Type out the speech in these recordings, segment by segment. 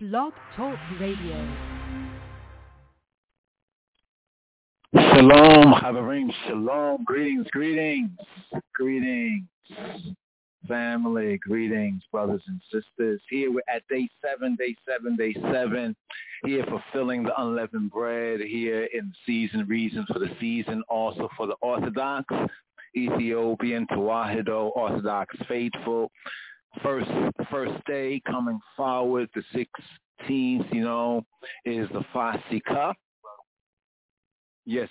Blog Talk Radio. Shalom, Havarim, shalom, greetings, family, greetings, brothers and sisters. Here we're at day seven, here fulfilling the unleavened bread, here in the season, reasons for the season, also for the Orthodox, Ethiopian, Tewahedo, Orthodox faithful. First day coming forward, the 16th, is the Fasika. Yes.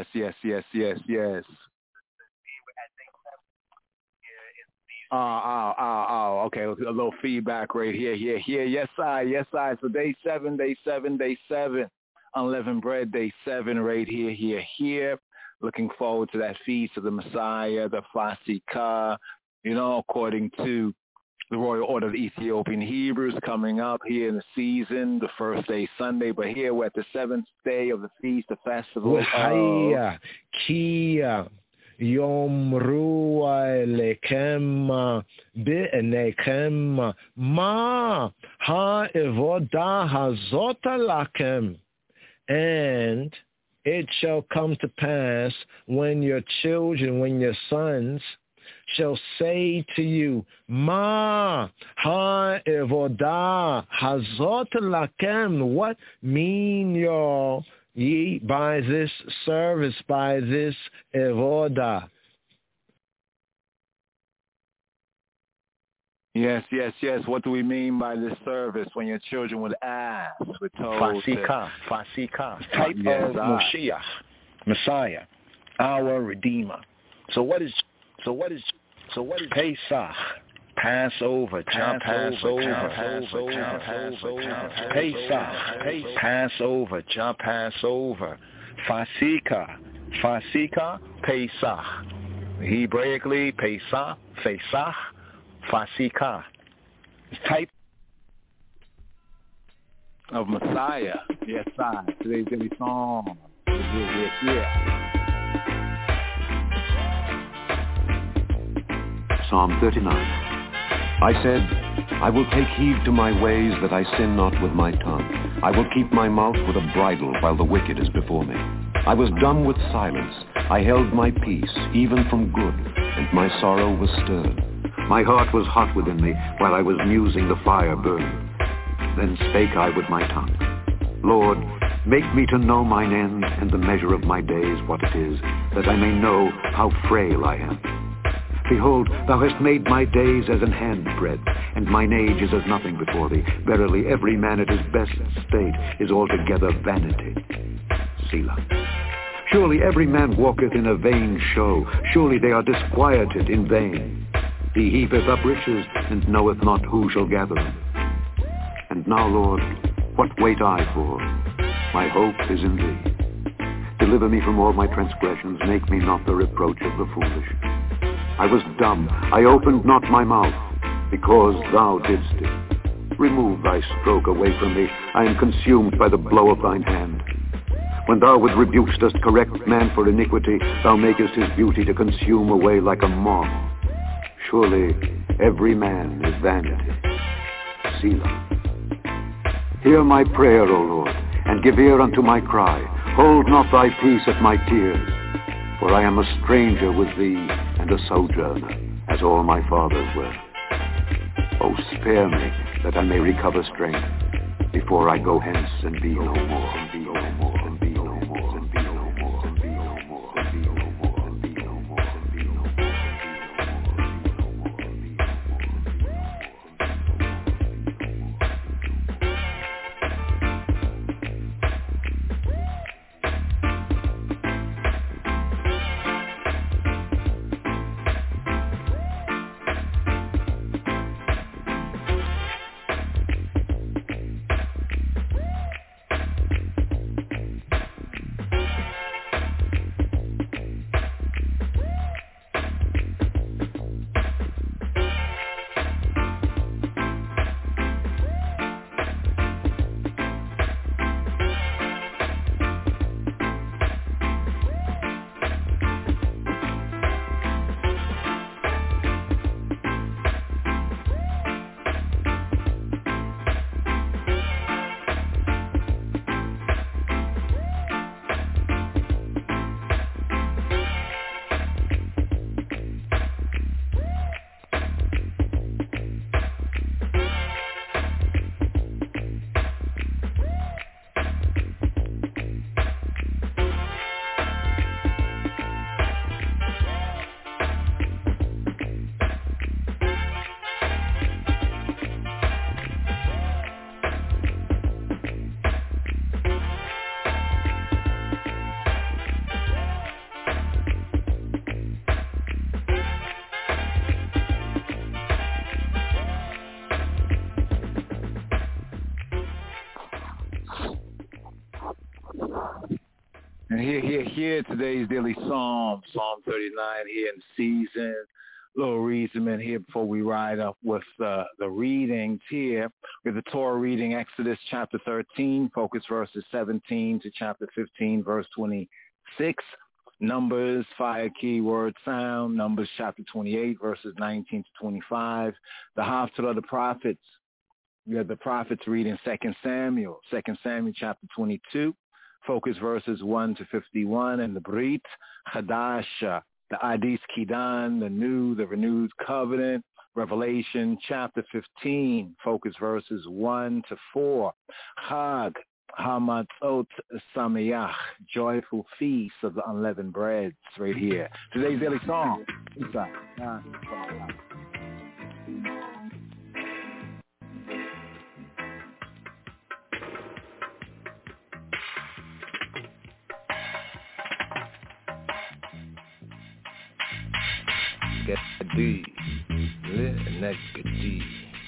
Okay, a little feedback right here. Yes, I. So day seven. Unleavened bread, day 7 right here. Looking forward to that feast of the Messiah, the Fasika, according to the Royal Order of the Ethiopian Hebrews coming up here in the season, the first day Sunday. But here we're at the 7th day of the feast, the festival of Kia Yom Ruah Lekem Be'enekem Ma Ha'evodah Hazot Lakem. And it shall come to pass when your sons shall say to you, Ma ha'evodah hazot lakem. What mean ye by this service, by this evodah? Yes. What do we mean by this service? When your children would ask, we're told Fasika, type of Moshiach, Messiah, our Redeemer. So what is Pesach? Passover, Passover, Fasika, Pesach. Hebraically, Pesach, Fasika. Type of Messiah. Yes, I. Today's daily song. Yeah. Psalm 39. I said, I will take heed to my ways that I sin not with my tongue. I will keep my mouth with a bridle while the wicked is before me. I was dumb with silence. I held my peace, even from good, and my sorrow was stirred. My heart was hot within me while I was musing the fire burn. Then spake I with my tongue. Lord, make me to know mine end and the measure of my days what it is, that I may know how frail I am. Behold, thou hast made my days as an handbreadth, and mine age is as nothing before thee. Verily, every man at his best state is altogether vanity. Selah. Surely every man walketh in a vain show. Surely they are disquieted in vain. He heapeth up riches, and knoweth not who shall gather them. And now, Lord, what wait I for? My hope is in thee. Deliver me from all my transgressions. Make me not the reproach of the foolish. I was dumb, I opened not my mouth, because thou didst it. Remove thy stroke away from me, I am consumed by the blow of thine hand. When thou with rebukes dost correct man for iniquity, thou makest his beauty to consume away like a moth. Surely every man is vanity. Selah. Hear my prayer, O Lord, and give ear unto my cry. Hold not thy peace at my tears, for I am a stranger with thee, and a sojourner, as all my fathers were. O spare me, that I may recover strength, before I go hence and be no more, and be no more, and be no more, and be no more, and be no more, and be no more, and be no more, and be no more. And here today's daily Psalm 39 here in season. Little reason here before we ride up with the readings here. With the Torah reading, Exodus chapter 13, focus verses 17 to chapter 15, verse 26. Numbers, fire keyword sound. Numbers chapter 28, verses 19 to 25. The Haftarah of the prophets. We have the prophets reading 2 Samuel chapter 22. Focus verses 1 to 51, and the Brit Chadasha, the Adis Kidan, the renewed covenant, Revelation chapter 15, focus verses 1 to 4, Chag Hamatzot Sameach, joyful feast of the unleavened breads, right here. Today's daily song. Gadi, le negadi.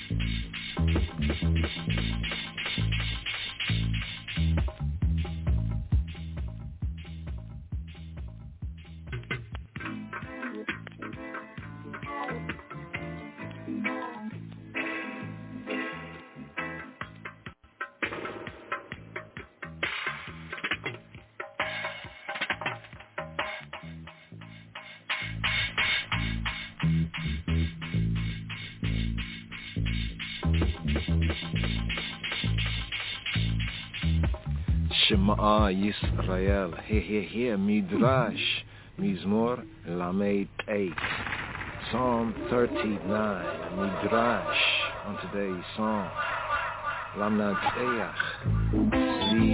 Shema Yisrael, here, Midrash, Mizmor, Lamed 8, Psalm 39, Midrash, on today's Psalm, Lamnatzeach, Li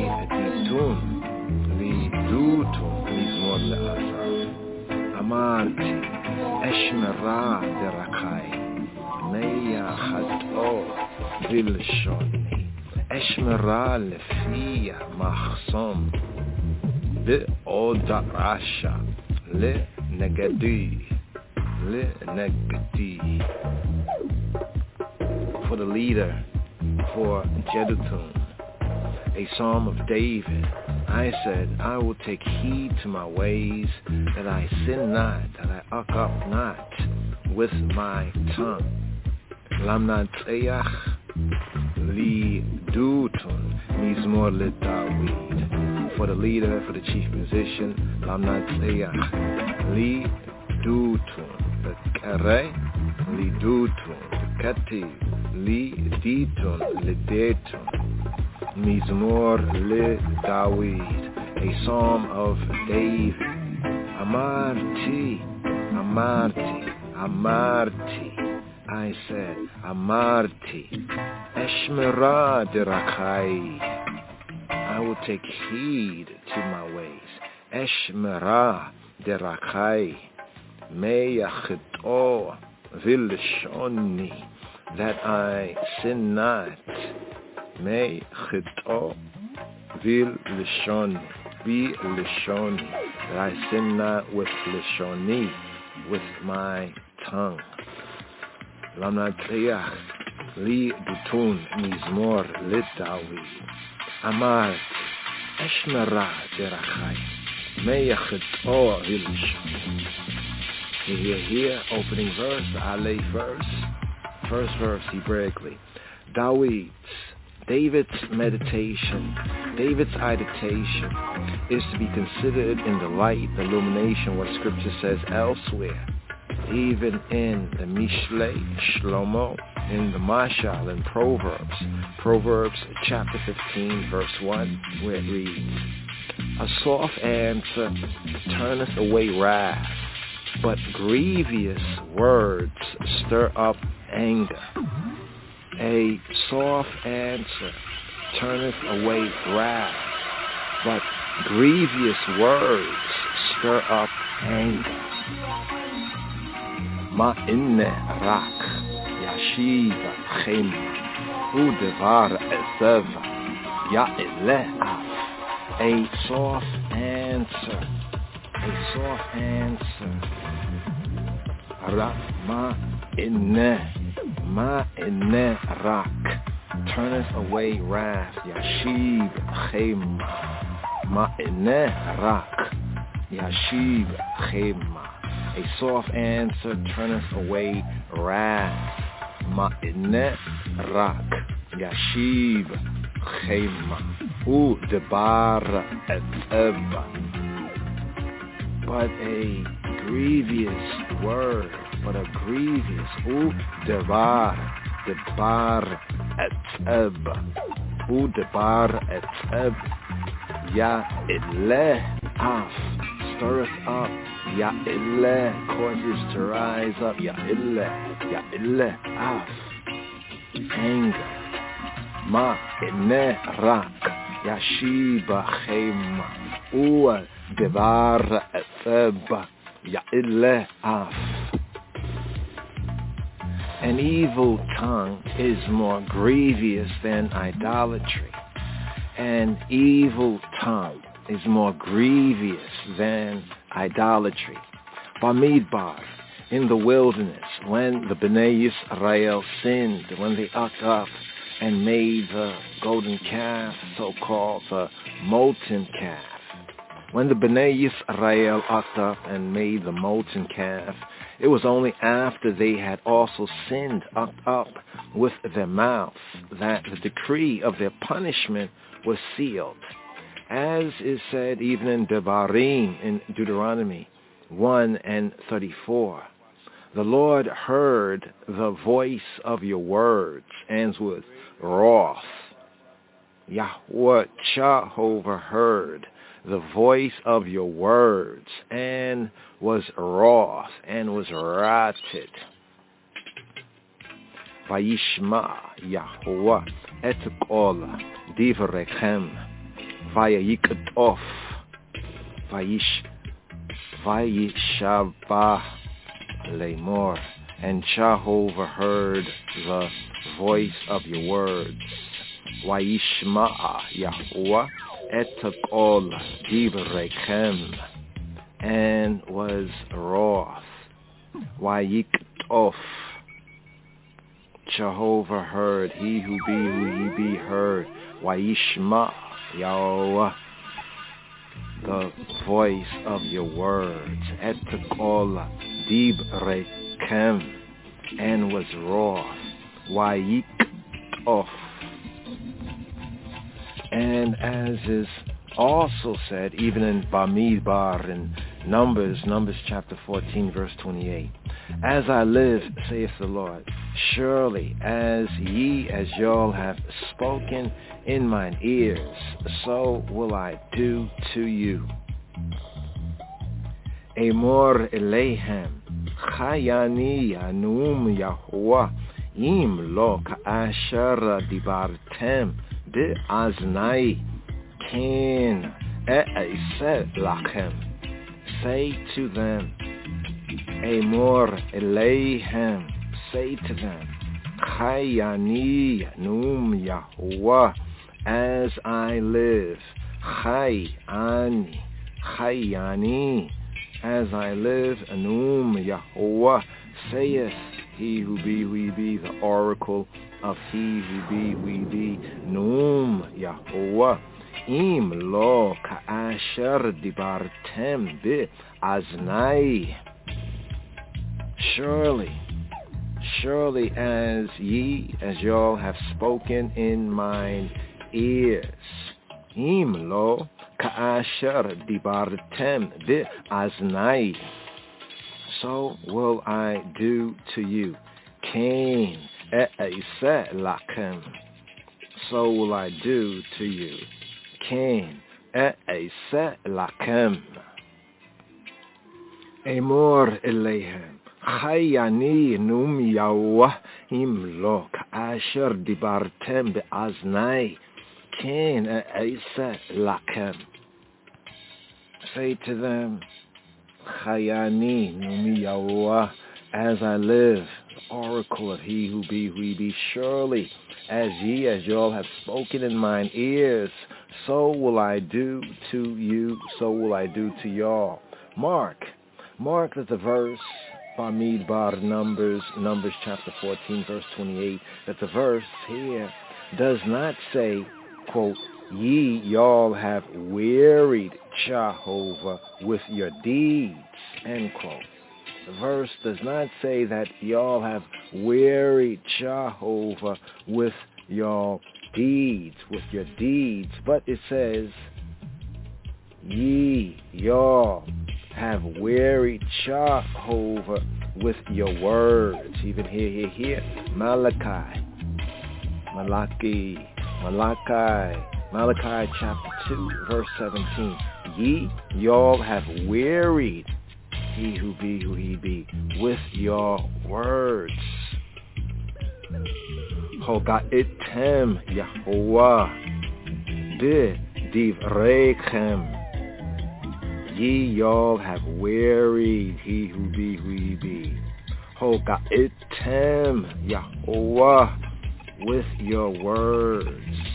Dutun, Mizmor Le'asaf, Amarti, Eshmerah Derakai, Meya Chato, Vilshon, Eshmerah Lefia Machsom Le'odarasha Le'negadi for the leader, for Jeduthun, a psalm of David. I said, I will take heed to my ways, that I sin not, that I uck up not with my tongue. Lamnatzeach Li Dutun Mizmor LeDavid, for the leader, for the chief musician, Lamnatzeach Li Dutun, the Kare Li Dutun, the Kativ Li Ditun Ledetun, Mizmor LeDavid, a psalm of David. Amarti, I said, Amarti, Eshmerah Derakai, I will take heed to my ways. Eshmerah Derakai, Meyachito Vilshoni, that I sin not. Meyachito Vilshoni, that I sin not with Lishoni, with my tongue. Lamnatzeach Li Dutun Mizmor LeDavid, Amart Eshmerah Derachai, Meyachito Vilshoni. Here, opening verse, the Aleph verse, first verse Hebraically. David's meditation, David's agitation is to be considered in the light, the illumination, what Scripture says elsewhere. Even in the Mishlei Shlomo, in the Mashal, in Proverbs chapter 15, verse 1, where it reads, a soft answer turneth away wrath, but grievous words stir up anger. A soft answer turneth away wrath, but grievous words stir up anger. Ma'inne rak yashiva chem udevar ezeva ya'eleh. A soft answer, ma'inne rak turneth away wrath, yashiv chema ma'ineh rak, yashiv chema. A soft answer turneth away wrath. Ma'ineh rak, yashiv chema. U debar etzeb. But a grievous word, but a grievous. U debar etzeb. U debar etzeb. Ya'ileh af, stirreth up. Ya'ileh causes to rise up. Ya'ileh af, anger. Ma'ineh rak, yashiba chema. U devar etzeb. Ya'ileh af. An evil tongue is more grievous than idolatry. An evil tongue is more grievous than idolatry. Bamidbar, in the wilderness, when the Bnei Yisrael sinned, when they ucked up and made the golden calf, so-called the molten calf. When the Bnei Yisrael ucked up and made the molten calf, it was only after they had also sinned, ucked up with their mouths, that the decree of their punishment was sealed. As is said even in Devarim, in Deuteronomy 1:34, the Lord heard the voice of your words and was wroth. Yahweh Jehovah heard the voice of your words and was wroth and was wrathed. Vayishma Yahweh et kol divrechem vayiktof vayishavah lemor. And Jehovah heard the voice of your words. Vayishma Yahweh et kol divrechem, and was wroth. Vayiktof, Jehovah heard, he who be heard. Vayishma Yahweh, the voice of your words. Et kol divrechem, and was wroth. Vayiktof. And as is also said, even in Bamidbar, in Numbers chapter 14, verse 28, as I live, saith the Lord, surely as ye as y'all have spoken in mine ears, so will I do to you. Emor Eleihem, Chayani Anum Yahuwah, Im lo ka'asher dibartem be'aznai ken e'eseh lachem. Say to them, Emor Eleihem, say to them, Chayani Num Yahuwah, as I live. Chayani, Chayani, as I live. Num Yahuwah, saith he who be, the oracle of he who be, Num Yahuwah. Im lo ka'asher dibartem be'aznai. Surely as ye, as y'all have spoken in mine ears. Im lo ka'asher dibartem be'aznai. So will I do to you. Kain e'eseh lachem. So will I do to you. Kain e'eseh lachem. Emor Eleihem, Chayani Num Yahuwah, Im lo ka'asher dibartem be'aznai, Kain e'eseh lachem. Say to them, Chayani Num Yahuwah, as I live, the oracle of he who be, surely as ye, as y'all have spoken in mine ears, so will I do to you, so will I do to y'all. Mark that the verse, Bamidbar, Numbers chapter 14, verse 28, that the verse here does not say, quote, Ye, y'all have wearied Jehovah with your deeds, end quote. The verse does not say that y'all have wearied Jehovah with your deeds, but it says, ye, y'all have wearied Jehovah with your words. Even here, Malachi chapter 2, verse 17. Ye, y'all have wearied, he who be who he be, with your words. Hoga'etem Yahuwah b'divreichem. Ye, y'all have wearied, he who be who he be. Hoga'etem Yahuwah, with your words.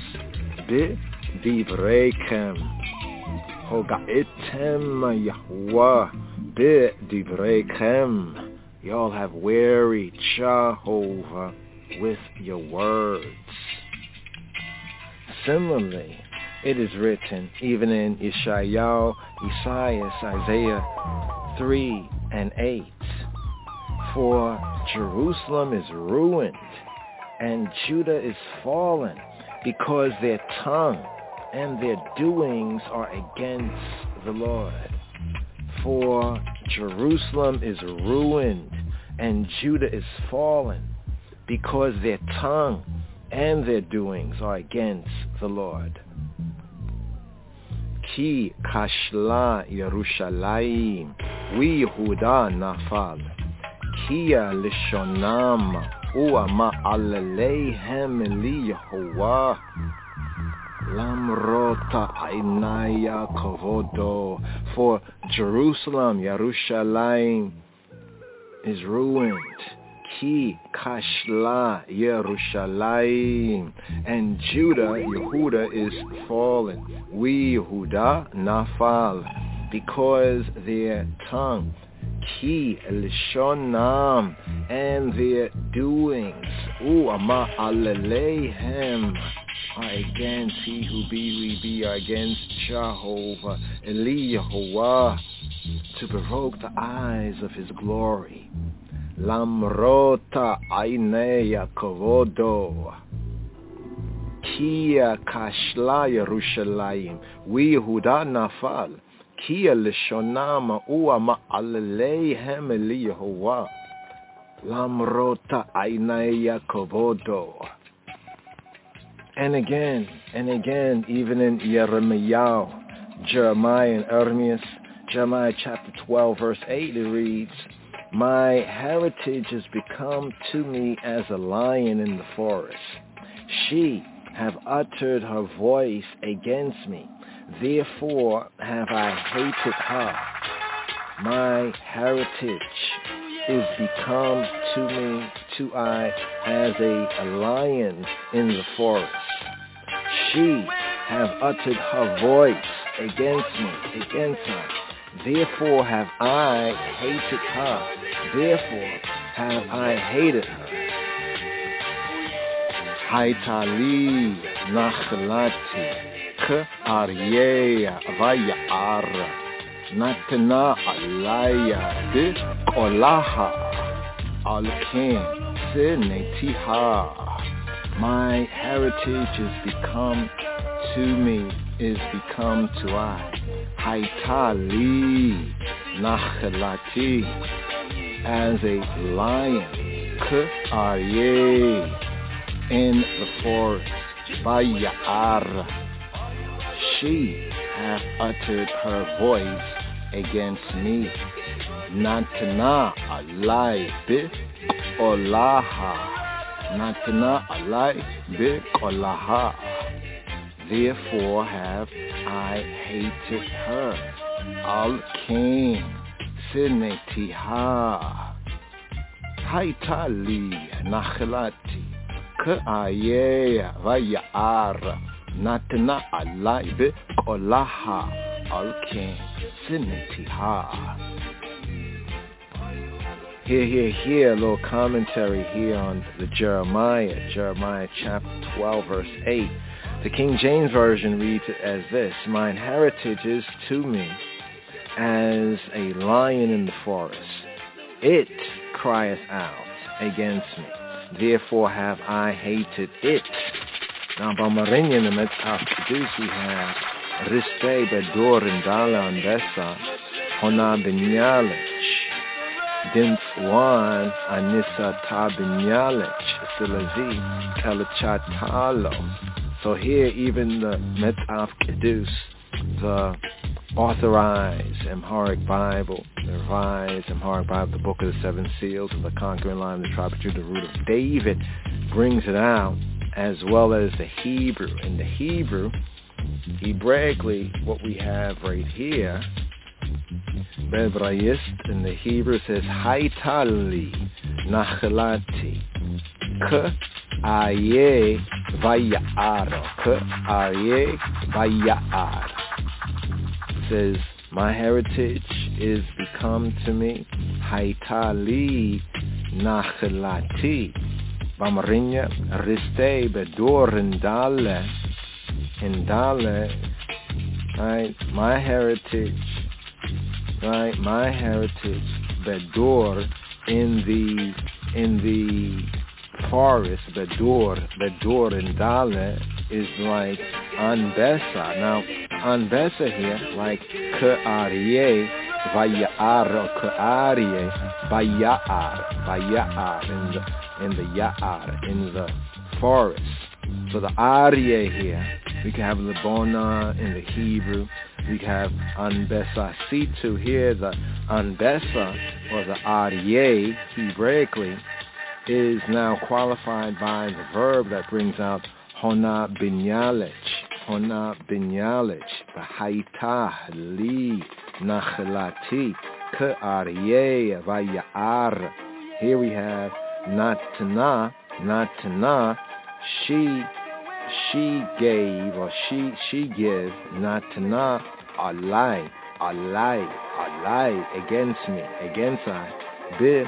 B'divreichem. Hoga'etem Yahuwah b'divreichem. Y'all have wearied Jehovah with your words. Similarly, it is written even in Isaiah 3:8, for Jerusalem is ruined and Judah is fallen, because their tongue and their doings are against the Lord. For Jerusalem is ruined and Judah is fallen, because their tongue and their doings are against the Lord. Ki kashla Yerushalayim v'Yehuda nafal, Kia lishonam u'ama aleihem li Yehovah, lamrota aynaya kavodo. For Jerusalem, Yerushalayim, is ruined. Ki kashla Yerushalayim, and Judah, Yehuda, is fallen. Yehuda nafal, because their tongue, ki lishonam, and their doings, u'ama aleihem, are against he who be, are against Jehovah, Eli Yehovah, to provoke the eyes of his glory. Lamrota aineya kavodo, kia kashla Yerushalayim, v'Yehuda nafal, kia lishonam u'ama aleihem Eli Yehovah, lamrota aineya kavodo. And again, even in Jeremiah and Ermias, Jeremiah chapter 12, verse 8, it reads, my heritage has become to me as a lion in the forest. She have uttered her voice against me. Therefore have I hated her. My heritage is become to me, as a lion in the forest. She have uttered her voice against her. Therefore have I hated her. Therefore have I hated her. Haitali nachlati k'aryeh vayar, natna alaya b'kolaha al-ken sinetiha. My heritage is become to me, is become to I. Haitali nachlati, as a lion, k'aryeh, in the forest, vayar, she hath uttered her voice against me. Natna alai b'kolaha, natna alai b'kolaha. Therefore have I hated her. Al-ken sinetiha. Haitali nachlati k'aryeh vayar, natna alai b'kolaha al-ken sinetiha. Here, a little commentary here on the Jeremiah chapter 12, verse 8. The King James Version reads it as this: mine heritage is to me as a lion in the forest. It crieth out against me. Therefore have I hated it. Now, Bamarinja in the Metzaf Kedus, we have Riste Bedor Indala Andesa Hona Binyalech Dinswan Anissa Tabinyalech Silazi Telachatalo. So here, even the Metzaf Kedus, the authorized Amharic Bible, the revised Amharic Bible, the Book of the Seven Seals of the Conquering Lion of the Tribe of Judah, the Root of David, brings it out, as well as the Hebrew. In the Hebrew, Hebraically, what we have right here, Bebrayist, in the Hebrew says, Haitali Nachalati K Aye Vaya'ar K Aye Vaya'ar. Says, my heritage is become to me, Haitali Nachalati Bamarinja Riste Bedor Indale, right? My heritage Bedor in the forest, Bedor Indale is like Anbesa. Now Anbesa here, like K'ariye Vaya'ar or K'ariye Vaya'ar in the Ya'ar, in the forest. So the Aryeh here, we can have Lebona in the Hebrew, we can have Anbesa Situ here. The Anbesa or the Aryeh Hebraically is now qualified by the verb that brings out Hona Binyalech, the Haitah Li Nachalati K'aryeh Vaya'ar. Here we have Natana, she gave, or she gives, Natana alai against me, against I,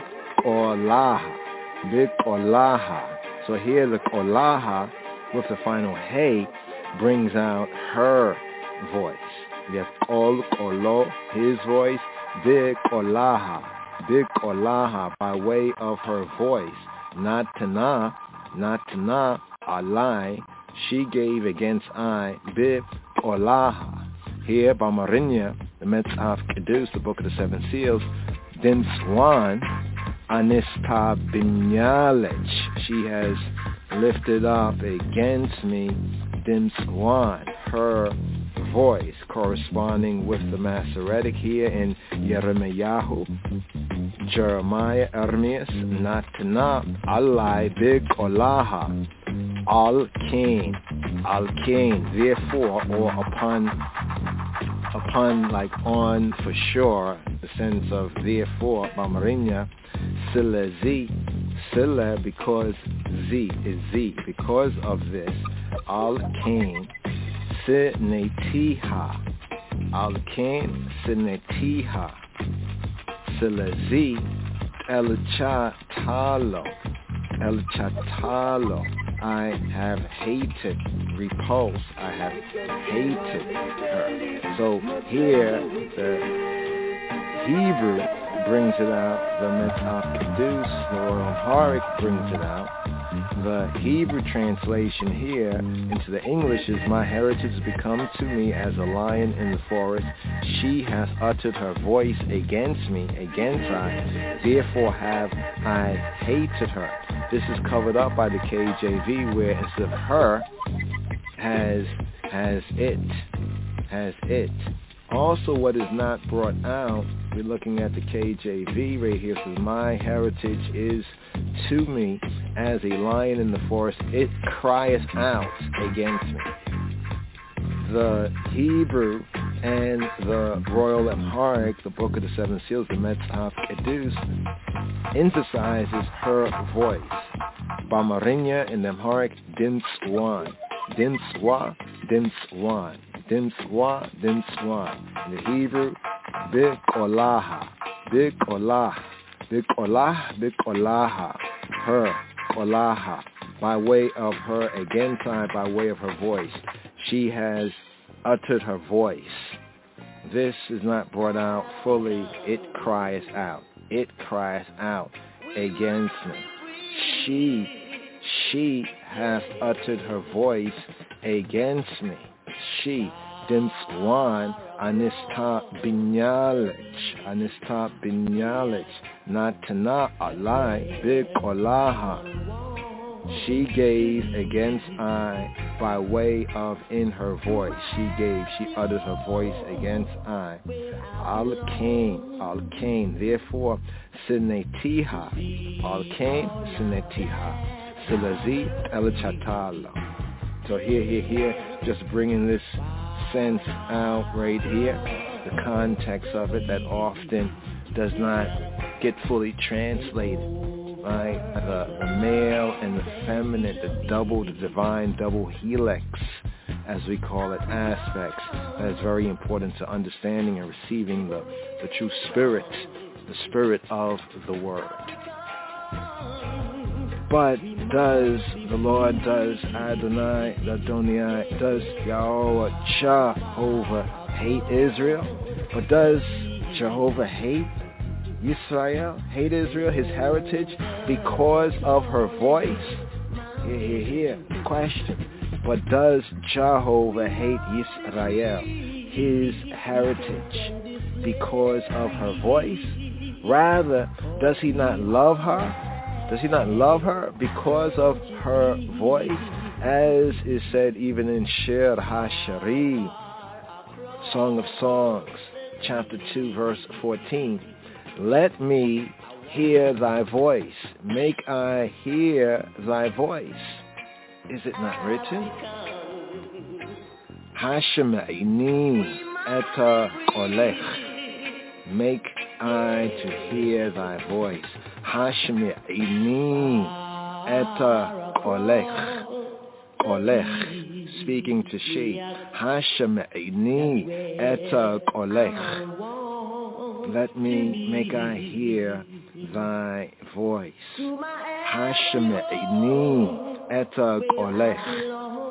Bikolaha. So here the Kolaha with the final hey brings out her voice. We have Kolo, his voice, Bikolaha by way of her voice. Natana alai, she gave against I, Bikolaha. Here, Bamarinja, the Metzaf Kedus, the Book of the Seven Seals, Dinswan Anista Binyalech, she has lifted up against me, Dinswan, her voice, corresponding with the Masoretic here in Yeremiah, Jeremiah, Ermias, Natana, Alai, Bikolaha, Al-Kain, therefore, or upon, like on, for sure, the sense of therefore, Bamarinja, Silla, because Z is Z, because of this, Al-Kain, Sinetiha, Silla Z, El-Chatalo, I have hated, repulsed, I have hated her. So here, the Hebrew brings it out, the Metzaf Kedus, the Royal Amharic brings it out. The Hebrew translation here into the English is, my heritage has become to me as a lion in the forest. She has uttered her voice against me, against I. Therefore have I hated her. This is covered up by the KJV, where instead of her has it. Also, what is not brought out, we're looking at the KJV right here. It says, my heritage is to me as a lion in the forest. It crieth out against me. The Hebrew and the Royal Amharic, the Book of the Seven Seals, the Metzaf Kedus, emphasizes her voice. Bamarinja in the Amharic, Dinswan. In the Hebrew, Bikolaha, her, Kolaha, by way of her, against I, by way of her voice. She has uttered her voice. This is not brought out fully. It cries out. It cries out against me. She hath uttered her voice against me. She, dem swan, anista binyalech, natana alai bikolaha. She gave against I by way of in her voice. She uttered her voice against I. Al-Cain, therefore, sinetiha. Al-Cain, sinetiha. Silazi el-Chatala. So here, just bringing this sense out right here, the context of it that often does not get fully translated. Right? The male and the feminine, the divine double helix, as we call it, aspects. That is very important to understanding and receiving the true spirit, the spirit of the word. But does the Lord, does Adonai, does Yahweh, Jehovah hate Israel? Or does Jehovah hate Yisrael, hate Israel, his heritage, because of her voice? Here, question. But does Jehovah hate Yisrael, his heritage, because of her voice? Rather, does he not love her? Does he not love her because of her voice? As is said even in Shir HaShari, Song of Songs, chapter 2, verse 14. Let me hear thy voice. Make I hear thy voice. Is it not written? Hashema'ini eta kolech. Make I to hear thy voice. Hashema'ini eta kolech. Kolech, speaking to she. Hashema'ini eta kolech. Let me make I hear thy voice. Hashema'ini eta kolech.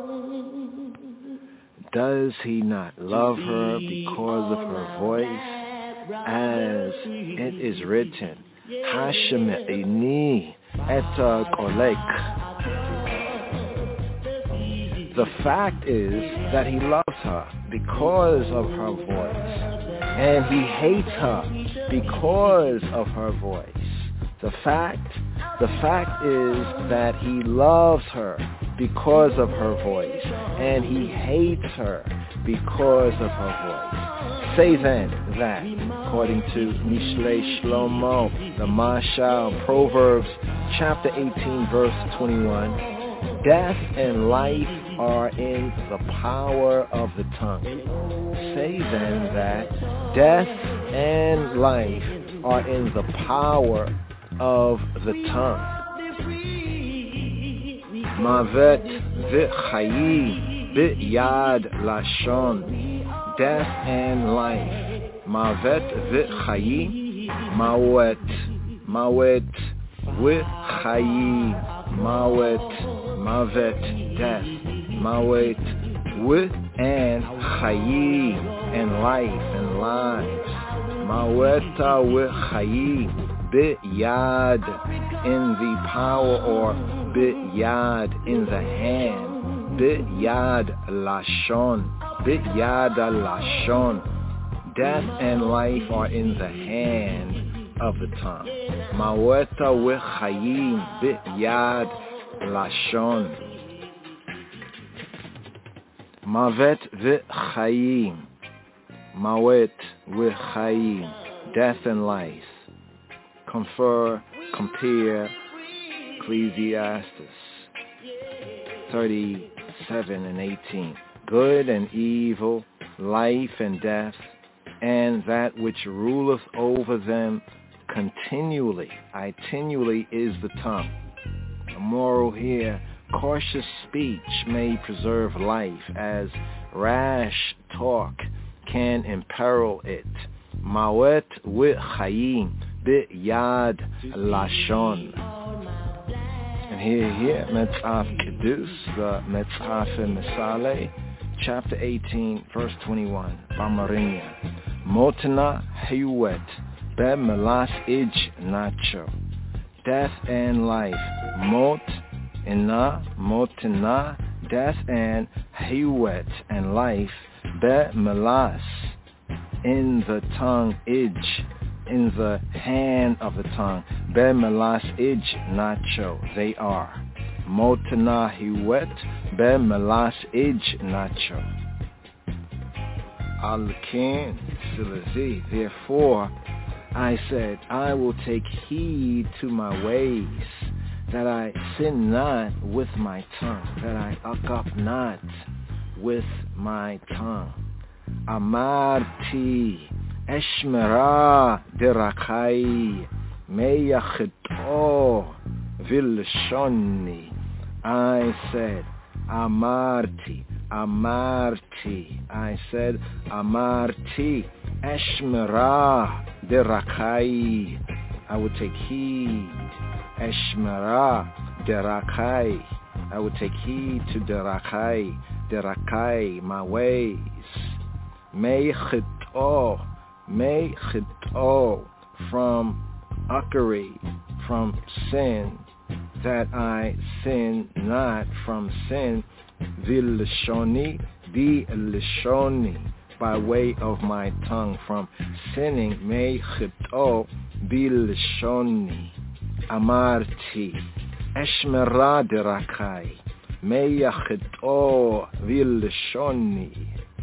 Does he not love her because of her voice? As it is written, Hashema'ini eta kolech. The fact is that he loves her because of her voice. And he hates her because of her voice. The fact is that he loves her because of her voice, and he hates her because of her voice. Say then that, according to Mishlei Shlomo, the Mashal, Proverbs, chapter 18, verse 21, death and life are in the power of the tongue. Say then that death and life are in the power of the tongue. Mavet v'chayi b'yad lashon. Death and life. Mavet v'chayi. Mawet v'chayi. Mavet, death. Mawet with and chayi, and life and lives. Maweta with chayi, b'yad, in the power, or b'yad, in the hand. B'yad lashon, b'yad lashon. Death and life are in the hand of the tongue. Maweta with chayi, b'yad lashon. Mavet v'chayim. Mawet v'chayim. Death and life. Compare Ecclesiastes 37 and 18. Good and evil, life and death, and that which ruleth over them continually is the tongue. The moral here, cautious speech may preserve life, as rash talk can imperil it. Mawet v'chayim b'yad lashon. And Here, Metzaf Kedus, the Metzaf Misale, chapter 18, verse 21, Bamarinya. Motana Hayuet, Be Melas Ij Nacho. Death and life. Motana, death and Hayuet, and life. Be Melas, in the tongue, Ij, in the hand of the tongue. Be Melas Ij Nacho, they are. Motana Hiwet, Be Melas Ij Nacho. Al-Kin Silazi, therefore I said, I will take heed to my ways, that I sin not with my tongue, that I uck up not with my tongue. Amarti Eshmera derakai meyachito vilshoni. I said, Amarti, I said, Amarti Eshmera derakai. I would take heed. Eshmera derakai. I would take heed to derakai, my ways. Meyachito, from uckery, from sin, that I sin not from sin. Vilshoni, by way of my tongue, from sinning. Meyachito vilshoni. Amarti Eshmera derakai meyachito vilshoni.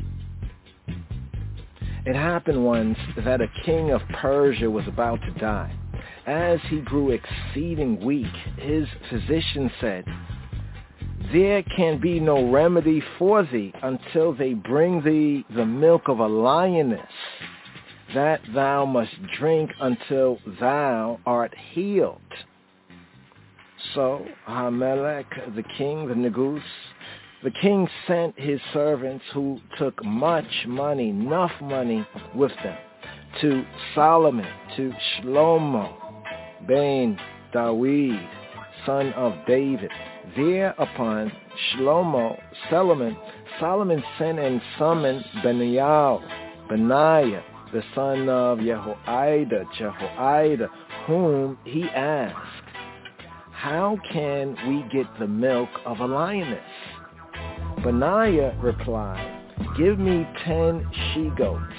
It happened once that a king of Persia was about to die. As he grew exceeding weak, his physician said, there can be no remedy for thee until they bring thee the milk of a lioness, that thou must drink until thou art healed. So Hamelech, the king, the Negus, the king sent his servants, who took much money, enough money with them, to Solomon, to Shlomo, ben Dawid, son of David. Thereupon Solomon sent and summoned Benaiah, the son of Jehoiada, whom he asked, how can we get the milk of a lioness? Benaiah replied, give me 10 she-goats.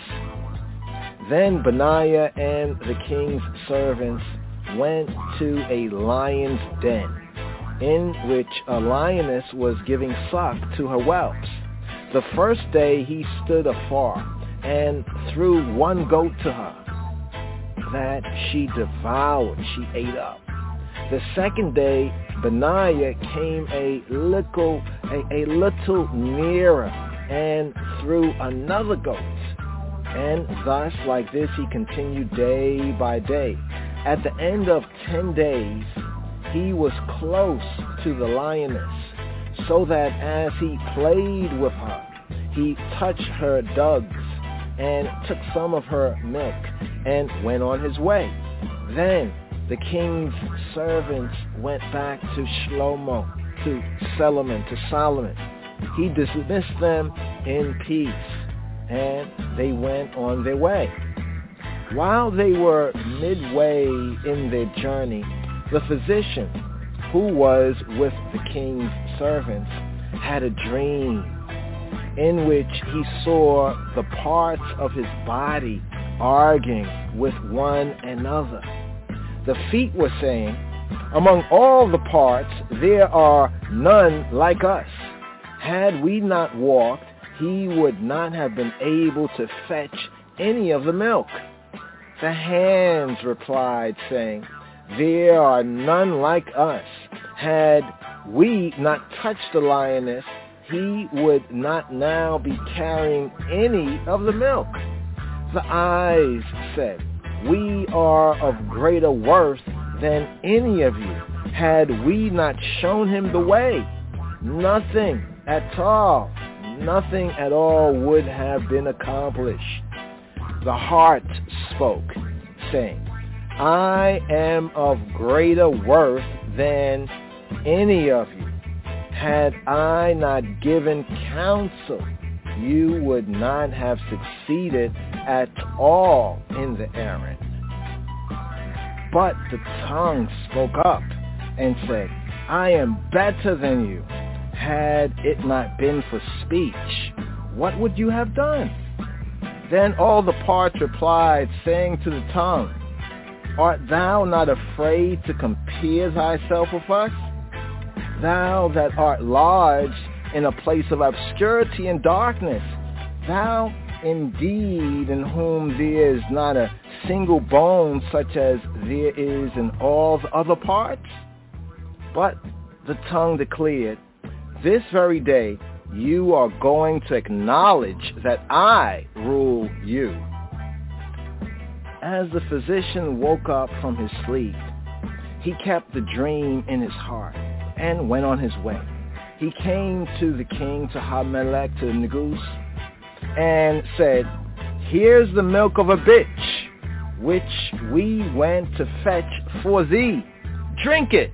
Then Benaiah and the king's servants went to a lion's den, in which a lioness was giving suck to her whelps. The first day he stood afar and threw one goat to her, that she devoured, she ate up. The second day Benaiah came a little nearer and threw another goat. And thus, like this, he continued day by day. At the end of 10 days, he was close to the lioness, so that as he played with her, he touched her dugs and took some of her milk and went on his way. Then the king's servants went back to Solomon. He dismissed them in peace, and they went on their way. While they were midway in their journey, the physician, who was with the king's servants, had a dream in which he saw the parts of his body arguing with one another. The feet were saying, among all the parts, there are none like us. Had we not walked, he would not have been able to fetch any of the milk. The hands replied, saying, there are none like us. Had we not touched the lioness, he would not now be carrying any of the milk. The eyes said, we are of greater worth than any of you. Had we not shown him the way, nothing at all would have been accomplished. The heart spoke, saying, I am of greater worth than any of you. Had I not given counsel, you would not have succeeded at all in the errand. But the tongue spoke up and said, I am better than you. Had it not been for speech, what would you have done? Then all the parts replied, saying to the tongue, Art thou not afraid to compare thyself with us? Thou that art lodged in a place of obscurity and darkness, thou indeed in whom there is not a single bone such as there is in all the other parts? But the tongue declared, This very day you are going to acknowledge that I rule you. As the physician woke up from his sleep, he kept the dream in his heart and went on his way. He came to the king, to Hamelech, to Negus, and said, Here's the milk of a bitch, which we went to fetch for thee. Drink it.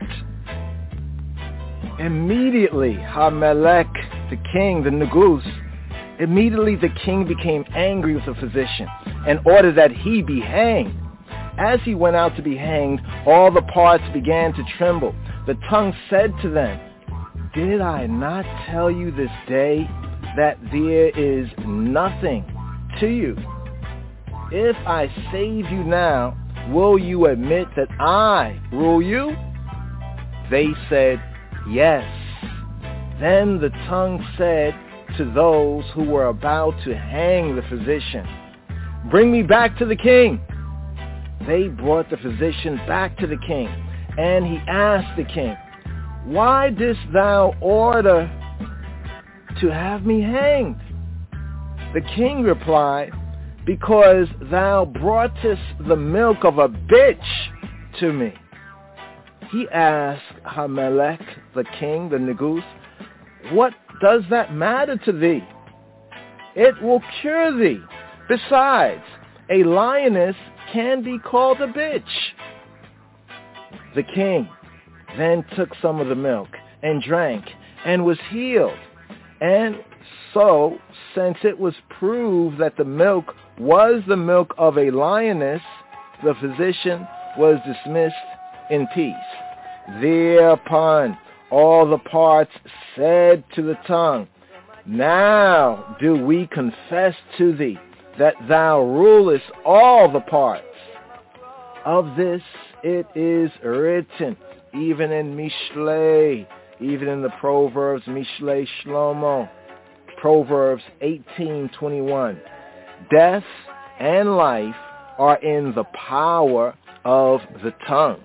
Immediately, Hamelech, the king, the Negus, immediately the king became angry with the physician and ordered that he be hanged. As he went out to be hanged, all the parts began to tremble. The tongue said to them, Did I not tell you this day that there is nothing to you? If I save you now, will you admit that I rule you? They said, Yes. Then the tongue said to those who were about to hang the physician, Bring me back to the king. They brought the physician back to the king, and he asked the king, Why didst thou order to have me hanged? The king replied, Because thou broughtest the milk of a bitch to me. He asked Hamelech, the king, the Negus, What does that matter to thee? It will cure thee. Besides, a lioness can be called a bitch. The king then took some of the milk and drank and was healed. And so, since it was proved that the milk was the milk of a lioness, the physician was dismissed in peace. Thereupon all the parts said to the tongue, Now do we confess to thee that thou rulest all the parts. Of this it is written, even in Mishlei, even in the Proverbs, Mishlei Shlomo, Proverbs 18:21. Death and life are in the power of the tongue.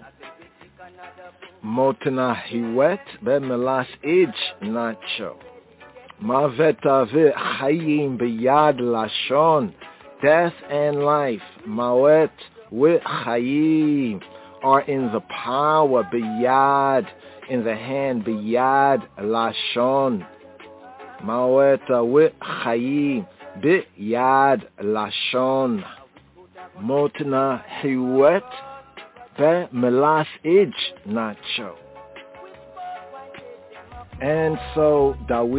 Motana hiwet bemelas ij nacho. Mavet ave chayim beyad lashon. Death and life, mawet with chayim, are in the power, beyad, in the hand, beyad lashon. Mawet with chayim, beyad lashon. Motana hiwet bemelas ij nacho. And so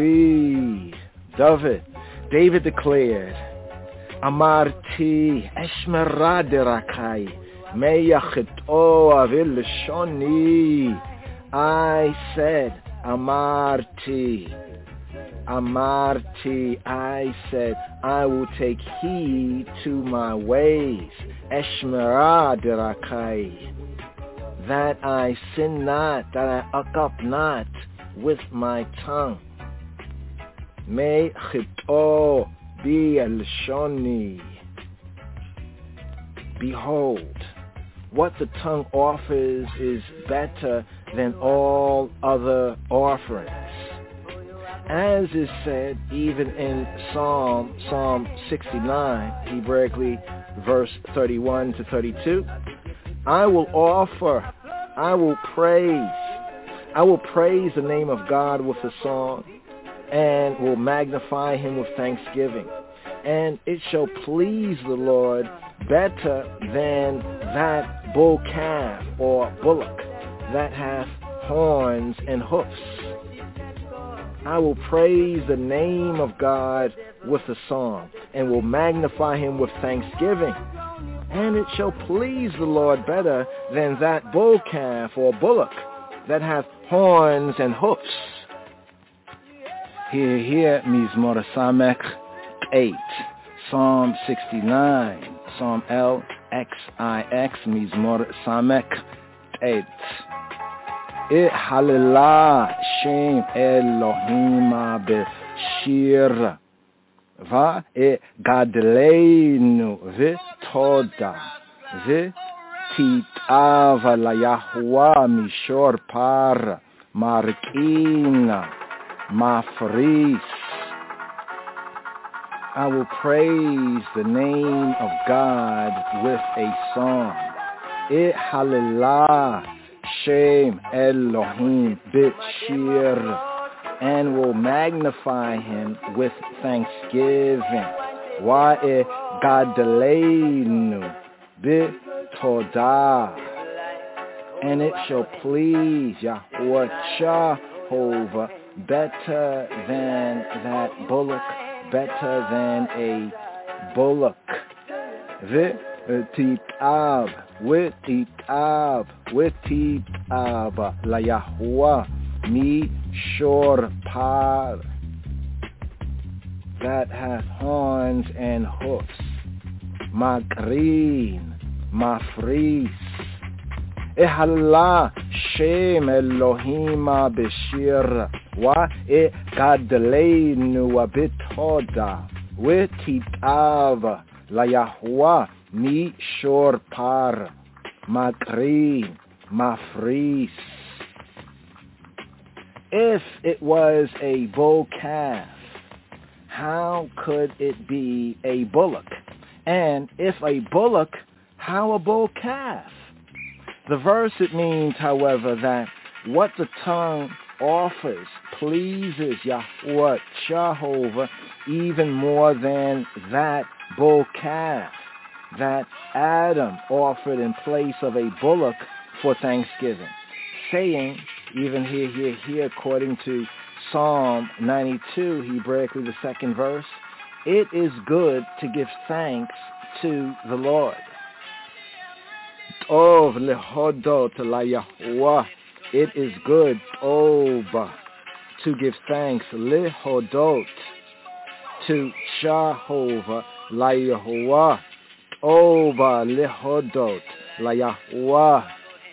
David declared, Amarti eshmera derakai meyachito avil shoni. I said, Amarti, I said, I will take heed to my ways. Eshmera derakai, that I sin not, that I uck up not with my tongue. Me chito bi el-shoni. Behold, what the tongue offers is better than all other offerings. As is said even in Psalm 69, Hebraically verse 31 to 32, I will praise the name of God with a song, and will magnify him with thanksgiving. And it shall please the Lord better than that bull calf or bullock that hath horns and hoofs. I will praise the name of God with a song, and will magnify him with thanksgiving. And it shall please the Lord better than that bull calf or bullock that hath horns and hoofs. Here, Mizmor Samech 8, Psalm 69, Psalm LXIX, Mizmor Samech 8. Hallelujah, Shem Elohim Beshir. Va gadleinu v'toda v'titava la Yahuwah mishor par markina mafris. I will praise the name of God with a song. Hallelujah, Shem Elohim Beshir. And will magnify him with thanksgiving. Wa'e gadleinu b'todah. And it shall please Yahweh Jehovah better than that bullock, better than a bullock. V'titab la Yahuwah Mishor par, that hath horns and hoofs. Makrin, mafris. Ehallah Shem Elohim Beshir. Wa gadleinu bitoda. Wetitav la Yahuwah Mishor par. Makrin, mafris. If it was a bull calf, how could it be a bullock? And if a bullock, how a bull calf? The verse, it means, however, that what the tongue offers pleases Yahweh Jehovah even more than that bull calf that Adam offered in place of a bullock for thanksgiving, saying, even here, according to Psalm 92, Hebraically the second verse, it is good to give thanks to the Lord. Tov lehodot la Yahuwah. It is good, to give thanks, lehodot, to Jehovah la Yahuwah. Lehodot la Yahuwah.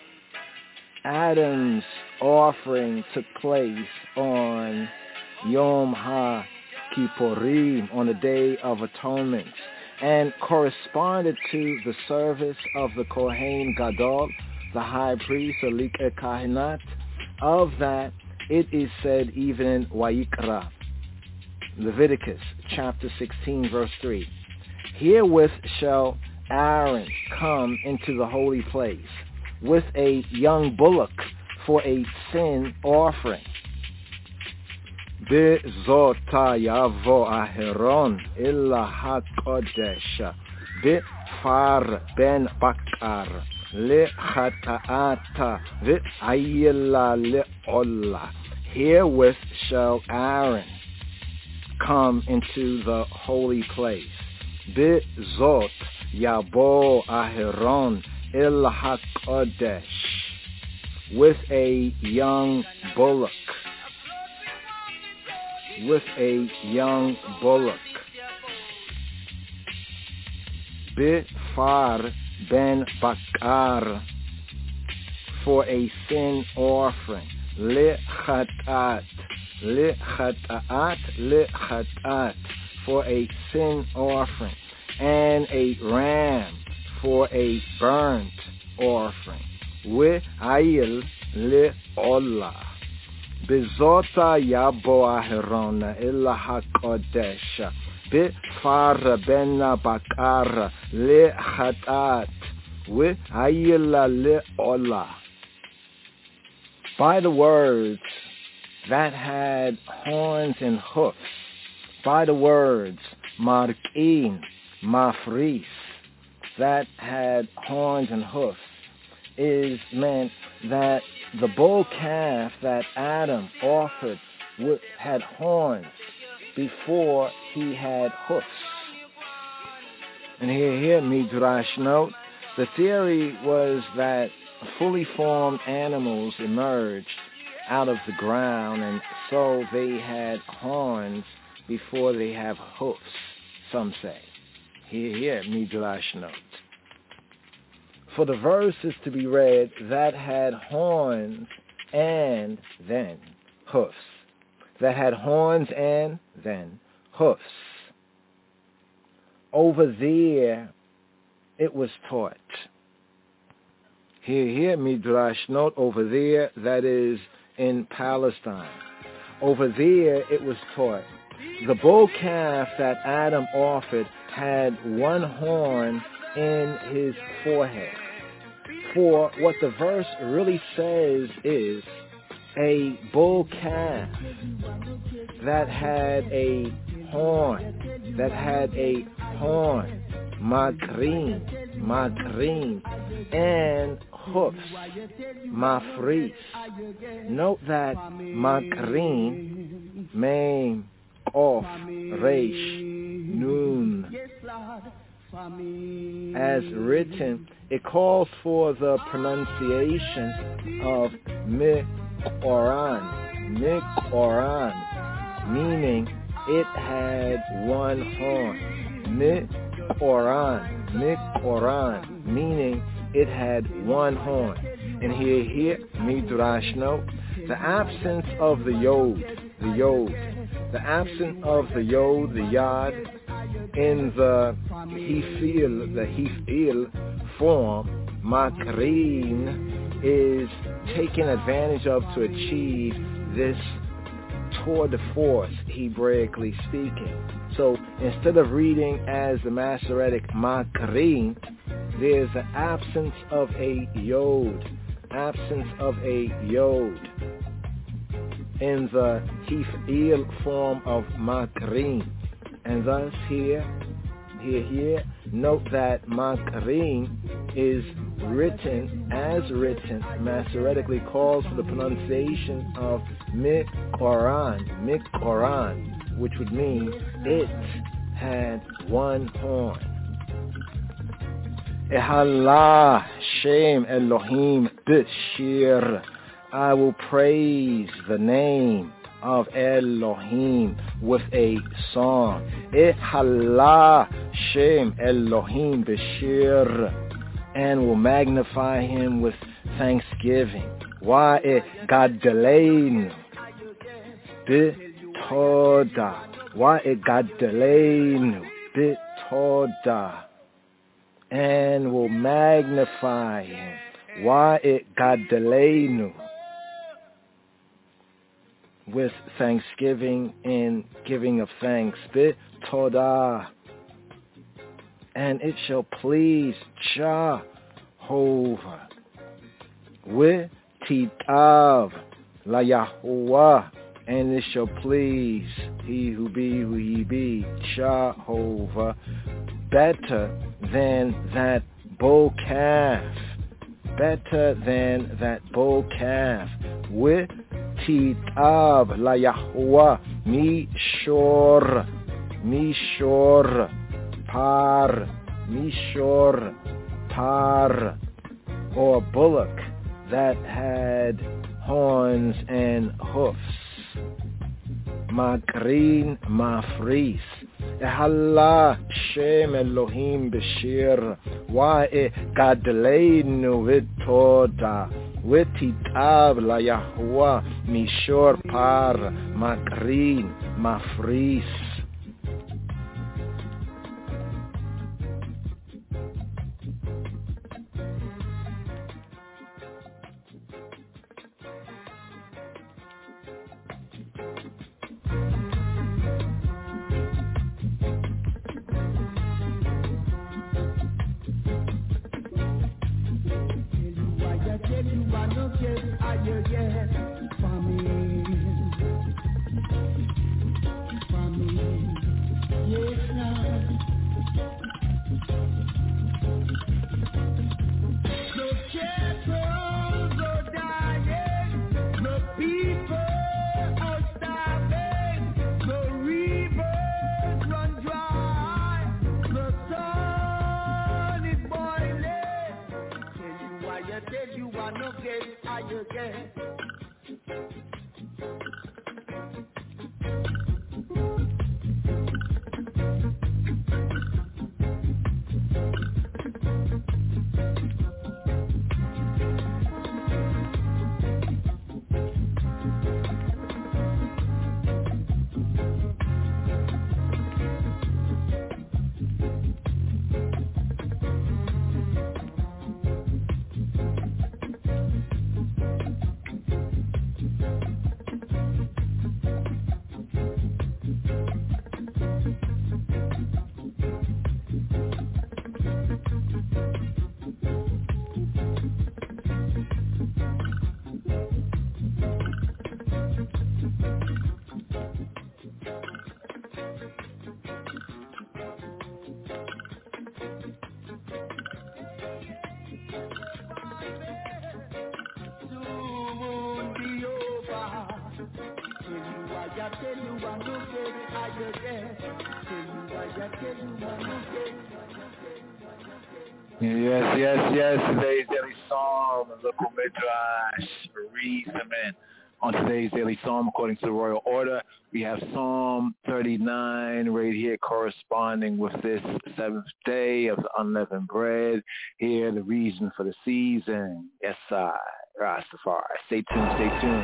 Adam's offering took place on Yom HaKippurim, on the Day of Atonement, and corresponded to the service of the Kohen Gadol, the high priest, Alik Kahinat. Of that, it is said even in Wayikra, Leviticus chapter 16, verse 3. Herewith shall Aaron come into the holy place with a young bullock for a sin offering. Bezota yavo Aharon illa hakodesh befar ben bakar lechataata ve'ayila le'olla. Herewith shall Aaron come into the holy place. Bezot yabo Aharon illa hakodesh, with a young bullock. With a young bullock. Befar ben bakar, for a sin offering. Lechatat, for a sin offering. And a ram for a burnt offering. Ve'ayil le'olah. Bezota yabo Aharon illa hakodesh befar ben bakar lechatat ve'ayil le'olah. By the words that had horns and hoofs, by the words markin, mafris, that had horns and hoofs, is meant that The bull calf that Adam offered had horns before he had hoofs. And here, Midrash note, the theory was that fully formed animals emerged out of the ground, and so they had horns before they have hoofs, some say. Here, Midrash note. For the verse is to be read, that had horns and then hoofs. That had horns and then hoofs. Over there, it was taught. Here, Midrash note, over there, that is in Palestine. Over there, it was taught. The bull calf that Adam offered had one horn in his forehead. For what the verse really says is a bull calf that had a horn, makrin, and hoofs, mafris. Note that makrin, mem, of, resh, nun. As written, it calls for the pronunciation of mikoran, meaning it had one horn. Mikoran, meaning it had one horn. And here, Midrash note, the absence of the yod, the absence of the yod, the yad, in the hifil form, makrin, is taken advantage of to achieve this tour de force, Hebraically speaking. So instead of reading as the Masoretic makrin, there's an absence of a yod in the hifil form of makrin. And thus here, note that makrin is written, Masoretically calls for the pronunciation of mikoran, which would mean it had one horn. Ehallah Shem Elohim B'Shir. I will praise the name of Elohim with a song. Ehallah Shem Elohim B'Shir. And will magnify him with thanksgiving. Why Gadaleinu B'Toda. Why Gadaleinu B'Toda. And will magnify him. Why Gadaleinu. With thanksgiving and giving of thanks. B'Toda. And it shall please Jehovah. With Titav La Yahuwah. And it shall please he who be who he be, Jehovah, better than that bull calf. With Titav La Yahuwah. Mishor. Par, or bullock that had horns and hoofs. Makrin, mafris. Ehallah Shem Elohim B'Shir. Why Gadaleinu V'Toda. V'Titav La Yahuwah. Mishor par, makrin, mafris. So careful, go die. again. Yes. Today's Daily Psalm, local midrash, reasoning. On today's Daily Psalm, according to the Royal Order, we have Psalm 39 right here corresponding with this seventh day of the unleavened bread. Here, the reason for the season. Yes, I, Rastafari. Stay tuned.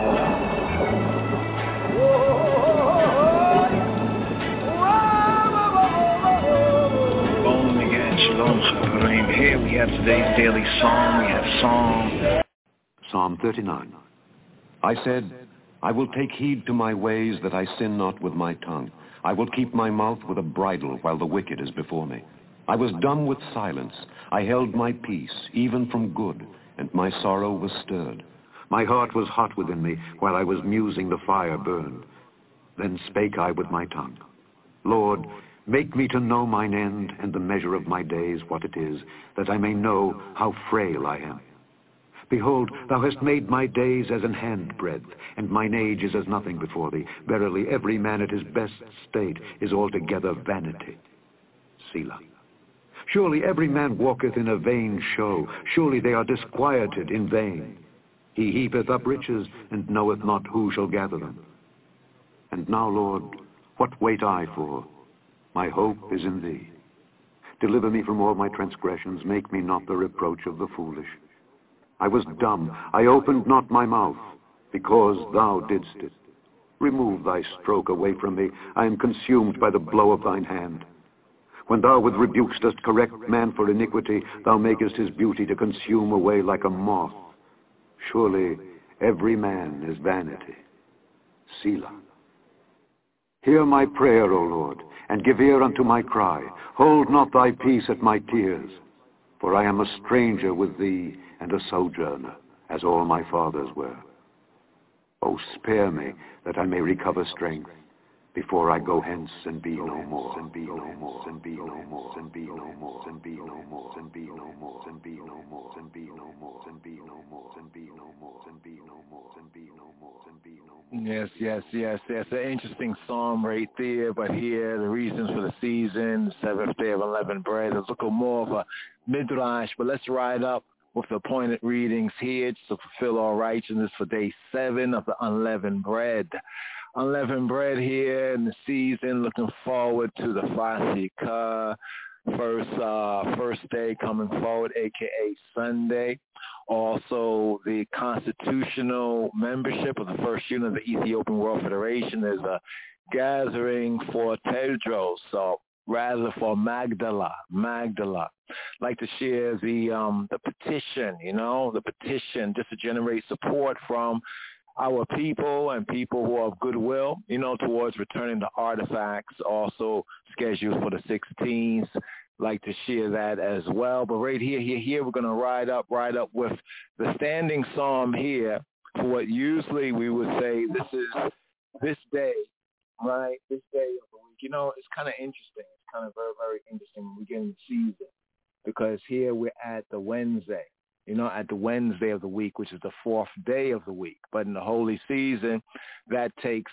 Shalom again, Shalom Chavarim. Here we have today's Daily Psalm. We have Psalm 39. I said, I will take heed to my ways that I sin not with my tongue. I will keep my mouth with a bridle while the wicked is before me. I was dumb with silence. I held my peace, even from good, and my sorrow was stirred. My heart was hot within me while I was musing the fire burned. Then spake I with my tongue. Lord, make me to know mine end and the measure of my days what it is, that I may know how frail I am. Behold, thou hast made my days as an handbreadth, and mine age is as nothing before thee. Verily, every man at his best state is altogether vanity. Selah. Surely every man walketh in a vain show. Surely they are disquieted in vain. He heapeth up riches, and knoweth not who shall gather them. And now, Lord, what wait I for? My hope is in thee. Deliver me from all my transgressions. Make me not the reproach of the foolish. I was dumb. I opened not my mouth, because thou didst it. Remove thy stroke away from me. I am consumed by the blow of thine hand. When thou with rebukes dost correct man for iniquity, thou makest his beauty to consume away like a moth. Surely every man is vanity. Selah. Hear my prayer, O Lord, and give ear unto my cry. Hold not thy peace at my tears. For I am a stranger with thee, and a sojourner, as all my fathers were. O spare me, that I may recover strength, before I go hence and be no more, and be no more, and be no more, and be no more, and be no more, and be no more, and be no more, and be no more, and be no more, and be no more, and be no more, and be no more, and be no more. Yes. An interesting psalm right there, but here, the reasons for the season, the seventh day of unleavened bread. Let's look at more of a midrash, but let's ride up with the appointed readings here to fulfill all righteousness for day 7 of the unleavened bread. Unleavened bread here in the season, looking forward to the Fasikah, first day coming forward, a.k.a. Sunday. Also, the constitutional membership of the first unit of the Ethiopian World Federation is a gathering for Tedros, so rather for Magdala. Like to share the petition, the petition just to generate support from our people and people who are of goodwill, towards returning the artifacts, also scheduled for the 16th. Like to share that as well. But right here, we're going to ride up with the standing psalm here for what usually we would say this day, right? This day of the week. It's kind of interesting. It's kind of very, very interesting when we get in the season, because here we're at the Wednesday. At the Wednesday of the week, which is the 4th day of the week. But in the holy season, that takes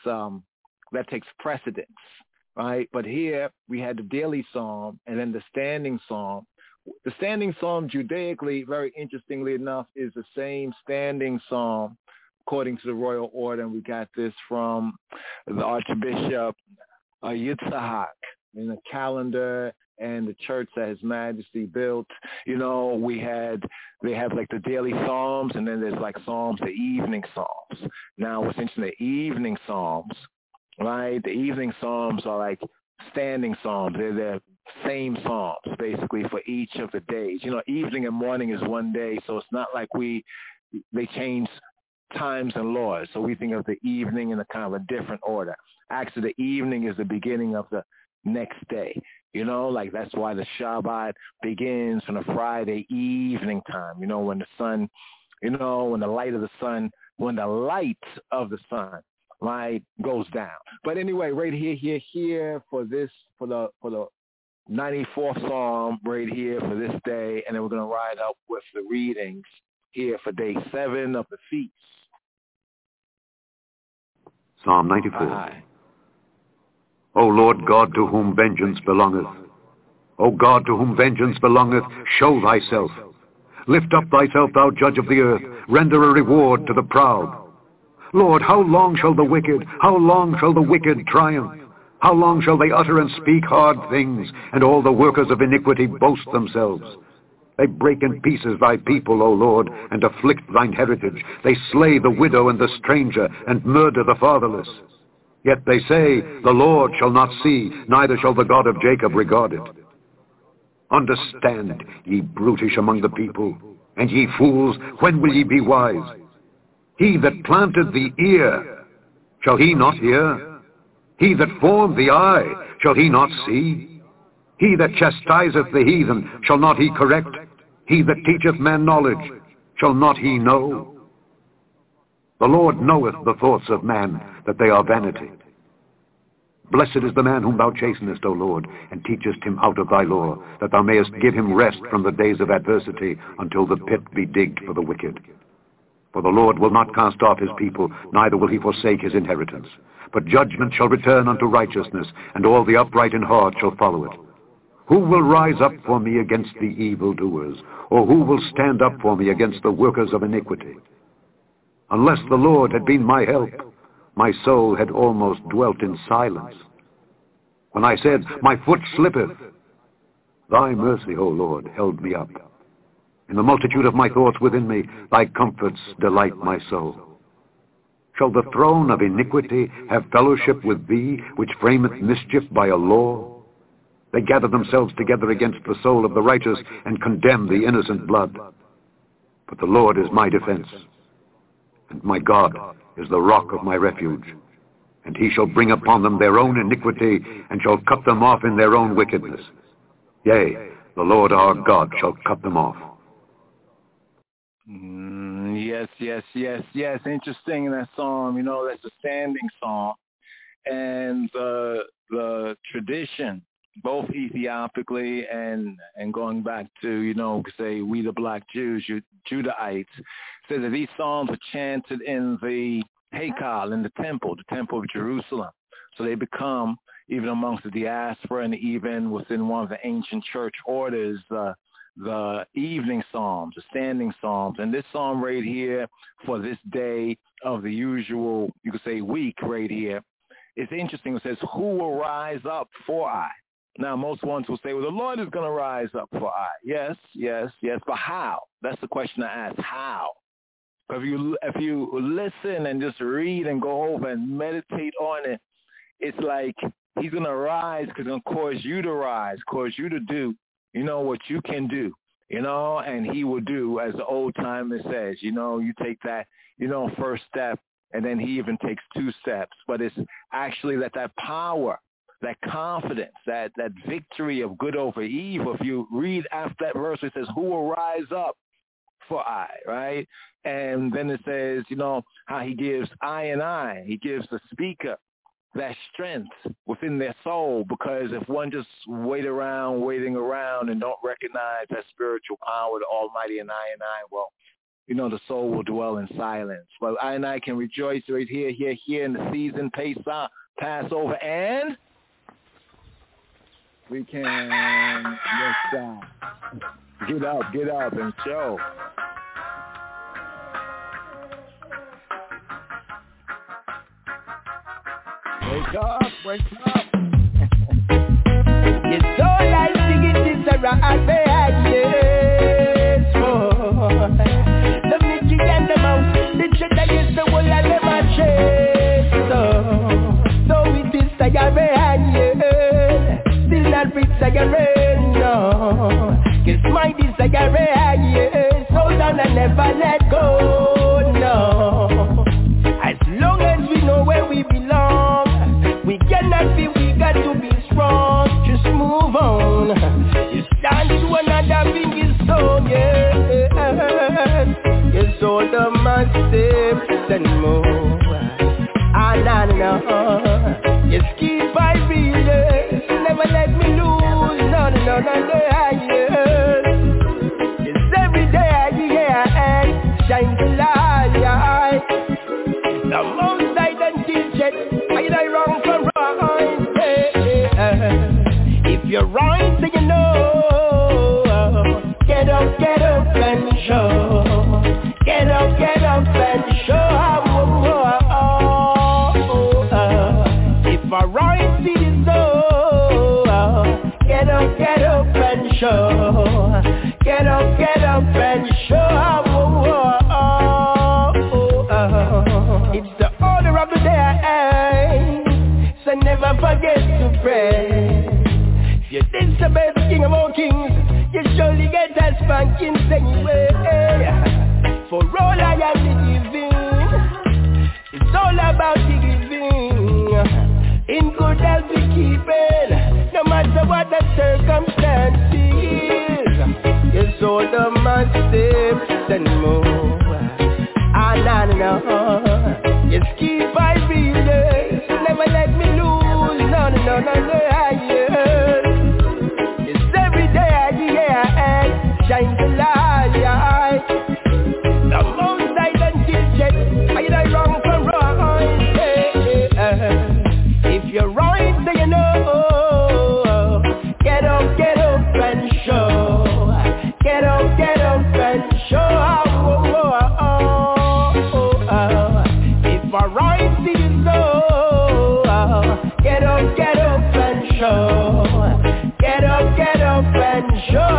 precedence, right? But here we had the daily psalm and then the standing psalm, The standing psalm, Judaically, very interestingly enough, is the same standing psalm according to the royal order, and we got this from the Archbishop Yitzhak in the calendar and the church that His Majesty built. You know, they have like the daily psalms, and then there's like psalms, the evening psalms. Now, what's interesting, the evening psalms, right? The evening psalms are like standing psalms. They're the same psalms basically for each of the days. You know, evening and morning is one day, so it's not like they change times and laws. So we think of the evening in a kind of a different order. Actually, the evening is the beginning of the next day. You know, like that's why the Shabbat begins from the Friday evening time, you know, when the sun, you know, when the light of the sun, right, goes down. But anyway, right here for the 94th Psalm right here for this day, and then we're going to ride up with the readings here for day 7 of the feast. Psalm 94. O Lord God, to whom vengeance belongeth, O God, to whom vengeance belongeth, show thyself. Lift up thyself, thou judge of the earth, render a reward to the proud. Lord, how long shall the wicked triumph? How long shall they utter and speak hard things, and all the workers of iniquity boast themselves? They break in pieces thy people, O Lord, and afflict thine heritage. They slay the widow and the stranger, and murder the fatherless. Yet they say, the Lord shall not see, neither shall the God of Jacob regard it. Understand, ye brutish among the people, and ye fools, when will ye be wise? He that planted the ear, shall he not hear? He that formed the eye, shall he not see? He that chastiseth the heathen, shall not he correct? He that teacheth man knowledge, shall not he know? The Lord knoweth the thoughts of man, that they are vanity. Blessed is the man whom thou chastenest, O Lord, and teachest him out of thy law, that thou mayest give him rest from the days of adversity, until the pit be digged for the wicked. For the Lord will not cast off his people, neither will he forsake his inheritance. But judgment shall return unto righteousness, and all the upright in heart shall follow it. Who will rise up for me against the evildoers? Or who will stand up for me against the workers of iniquity? Unless the Lord had been my help, my soul had almost dwelt in silence. When I said, my foot slippeth, thy mercy, O Lord, held me up. In the multitude of my thoughts within me, thy comforts delight my soul. Shall the throne of iniquity have fellowship with thee, which frameth mischief by a law? They gather themselves together against the soul of the righteous, and condemn the innocent blood. But the Lord is my defense, and my God is the rock of my refuge. And he shall bring upon them their own iniquity, and shall cut them off in their own wickedness. Yea, the Lord our God shall cut them off. Yes. Interesting in that psalm, you know, that's a standing psalm. And the tradition, both Ethiopically and going back to, you know, say we the black Jews, Judahites, says that these psalms are chanted in the Haykal, in the temple of Jerusalem. So they become, even amongst the diaspora and even within one of the ancient church orders, the evening psalms, the standing psalms. And this psalm right here for this day of the usual, you could say, week right here, it's interesting. It says, who will rise up for I? Now, most ones will say, well, the Lord is going to rise up for I. Yes, but how? That's the question I ask, how? If you listen and just read and go over and meditate on it, it's like he's going to rise because he's going to cause you to rise, cause you to do, you know, what you can do, you know, and he will do, as the old timer says, you know, you take that, you know, first step, and then he even takes 2 steps. But it's actually that power, that confidence, that victory of good over evil. If you read after that verse, it says, who will rise up for I, right? And then it says, you know, how he gives I and I. He gives the speaker that strength within their soul, because if one just waiting around and don't recognize that spiritual power, the Almighty and I, well, you know, the soul will dwell in silence. But I and I can rejoice right here in the season, Passover, and we can, yes, Get up and show. Wake up. It's so like singing this around the yes, the Mickey and the mouse, the cheddar is the whole of them a chase. So it is a yes, still not reach a no. Cause my desire yes, hold on and never let go, no. As long as we know where we belong, we cannot be, we got to be strong. Just move on. You stand to another thing is so, yes. Yes, all the mistakes and more. No. Yes, keep I reading. Never let me lose. No, yes. Yes, every day, yeah, shine the light. The most I don't teach it, I wrong for right. If you're right, then you know. Get up and show. Get up and show. If I right, see you know. Get up and show. Get up and show. It's the order of the day, so never forget to pray. If you disobey the King of all kings, you surely get that spanking anyway. For all I am giving, it's all about the giving. In good health we keep it, no matter what the circumstances. Yes, all the mistakes and more. No. Yes, keep I reading. Never let me lose. No, yes. Yes, every day, yeah, shine the light. The most I don't teach it, I wrong for right. If you're right, then you know. Get up and show. Get up and show. Right, see you know. Get up and show. Get up and show.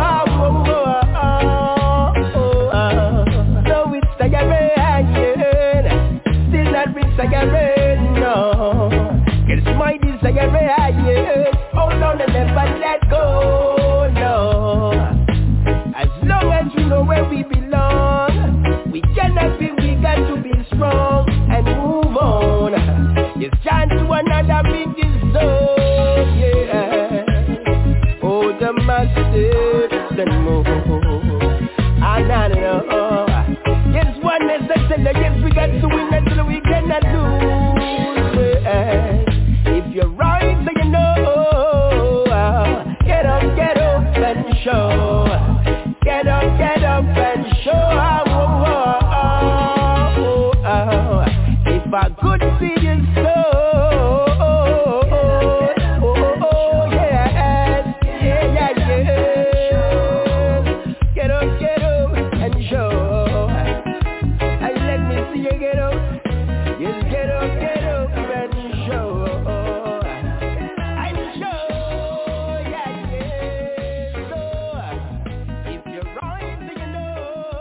So it's like a rain, still not reach like a rain, no. It's my desire, hold on and never let go, no. As long as we know where we belong, we cannot be, we got to be strong and move on. It's time to another big zone, yeah. Oh, the mistakes and more. No. Yes, one necessary, yes, we got to win until we cannot lose, yeah. If you're right, then you know. Get up and show. Get up and show. If I could see you so, yes. Get up and show. And let me see you get up. Yes, get up and show. And show, yeah. So, if you're right, then you know.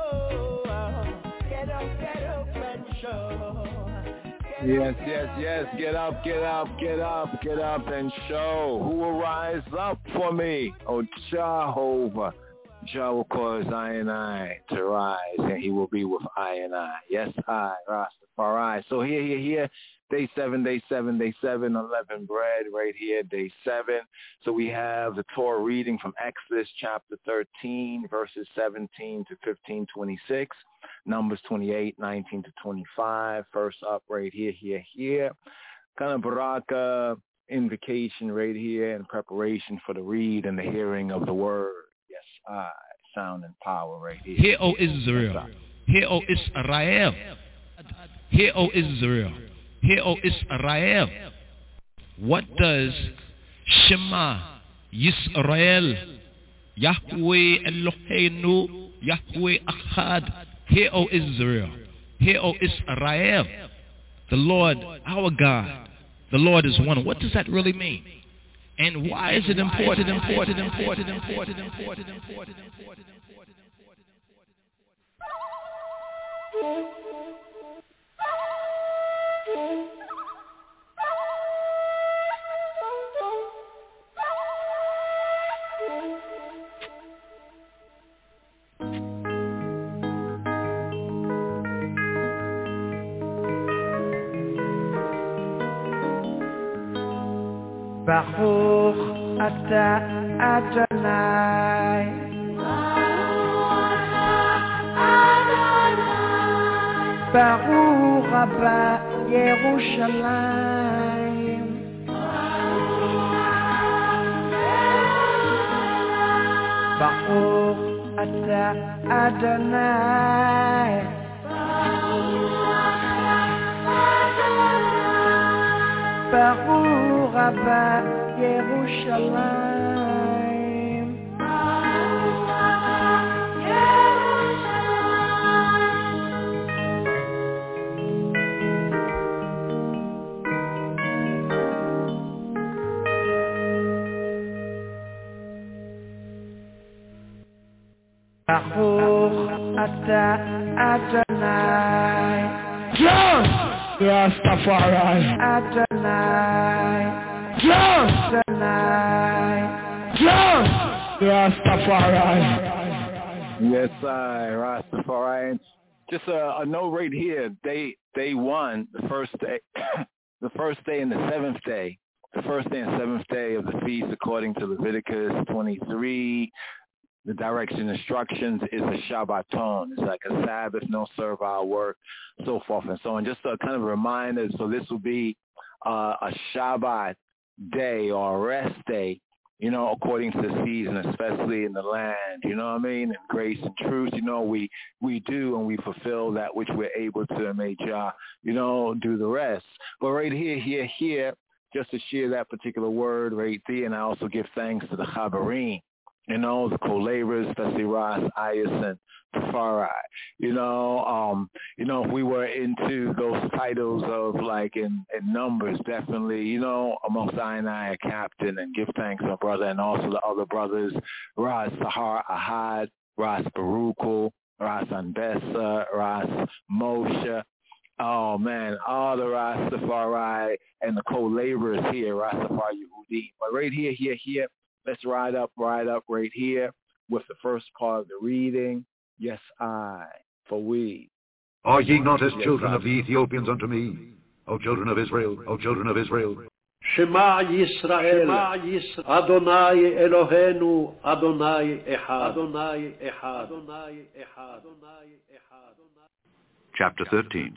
Get up and show. Yes. Get up and show. Who will rise up for me? Oh, Jehovah. Jah will cause I and I to rise, and he will be with I and I. Yes, I, Rastafari. So here. Day 7, 11 bread right here, day 7. So we have the Torah reading from Exodus chapter 13, verses 17 to 15:26. Numbers 28, 19 to 25. First up right here. Kind of baraka invocation right here in preparation for the read and the hearing of the word. Yes, I, sound and power right here. Hear, O Israel. Hear, O Israel. Hear, O Israel. Hear, O Israel. What does Shema Yisrael Yahweh Eloheinu, Yahweh Echad. Hear, O Israel. Hear, O Israel. The Lord, our God, the Lord is one. What does that really mean? And why is it important? Baruch Ata Adonai. Baruch Abba Yerushalayim. Baruch Ata Adonai. Baruch Abba Yerushalayim. Baruch Ata Adonai. Yes! Rastafari. Adonai. Yes! Adonai. Yes! Rastafari. Yes, Rastafari. Just a note right here. Day one, the first day, the first day and the seventh day, the first day and seventh day of the feast, according to Leviticus 23. The direction instructions is a Shabbaton. It's like a Sabbath, no servile work, so forth and so on. Just a kind of reminder. So this will be a Shabbat day or a rest day, you know, according to the season, especially in the land, you know what I mean? And grace and truth, you know, we do and we fulfill that which we're able to make Jah, you know, do the rest. But right here, just to share that particular word right there, and I also give thanks to the Chabarim, you know, the co-laborers, especially Ras, Ayas, and Tafari. You know, if we were into those titles of like in numbers, definitely, you know, amongst I and I, a captain, and give thanks to my brother and also the other brothers, Ras Sahar Ahad, Ras Baruchel, Ras Anbessa, Ras Moshe. Oh man, all the Rastafari and the co-laborers here, Rastafari Yehudi. But right here. Let's ride up right here with the first part of the reading. Yes, for we. Are ye not as children of the Ethiopians unto me, O children of Israel, O children of Israel? Shema Yisrael, Adonai Eloheinu, Adonai Echad, Adonai Echad, Adonai Echad, Adonai Echad. Chapter 13.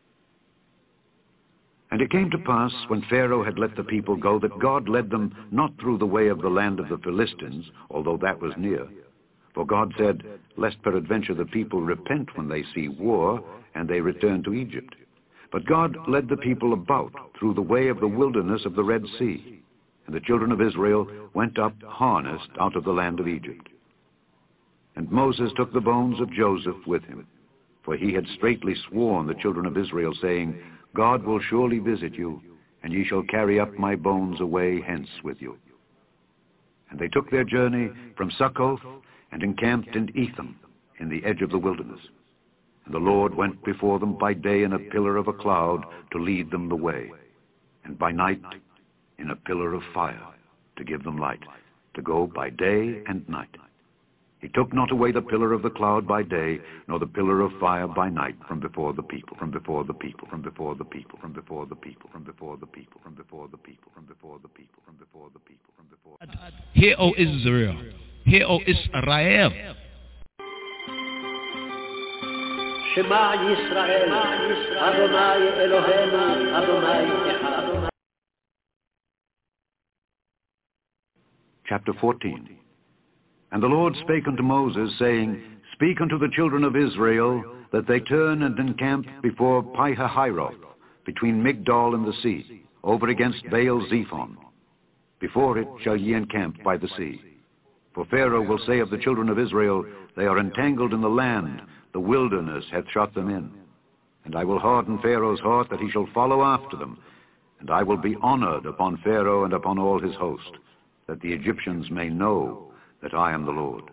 And it came to pass, when Pharaoh had let the people go, that God led them not through the way of the land of the Philistines, although that was near. For God said, lest peradventure the people repent when they see war, and they return to Egypt. But God led the people about through the way of the wilderness of the Red Sea. And the children of Israel went up harnessed out of the land of Egypt. And Moses took the bones of Joseph with him, for he had straitly sworn the children of Israel, saying, God will surely visit you, and ye shall carry up my bones away hence with you. And they took their journey from Succoth, and encamped in Etham, in the edge of the wilderness. And the Lord went before them by day in a pillar of a cloud to lead them the way, and by night in a pillar of fire to give them light, to go by day and night. He took not away the pillar of the cloud by day, nor the pillar of fire by night from before the people, from before the people, from before the people, from before the people, from before the people, from before the people, from before the people, from before the people, from before the people. Hear, O Israel. Hear, O Israel. Shema Yisrael, Adonai Eloheinu, Adonai Echad. Chapter 14. And the Lord spake unto Moses, saying, Speak unto the children of Israel, that they turn and encamp before Pi-hahiroth, between Migdol and the sea, over against Baal-zephon. Before it shall ye encamp by the sea. For Pharaoh will say of the children of Israel, they are entangled in the land, the wilderness hath shut them in. And I will harden Pharaoh's heart that he shall follow after them, and I will be honored upon Pharaoh and upon all his host, that the Egyptians may know that I am the Lord.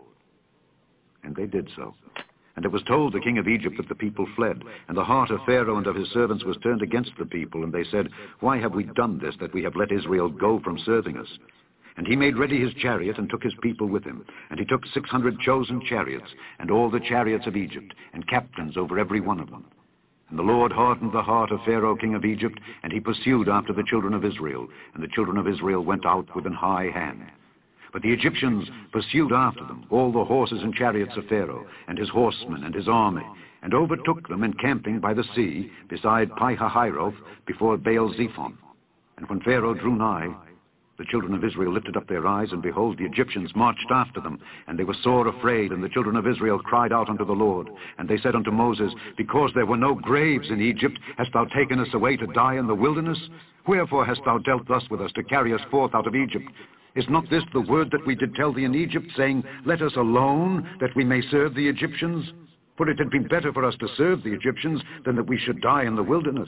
And they did so. And it was told the king of Egypt that the people fled, and the heart of Pharaoh and of his servants was turned against the people, and they said, Why have we done this, that we have let Israel go from serving us? And he made ready his chariot and took his people with him. And he took 600 chosen chariots, and all the chariots of Egypt, and captains over every one of them. And the Lord hardened the heart of Pharaoh king of Egypt, and he pursued after the children of Israel. And the children of Israel went out with an high hand. But the Egyptians pursued after them, all the horses and chariots of Pharaoh, and his horsemen and his army, and overtook them encamping by the sea, beside Pi-hahiroth, before Baal-zephon. And when Pharaoh drew nigh, the children of Israel lifted up their eyes, and behold, the Egyptians marched after them, and they were sore afraid. And the children of Israel cried out unto the Lord. And they said unto Moses, Because there were no graves in Egypt, hast thou taken us away to die in the wilderness? Wherefore hast thou dealt thus with us, to carry us forth out of Egypt? Is not this the word that we did tell thee in Egypt, saying, Let us alone, that we may serve the Egyptians? For it had been better for us to serve the Egyptians, than that we should die in the wilderness.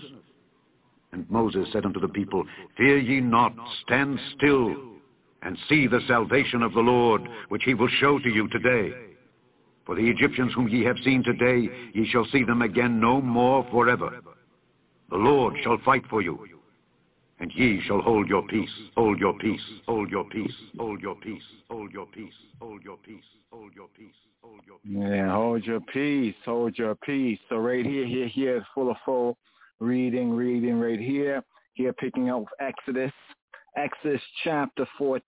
And Moses said unto the people, Fear ye not, stand still, and see the salvation of the Lord, which he will show to you today. For the Egyptians whom ye have seen today, ye shall see them again no more forever. The Lord shall fight for you, and ye shall hold your peace, hold your peace, hold your peace, hold your peace, hold your peace, hold your peace, hold your peace, hold your peace. Yeah, hold your peace, hold your peace. So right here is full reading right here. Here picking up Exodus chapter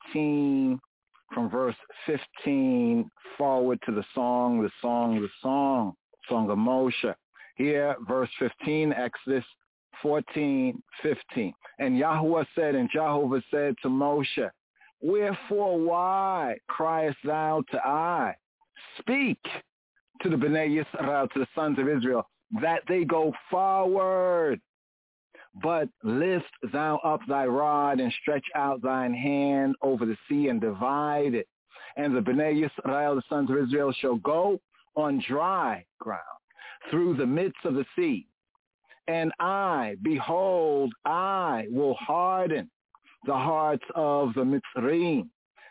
14 from verse 15 forward to the song of Moshe. Here, verse 15, Exodus 14:15. And Jehovah said to Moshe, Wherefore, why criest thou to I? Speak to the Bnei Yisrael, to the sons of Israel, that they go forward. But lift thou up thy rod and stretch out thine hand over the sea and divide it. And the Bnei Yisrael, the sons of Israel, shall go on dry ground through the midst of the sea. And I, behold, I will harden the hearts of the Mitzrayim,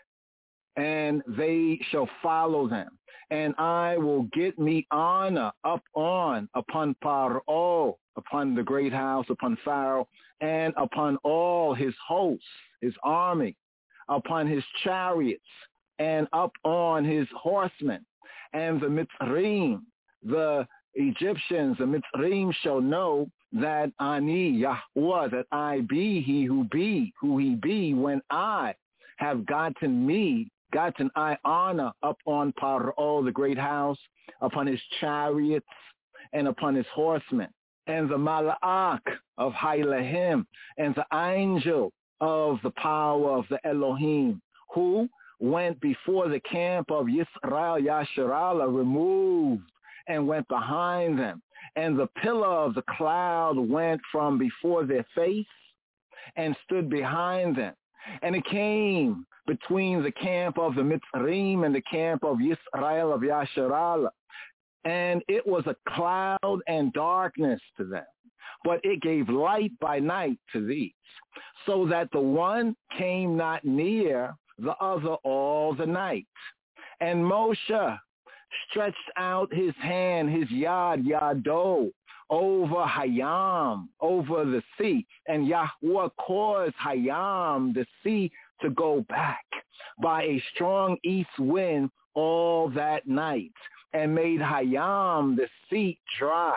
and they shall follow them. And I will get me honor upon Paro, upon the great house, upon Pharaoh, and upon all his hosts, his army, upon his chariots, and upon his horsemen. And the Mitzrayim, the Egyptians, the Mitzrayim shall know that Ani Yahweh, that I be he who he be, when I have gotten I honor upon Paro, the great house, upon his chariots, and upon his horsemen. And the Malach of Hailahim, and the angel of the power of the Elohim, who went before the camp of Yisrael Yasharallah, removed and went behind them. And the pillar of the cloud went from before their face and stood behind them. And it came between the camp of the Mitzrayim and the camp of Yisrael of Yasharallah. And it was a cloud and darkness to them, but it gave light by night to these, so that the one came not near the other all the night. And Moshe stretched out his hand, his yado, over Hayam, over the sea. And Yahweh caused Hayam, the sea, to go back by a strong east wind all that night, and made Hayam, the sea, dry.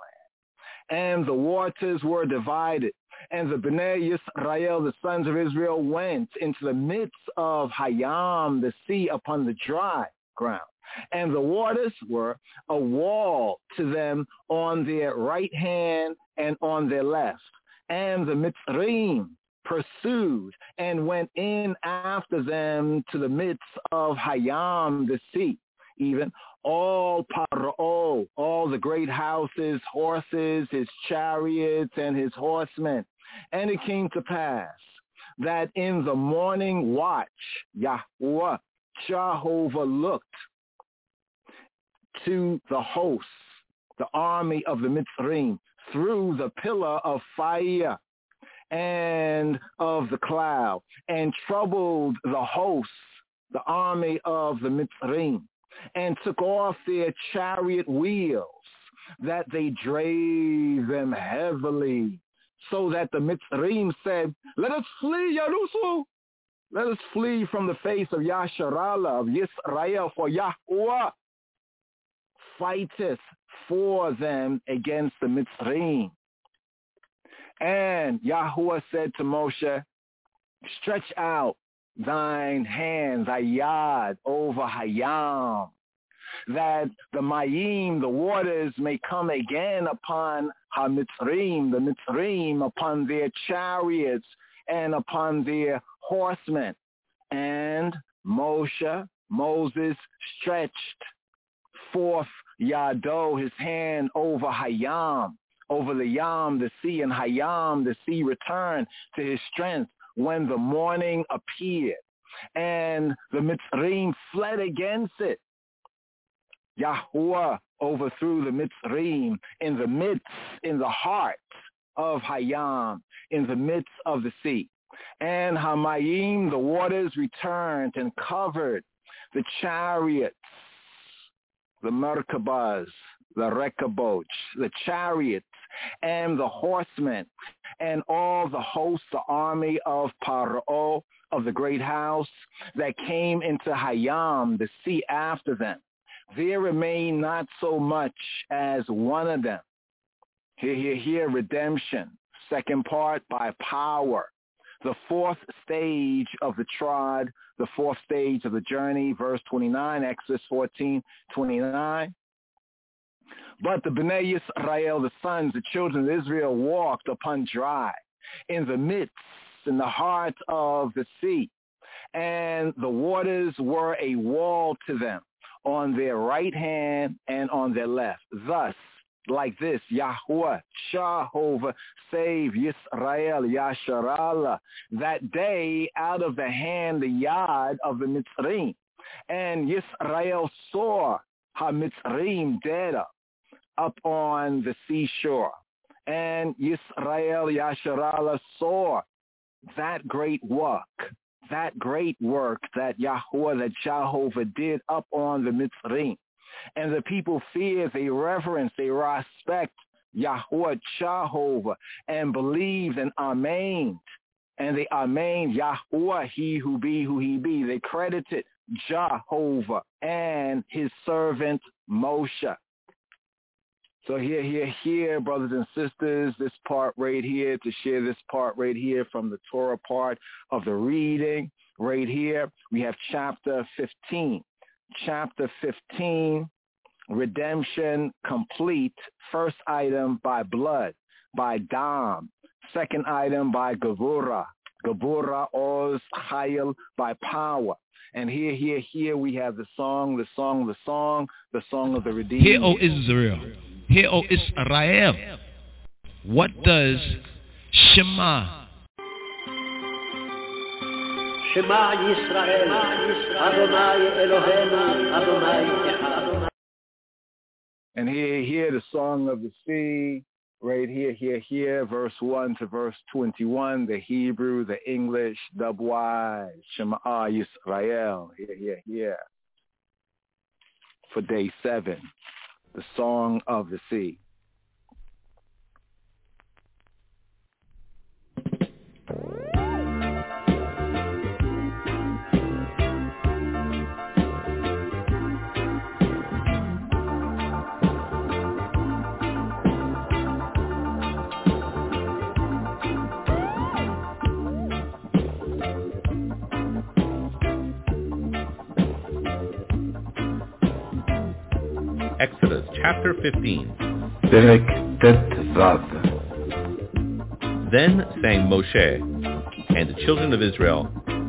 And the waters were divided. And the Bnei Yisrael, the sons of Israel, went into the midst of Hayam, the sea, upon the dry ground. And the waters were a wall to them on their right hand and on their left. And the Mitzrayim pursued and went in after them to the midst of Hayam, the sea, even all Paro, all the great houses, horses, his chariots, and his horsemen. And it came to pass that in the morning watch, Yahweh Jehovah looked to the hosts, the army of the Mitzrayim, through the pillar of fire and of the cloud, and troubled the hosts, the army of the Mitzrayim, and took off their chariot wheels, that they drave them heavily, so that the Mitzrayim said, let us flee, Yarusu. Let us flee from the face of Yasharallah, of Yisrael, for Yahweh fighteth for them against the Mitzrayim. And Yahweh said to Moshe, stretch out thine hand, thy yad, over Hayam, that the Mayim, the waters, may come again upon HaMitzrayim, the Mitzrayim, upon their chariots and upon their horsemen. And Moses stretched forth Yado, his hand, over Hayam, over the Yam, the sea, and Hayam, the sea, returned to his strength when the morning appeared. And the Mitzrayim fled against it. Yahweh overthrew the Mitzrayim in the midst, in the heart of Hayam, in the midst of the sea. And Hamayim, the waters, returned and covered the chariots, the Merkabahs, the Rekaboch, the chariots, and the horsemen, and all the hosts, the army of Paro, of the great house, that came into Hayam, the sea, after them. There remained not so much as one of them. Here, redemption. Second part, by power. The fourth stage of the trod, the fourth stage of the journey, verse 29, Exodus 14:29. But the Bnei Yisrael, the sons, the children of Israel, walked upon dry, in the midst, in the heart of the sea. And the waters were a wall to them, on their right hand and on their left. Thus, like this, Yahweh, Jehovah, save Yisrael, Yasharallah, that day out of the hand, the yad of the Mitzrayim. And Yisrael saw HaMitzrayim dead up on the seashore. And Yisrael, Yasharallah, saw that great work that Yahweh, that Jehovah did up on the Mitzrayim. And the people feared, they reverence, they respect Yahweh, Jehovah, and believed and amen. And they amen Yahweh, he who be, who he be. They credited Jehovah and his servant Moshe. So here, brothers and sisters, this part right here, to share this part right here from the Torah part of the reading right here, we have chapter 15. Chapter 15, redemption complete. First item by blood, by dam. Second item by gevura. Gevura, oz, chayil, by power. And here we have the song of the redeemed. Hear, O Israel. Hear, O Israel. What does Shema? Shema Yisrael, Adonai Eloheinu, Adonai Echad. And here the song of the sea, right here, verse 1 to verse 21, the Hebrew, the English, dubwise, Shema Yisrael, here. For day 7, the song of the sea. Exodus chapter 15. Perek Tet Vav. Then sang Moshe and the children of Israel.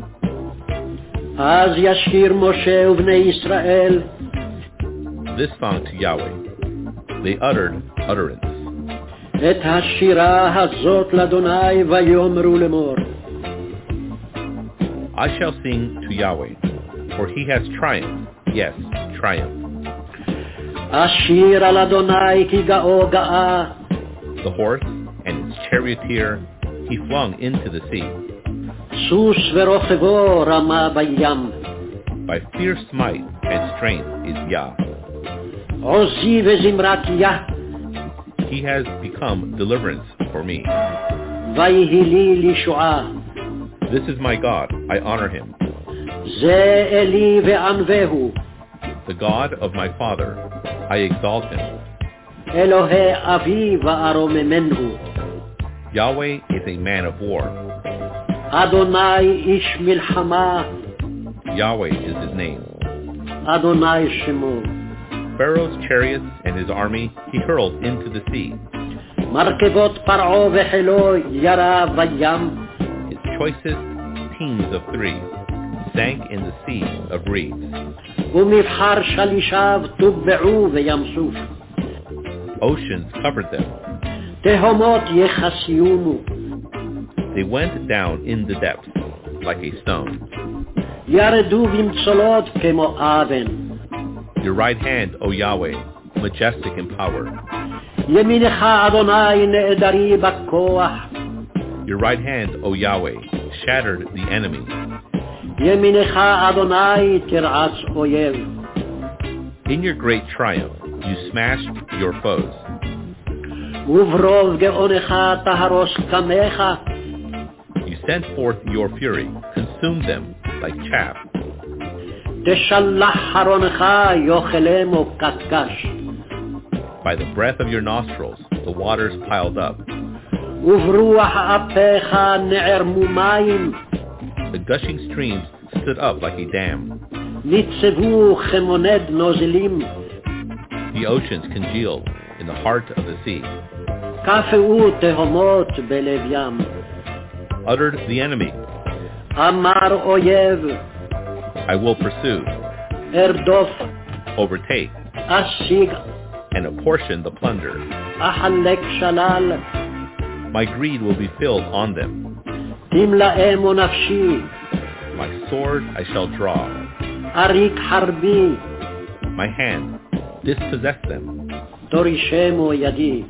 Az yashir Moshe uvnei Yisrael. This song to Yahweh. They uttered utterance. Et hashira hazot ladonai vayomru lemor. I shall sing to Yahweh for he has triumphed, yes, triumphed. Ashir al Adonai ki ga'o ga'a. The horse and its charioteer he flung into the sea. Sus verochevo rama bayam. By fierce might and strength is Yah. Ozi vezimrat Yah. He has become deliverance for me. Vayhili lishu'ah. This is my God, I honor him. Ze Eli ve'anvehu. The God of my father, I exalt him. Elohe avi va'aromemenhu. Yahweh is a man of war. Adonai ish milchama. Yahweh is his name. Adonai shemo. Pharaoh's chariots and his army he hurled into the sea. Markevot paro vechelo yara vayam. His choicest teams of 3 sank in the sea of reeds. Umifhar shalishav tubbe'u v'yamsuf. Oceans covered them. Tehomot yechasiyumu. They went down in the depths like a stone. Yaredu v'imtzolot kemo aven. Your right hand, O Yahweh, majestic in power. Yeminecha Adonai ne'edari b'koach. Your right hand, O Yahweh, shattered the enemy. Yeminecha Adonai tir'atz oyev. In your great triumph, you smashed your foes. Uvrov ge'onecha taharos kamecha. You sent forth your fury, consumed them like chaff. Teshalach haronecha yochelemo katkash. By the breath of your nostrils, the waters piled up. Uvruach apecha ne'ermu mayim. The gushing streams stood up like a dam. Nitzevu chemoned nozilim. The oceans congealed in the heart of the sea. Kafeu tehomot belev yam. Uttered the enemy. Amar oyev. I will pursue. Erdof. Overtake. Ashig. And apportion the plunder. Ahalek shalal. My greed will be filled on them. Timlaemo nafshi. My sword I shall draw. Arik harbi. My hand dispossess them. Torishemo yadi.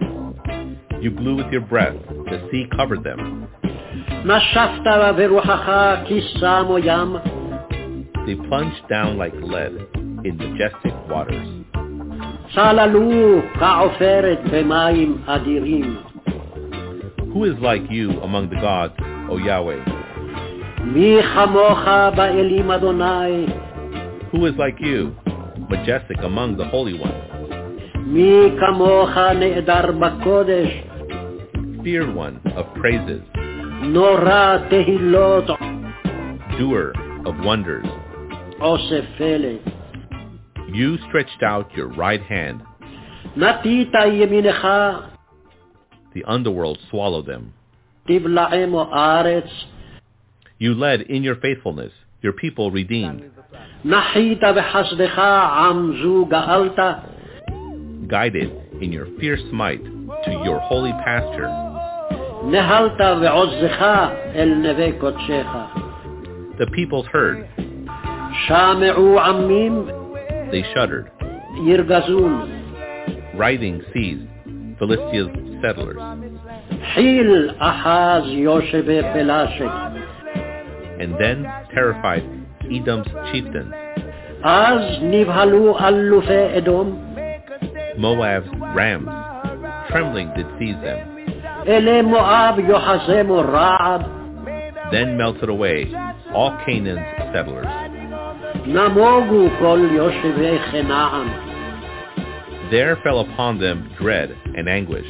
You blew with your breath. The sea covered them. Nashafta veruchacha kisamo yam. They plunged down like lead in majestic waters. Salalu ka'oferet b'mayim adirim. Who is like you among the gods, O Yahweh? Mi chamocha ba'elim Adonai. Who is like you, majestic among the holy ones? Mi kamocha ne'edar b'kodesh. Feared one of praises. Nora tehilot. Doer of wonders. Osefele. You stretched out your right hand. Natita yeminecha. The underworld swallowed them. Tiblaemo aretz. You led in your faithfulness, your people redeemed. Nahita v'chasdecha amzu ga'alta. Guided in your fierce might to your holy pasture. Nehalta ve'ozzecha el neve kodshecha. The peoples heard. Shame'u ammim. They shuddered. Yirgazun. Writhing seized Philistia's settlers. Hil Ahaz Yosheve Pelashek. And then terrified Edom's chieftains. Az Nivhalu Allufe Edom. Moab's rams, trembling did seize them. Ele Moab Yohazemo Ra'ad. Then melted away all Canaan's settlers. Namogu Kol Yosheve Chena'an. There fell upon them dread and anguish.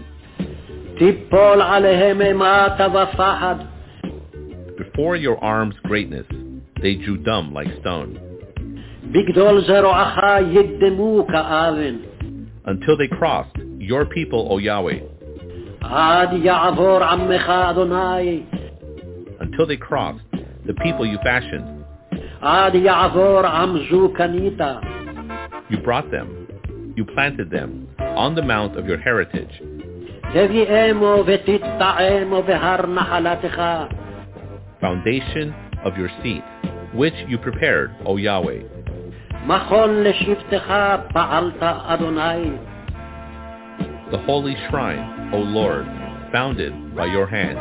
Tipol alehem emata v'fahad. Before your arm's greatness, they drew dumb like stone. Bigdol zero'acha yiddemu ka'aven. Until they crossed your people, O Yahweh. Ad ya'avor ammecha Adonai. Until they crossed the people you fashioned. Ad ya'avor amzu kanita. You brought them. You planted them on the mount of your heritage. Foundation of your seat, which you prepared, O Yahweh. מכון לשבתך פעלת אדוני. The holy shrine, O Lord, founded by your hand.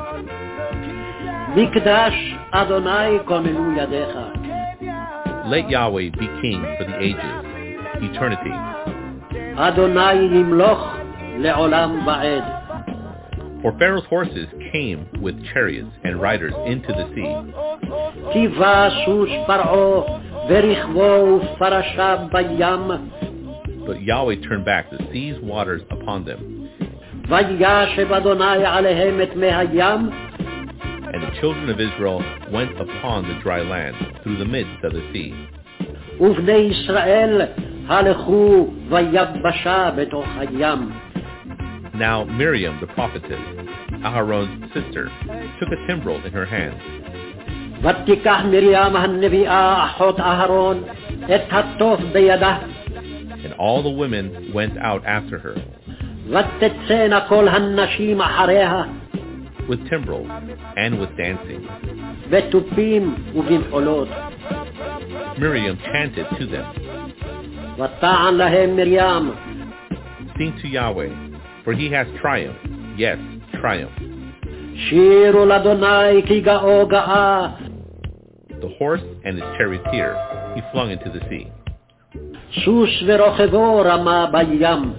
מקדש אדוני כוננו ידיך. Let Yahweh be king for the ages, eternity. אדוני ימלוך לעולם ועד. For Pharaoh's horses came with chariots and riders into the sea. טיווה סוס פרעה ורכבו ופרשיו בים. But Yahweh turned back the sea's waters upon them. וישב אדוני עליהם את מי הים. And the children of Israel went upon the dry land through the midst of the sea. ובני ישראל הלכו ויבשה בתוך הים. Now Miriam, the prophetess, Aharon's sister, took a timbrel in her hand. ותיקח מרים הנביאה אחות אהרון את התוף בידה. And all the women went out after her. ותצאנה כל הנשים אחריה. With timbrels and with dancing. בתופים ובמחולות. Miriam chanted to them. ותען להם מרים. Sing to Yahweh, for he has triumphed, yes, triumphed. שירו לאדוני כי גאו גאה. The horse and his charioteer he flung into the sea. סוס ורוכבו רמה בים.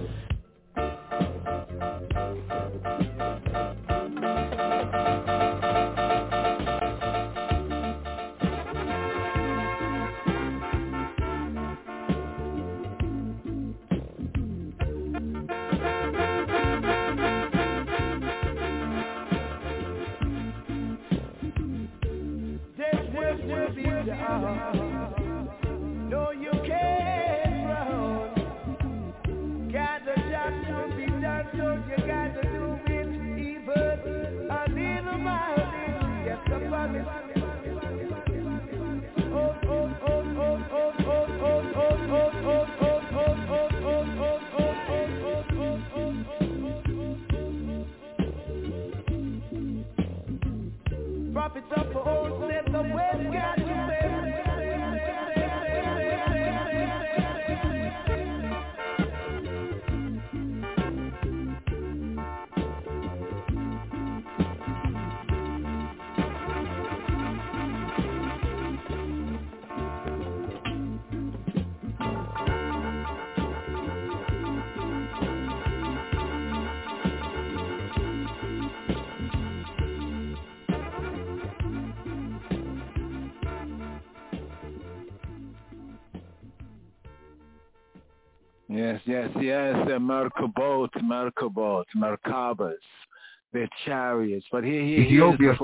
Yes, Merkabot, Merkabas, their chariots. But Ethiopia.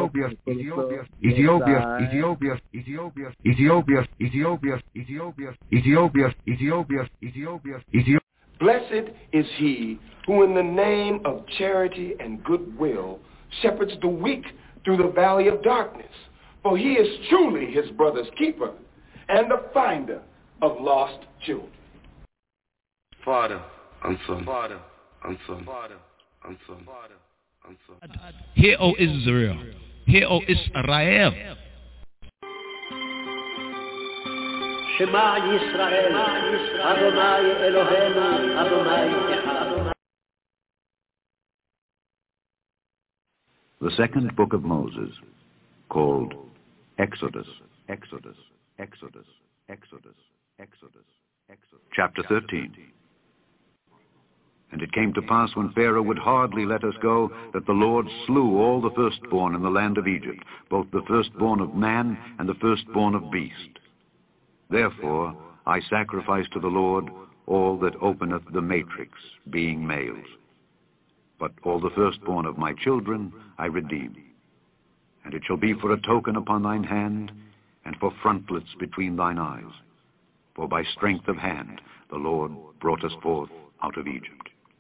Blessed is he who in the name of charity and goodwill shepherds the weak through the valley of darkness. For he is truly his brother's keeper and the finder of lost children. Father and Son, Father and Son, Father and Son, Father and Son. Hear, O Israel, hear, O Israel. Shema Yisrael, Adonai Eloheinu, Adonai Echad. The second book of Moses, called Exodus. Chapter 13. And it came to pass when Pharaoh would hardly let us go, that the Lord slew all the firstborn in the land of Egypt, both the firstborn of man and the firstborn of beast. Therefore I sacrifice to the Lord all that openeth the matrix, being males. But all the firstborn of my children I redeem. And it shall be for a token upon thine hand, and for frontlets between thine eyes. For by strength of hand the Lord brought us forth out of Egypt.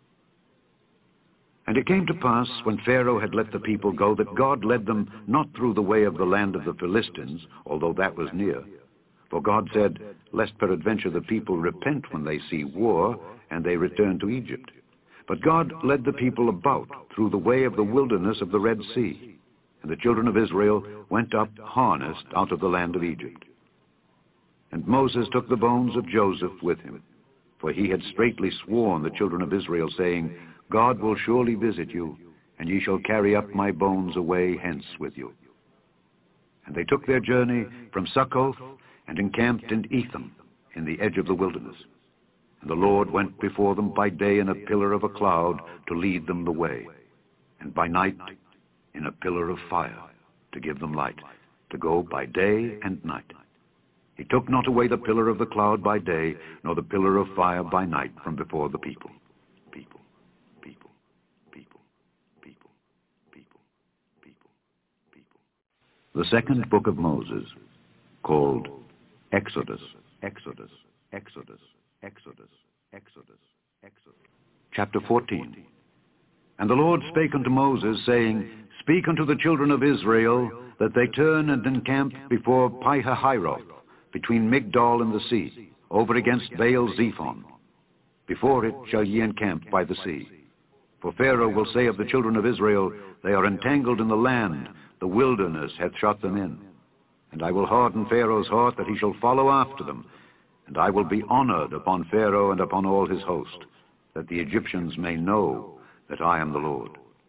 And it came to pass, when Pharaoh had let the people go, that God led them not through the way of the land of the Philistines, although that was near. For God said, lest peradventure the people repent when they see war, and they return to Egypt. But God led the people about through the way of the wilderness of the Red Sea. And the children of Israel went up harnessed out of the land of Egypt. And Moses took the bones of Joseph with him, for he had straitly sworn the children of Israel, saying, God will surely visit you, and ye shall carry up my bones away hence with you. And they took their journey from Succoth, and encamped in Etham, in the edge of the wilderness. And the Lord went before them by day in a pillar of a cloud to lead them the way, and by night in a pillar of fire to give them light, to go by day and night. He took not away the pillar of the cloud by day, nor the pillar of fire by night from before the people. People, people, people, people, people, people, people. The second book of Moses, called Exodus, Exodus, Exodus, Exodus, Exodus, Exodus. Chapter 14. And the Lord spake unto Moses, saying, Speak unto the children of Israel, that they turn and encamp before Pi-hahiroth, between Migdol and the sea, over against Baal-zephon. Before it shall ye encamp by the sea. For Pharaoh will say of the children of Israel, They are entangled in the land, the wilderness hath shut them in. And I will harden Pharaoh's heart, that he shall follow after them. And I will be honored upon Pharaoh and upon all his host, that the Egyptians may know that I am the Lord.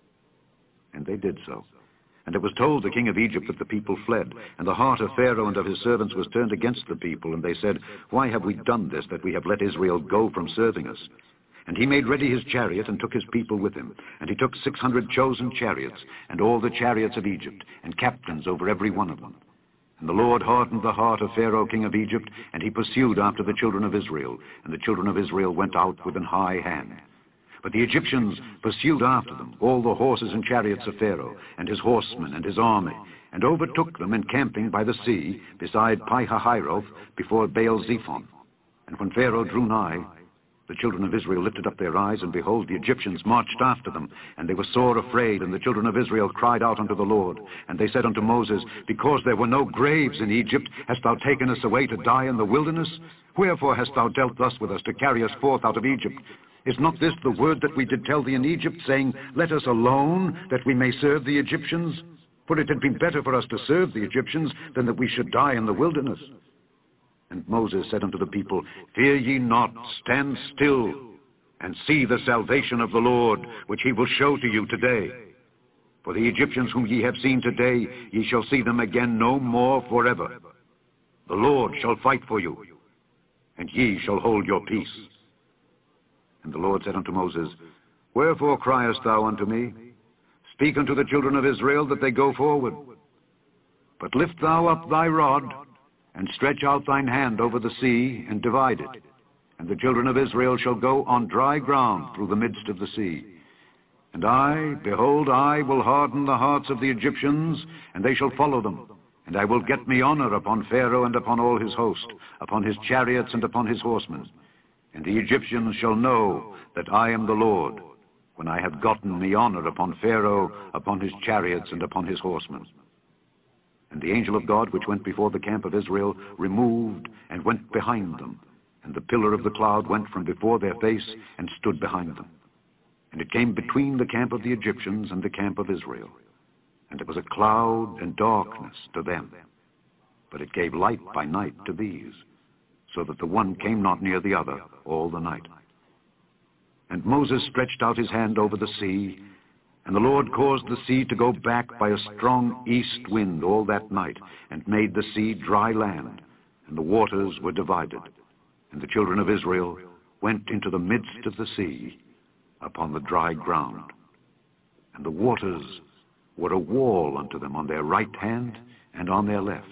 And they did so. And it was told the king of Egypt that the people fled, and the heart of Pharaoh and of his servants was turned against the people, and they said, Why have we done this, that we have let Israel go from serving us? And he made ready his chariot, and took his people with him. And he took 600 chosen chariots, and all the chariots of Egypt, and captains over every one of them. And the Lord hardened the heart of Pharaoh king of Egypt, and he pursued after the children of Israel. And the children of Israel went out with an high hand. But the Egyptians pursued after them, all the horses and chariots of Pharaoh, and his horsemen and his army, and overtook them encamping by the sea, beside Pi-hahiroth, before Baal-zephon. And when Pharaoh drew nigh, the children of Israel lifted up their eyes, and behold, the Egyptians marched after them, and they were sore afraid. And the children of Israel cried out unto the Lord. And they said unto Moses, Because there were no graves in Egypt, hast thou taken us away to die in the wilderness? Wherefore hast thou dealt thus with us, to carry us forth out of Egypt? Is not this the word that we did tell thee in Egypt, saying, Let us alone, that we may serve the Egyptians? For it had been better for us to serve the Egyptians, than that we should die in the wilderness. And Moses said unto the people, Fear ye not, stand still, and see the salvation of the Lord, which he will show to you today. For the Egyptians whom ye have seen today, ye shall see them again no more forever. The Lord shall fight for you, and ye shall hold your peace. And the Lord said unto Moses, Wherefore criest thou unto me? Speak unto the children of Israel, that they go forward. But lift thou up thy rod, and stretch out thine hand over the sea, and divide it. And the children of Israel shall go on dry ground through the midst of the sea. And I, behold, I will harden the hearts of the Egyptians, and they shall follow them. And I will get me honor upon Pharaoh and upon all his host, upon his chariots and upon his horsemen. And the Egyptians shall know that I am the Lord, when I have gotten me honor upon Pharaoh, upon his chariots, and upon his horsemen. And the angel of God, which went before the camp of Israel, removed and went behind them. And the pillar of the cloud went from before their face and stood behind them. And it came between the camp of the Egyptians and the camp of Israel. And it was a cloud and darkness to them. But it gave light by night to these, so that the one came not near the other all the night. And Moses stretched out his hand over the sea, and the Lord caused the sea to go back by a strong east wind all that night, and made the sea dry land, and the waters were divided. And the children of Israel went into the midst of the sea upon the dry ground. And the waters were a wall unto them on their right hand and on their left.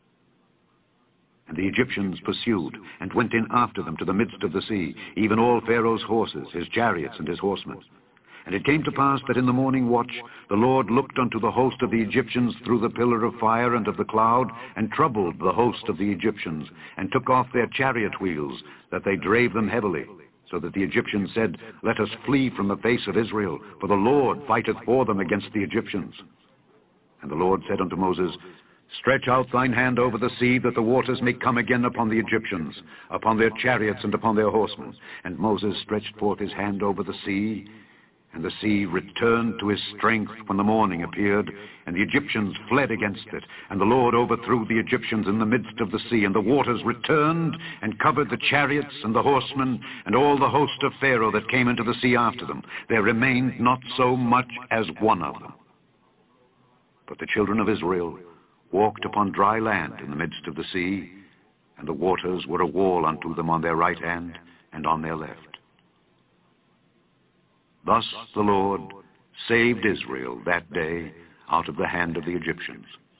And the Egyptians pursued, and went in after them to the midst of the sea, even all Pharaoh's horses, his chariots, and his horsemen. And it came to pass that in the morning watch the Lord looked unto the host of the Egyptians through the pillar of fire and of the cloud, and troubled the host of the Egyptians, and took off their chariot wheels, that they drave them heavily, so that the Egyptians said, Let us flee from the face of Israel, for the Lord fighteth for them against the Egyptians. And the Lord said unto Moses, Stretch out thine hand over the sea, that the waters may come again upon the Egyptians, upon their chariots and upon their horsemen. And Moses stretched forth his hand over the sea, And the sea returned to his strength when the morning appeared, and the Egyptians fled against it. And the Lord overthrew the Egyptians in the midst of the sea, and the waters returned and covered the chariots and the horsemen and all the host of Pharaoh that came into the sea after them. There remained not so much as one of them. But the children of Israel walked upon dry land in the midst of the sea, and the waters were a wall unto them on their right hand and on their left. Thus the Lord saved Israel that day out of the hand of the Egyptians.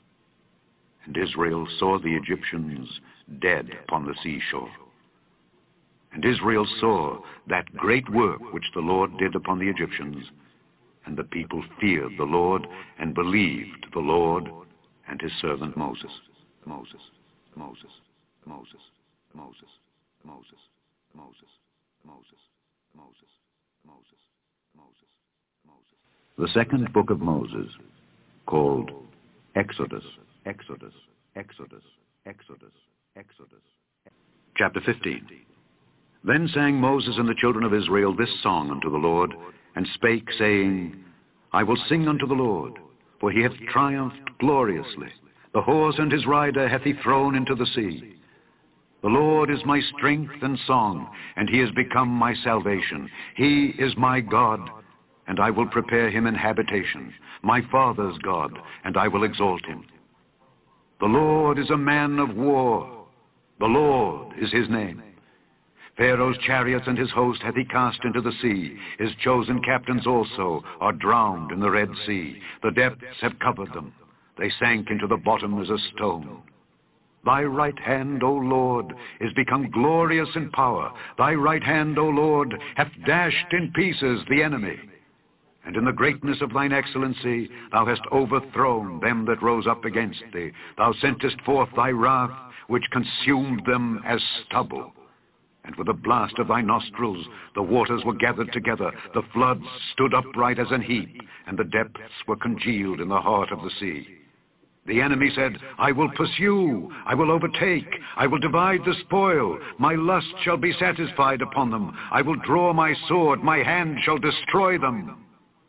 And Israel saw the Egyptians dead upon the seashore. And Israel saw that great work which the Lord did upon the Egyptians, and the people feared the Lord and believed the Lord and his servant Moses. Moses, Moses, Moses, Moses, Moses, Moses, Moses, Moses, Moses, Moses, Moses. The second book of Moses, called Exodus, Exodus, Exodus, Exodus, Exodus. Chapter 15. Then sang Moses and the children of Israel this song unto the Lord, and spake, saying, I will sing unto the Lord, for he hath triumphed gloriously. The horse and his rider hath he thrown into the sea. The Lord is my strength and song, and he is become my salvation. He is my God, and I will prepare him an habitation, my father's God, and I will exalt him. The Lord is a man of war. The Lord is his name. Pharaoh's chariots and his host hath he cast into the sea. His chosen captains also are drowned in the Red Sea. The depths have covered them. They sank into the bottom as a stone. Thy right hand, O Lord, is become glorious in power. Thy right hand, O Lord, hath dashed in pieces the enemy. And in the greatness of thine excellency thou hast overthrown them that rose up against thee. Thou sentest forth thy wrath, which consumed them as stubble. And with a blast of thy nostrils the waters were gathered together, the floods stood upright as an heap, and the depths were congealed in the heart of the sea. The enemy said, I will pursue, I will overtake, I will divide the spoil, my lust shall be satisfied upon them, I will draw my sword, my hand shall destroy them.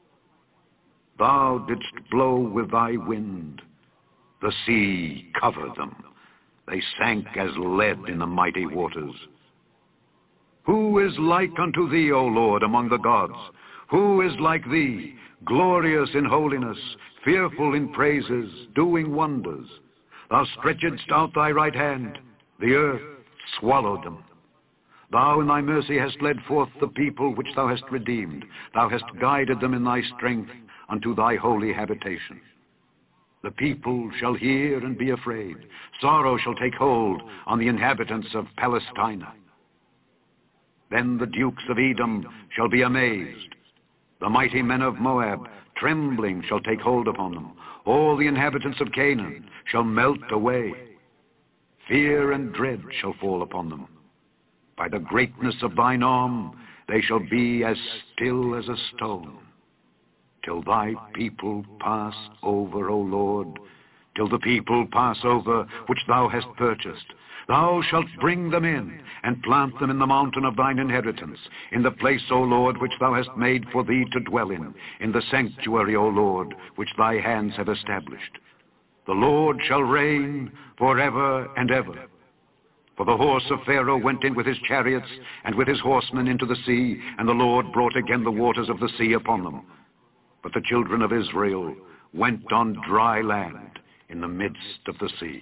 Thou didst blow with thy wind, the sea covered them, they sank as lead in the mighty waters. Who is like unto thee, O Lord, among the gods? Who is like thee, glorious in holiness, fearful in praises, doing wonders? Thou stretchedst out thy right hand, the earth swallowed them. Thou in thy mercy hast led forth the people which thou hast redeemed. Thou hast guided them in thy strength unto thy holy habitation. The people shall hear and be afraid. Sorrow shall take hold on the inhabitants of Palestina. Then the dukes of Edom shall be amazed. The mighty men of Moab, trembling, shall take hold upon them. All the inhabitants of Canaan shall melt away. Fear and dread shall fall upon them. By the greatness of thine arm they shall be as still as a stone. Till thy people pass over, O Lord, till the people pass over which thou hast purchased. Thou shalt bring them in, and plant them in the mountain of thine inheritance, in the place, O Lord, which thou hast made for thee to dwell in the sanctuary, O Lord, which thy hands have established. The Lord shall reign forever and ever. For the horse of Pharaoh went in with his chariots and with his horsemen into the sea, and the Lord brought again the waters of the sea upon them. But the children of Israel went on dry land in the midst of the sea.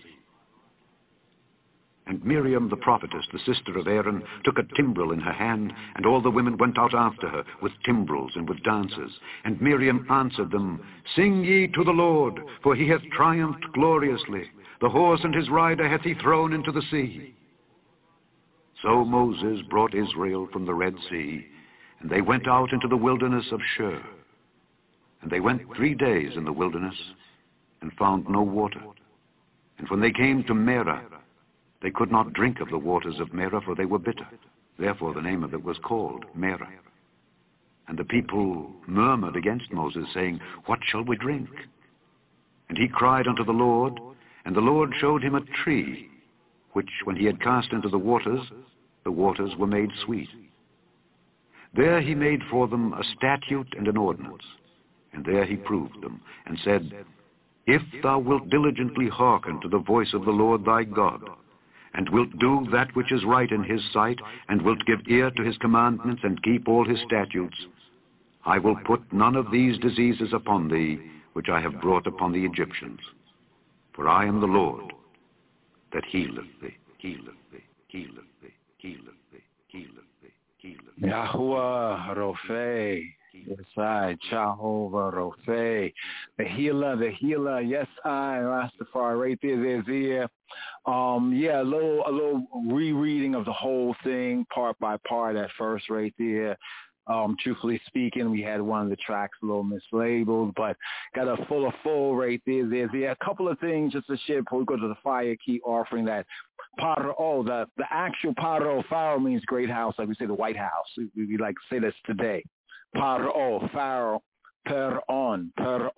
And Miriam the prophetess, the sister of Aaron, took a timbrel in her hand, and all the women went out after her with timbrels and with dances. And Miriam answered them, Sing ye to the Lord, for he hath triumphed gloriously. The horse and his rider hath he thrown into the sea. So Moses brought Israel from the Red Sea, and they went out into the wilderness of Shur. And they went 3 days in the wilderness, and found no water. And when they came to Merah, they could not drink of the waters of Merah, for they were bitter. Therefore the name of it was called Merah. And the people murmured against Moses, saying, What shall we drink? And he cried unto the Lord, and the Lord showed him a tree, which when he had cast into the waters were made sweet. There he made for them a statute and an ordinance, and there he proved them, and said, If thou wilt diligently hearken to the voice of the Lord thy God, and wilt do that which is right in his sight, and wilt give ear to his commandments, and keep all his statutes, I will put none of these diseases upon thee, which I have brought upon the Egyptians. For I am the Lord that healeth thee, healeth thee, healeth thee, healeth thee, healeth thee, healeth thee. Yahuwah Rophe. Yes, I, Jehovah Rophe. The healer, yes, I, Rastafari, right there's here. A little rereading of the whole thing, part by part at first, right there. Truthfully speaking, we had one of the tracks a little mislabeled, but got a full right there. There's a couple of things just to share before we go to the fire key offering. That Paro, the actual Paro, Pharaoh means great house, like we say the White House. We like to say this today. Paro, Pharaoh, Per'on,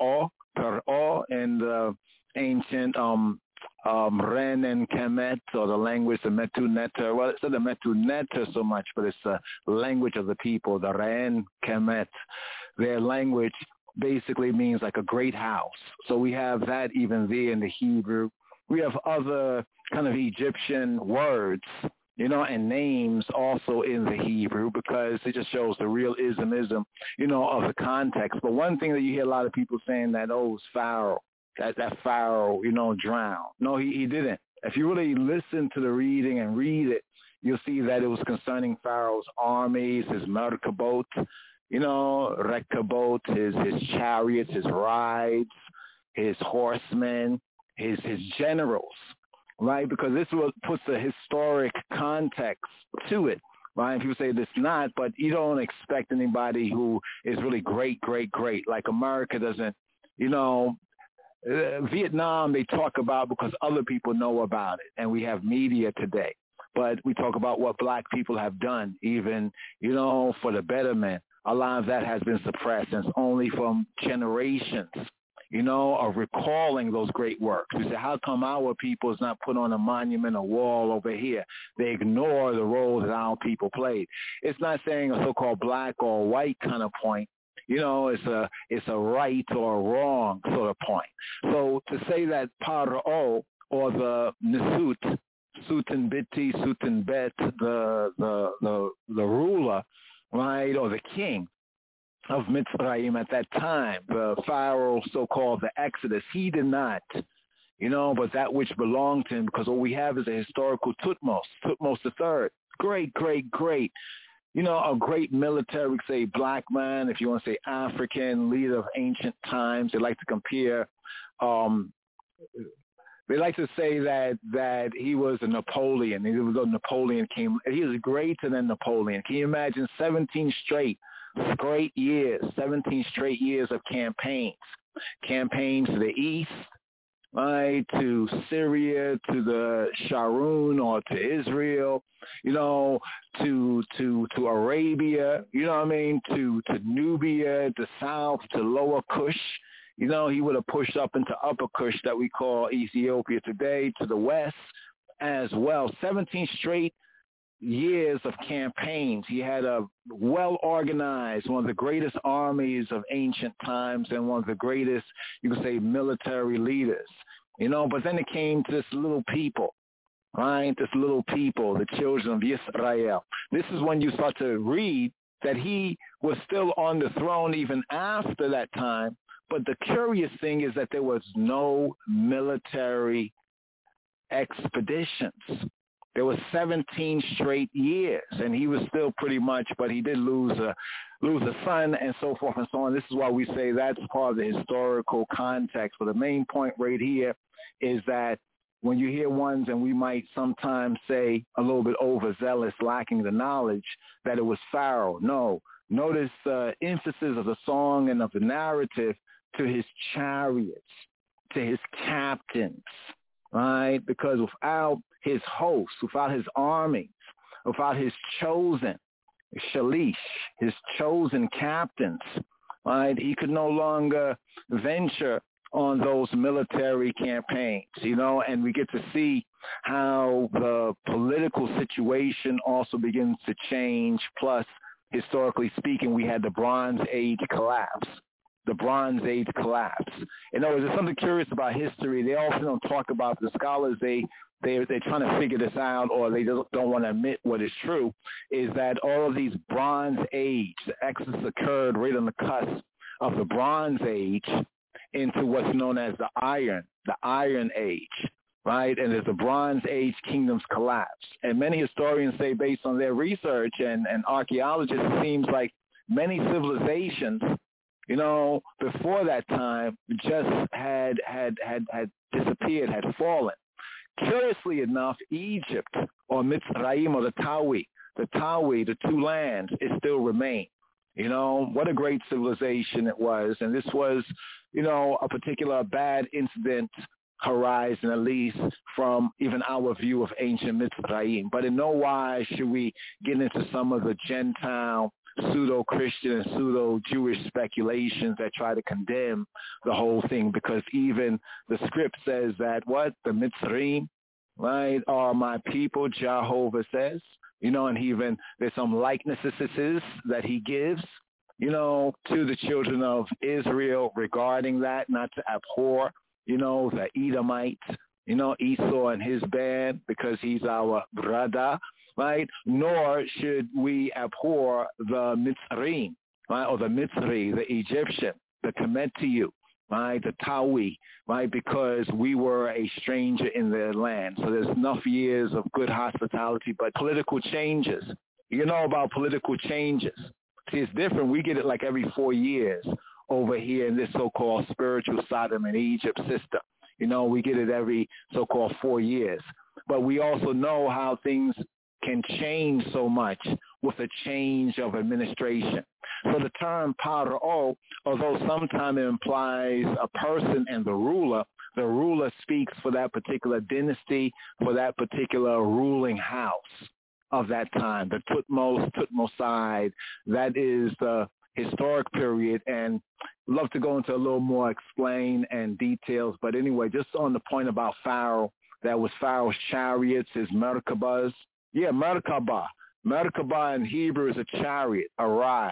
in the ancient Ren and Kemet, or the language of Metu Neter. Well, it's not the Metu Neter so much, but it's the language of the people, the Ren Kemet. Their language basically means like a great house. So we have that even there in the Hebrew. We have other kind of Egyptian words, and names also in the Hebrew, because it just shows the real ism, of the context. But one thing that you hear a lot of people saying that, it's Pharaoh. That Pharaoh, drowned. No, he didn't. If you really listen to the reading and read it, you'll see that it was concerning Pharaoh's armies, his Merkabot, Rekabot, his chariots, his rides, his horsemen, his generals, right? Because this puts a historic context to it, right? People say this not, but you don't expect anybody who is really great, like America doesn't, Vietnam they talk about because other people know about it, and we have media today. But we talk about what black people have done, even, for the betterment. A lot of that has been suppressed, and it's only from generations, of recalling those great works. We say, how come our people is not put on a monument or wall over here? They ignore the role that our people played. It's not saying a so-called black or white kind of point. It's a right or wrong sort of point. So to say that Paro, or the Nisut, Sultan Biti, Sultan Bet, the ruler, right, or the king of Mitzrayim at that time, the Pharaoh, so-called the Exodus, he did not, but that which belonged to him, because all we have is a historical Thutmose III. Great. A great military, say black man, if you want to say African leader of ancient times. They like to compare, they like to say that he was a Napoleon. Even though Napoleon came, he was greater than Napoleon. Can you imagine 17 straight years, 17 straight years of campaigns to the east, right, to Syria, to the Sharon, or to Israel, to Arabia, to Nubia, to South, to Lower Kush. He would have pushed up into Upper Kush that we call Ethiopia today, to the west as well. 17 straight years of campaigns. He had a well-organized, one of the greatest armies of ancient times, and one of the greatest, you could say, military leaders. But then it came to this little people, right? This little people, the children of Israel. This is when you start to read that he was still on the throne even after that time. But the curious thing is that there was no military expeditions. There was 17 straight years, and he was still pretty much, but he did lose a son and so forth and so on. This is why we say that's part of the historical context. But the main point right here is that when you hear ones, and we might sometimes say a little bit overzealous, lacking the knowledge, that it was Pharaoh. No. Notice the emphasis of the song and of the narrative to his chariots, to his captains, right? Because without his hosts, without his armies, without his chosen shalish, his chosen captains, right, he could no longer venture on those military campaigns, and we get to see how the political situation also begins to change, plus historically speaking, we had the Bronze Age collapse. The Bronze Age collapse. In other words, there's something curious about history. They often don't talk about the scholars. They're trying to figure this out, or they don't want to admit what is true, is that all of these Bronze Age, the exodus occurred right on the cusp of the Bronze Age into what's known as the Iron Age, right? And as the Bronze Age kingdoms collapsed. And many historians say, based on their research and archaeologists, it seems like many civilizations, before that time just had disappeared, had fallen. Curiously enough, Egypt, or Mitzrayim, or the Tawi, the two lands, it still remain. What a great civilization it was. And this was, a particular bad incident horizon, at least from even our view of ancient Mitzrayim. But in no wise should we get into some of the Gentile, pseudo-Christian and pseudo-Jewish speculations that try to condemn the whole thing, because even the script says that the Mitzrayim, right, are my people, Jehovah says, and even there's some likenesses that he gives, to the children of Israel regarding that, not to abhor, the Edomites, Esau and his band, because he's our brother, right? Nor should we abhor the Mitzrayim, right, or the Mitzri, the Egyptian, the Kemetiu, right, the Tawi, right, because we were a stranger in their land. So there's enough years of good hospitality, but political changes. About political changes. See, it's different. We get it like every 4 years over here in this so-called spiritual Sodom and Egypt system. We get it every so-called 4 years. But we also know how things can change so much with a change of administration. So the term Paro, although sometimes it implies a person and the ruler speaks for that particular dynasty, for that particular ruling house of that time, the Tutmoside. That is the historic period, and love to go into a little more explain and details. But anyway, just on the point about Pharaoh, that was Pharaoh's chariots, his Merkabahs. Yeah, Merkabah. Merkabah in Hebrew is a chariot, a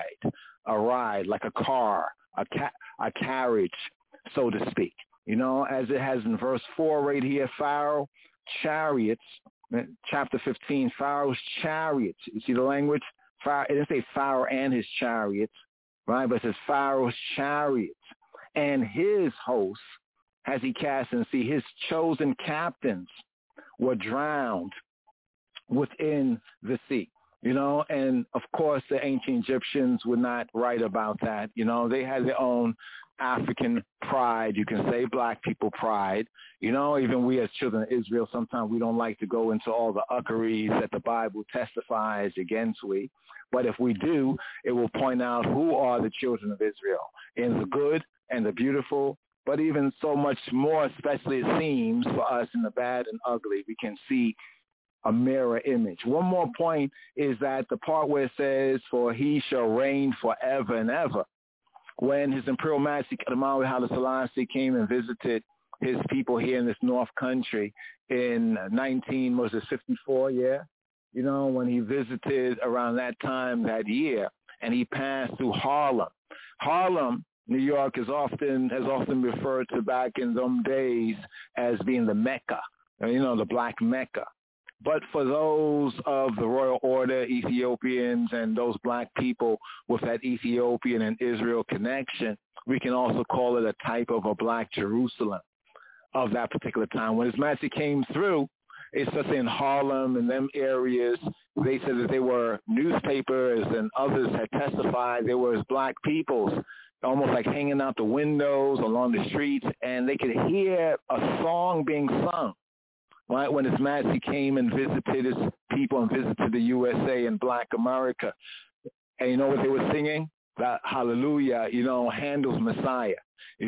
ride, like a car, a carriage, so to speak. As it has in verse 4 right here, Pharaoh, chariots, chapter 15, Pharaoh's chariots. You see the language? It didn't say Pharaoh and his chariots, right? But it says Pharaoh's chariots and his hosts has he cast in the sea. His chosen captains were drowned within the sea. And of course the ancient Egyptians would not write about that. They had their own African pride, you can say, black people pride. Even we as children of Israel, sometimes we don't like to go into all the uckeries that the Bible testifies against we. But if we do, it will point out who are the children of Israel in the good and the beautiful, but even so much more, especially it seems for us in the bad and ugly, we can see a mirror image. One more point is that the part where it says, for he shall reign forever and ever. When His Imperial Majesty Kadamawi Haile Selassie came and visited his people here in this North Country in 1954, yeah? When he visited around that time that year, and he passed through Harlem. Harlem, New York, has often referred to back in them days as being the Mecca, the Black Mecca. But for those of the Royal Order, Ethiopians, and those black people with that Ethiopian and Israel connection, we can also call it a type of a Black Jerusalem of that particular time. When His Majesty came through, especially in Harlem and them areas, they said that they were newspapers and others had testified there was black peoples almost like hanging out the windows along the streets, and they could hear a song being sung. Right, when His Majesty came and visited his people and visited the USA and Black America. And you know what they were singing? That Hallelujah, Handel's Messiah,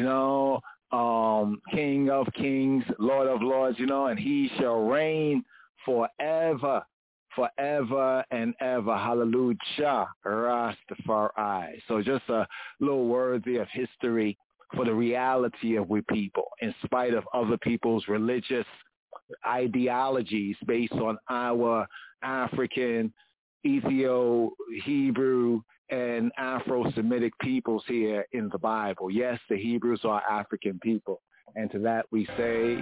King of Kings, Lord of Lords, and he shall reign forever and ever. Hallelujah, Rastafari. So just a little worthy of history for the reality of we people, in spite of other people's religious ideologies based on our African Hebrew, and Afro-Semitic peoples here in the Bible. Yes, the Hebrews are African people. And to that we say,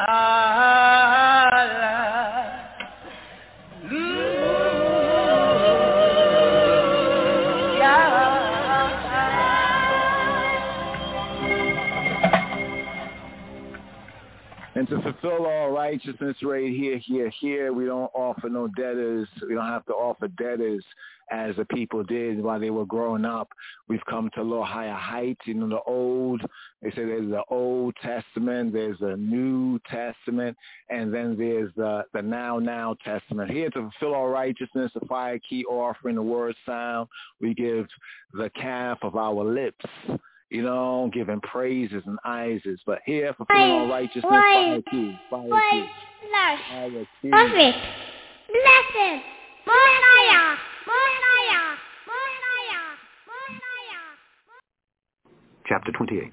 and to fulfill all righteousness right here, we don't offer no debtors. We don't have to offer debtors as the people did while they were growing up. We've come to a little higher heights. You know, they say there's the Old Testament, there's the New Testament, and then there's the Now Testament. Here to fulfill all righteousness, the fire key offering, the word sound, we give the calf of our lips. You know, giving praises and Ises. But here, fulfilling all righteousness, fire key. Perfect. Blessed. Messiah. Chapter 28.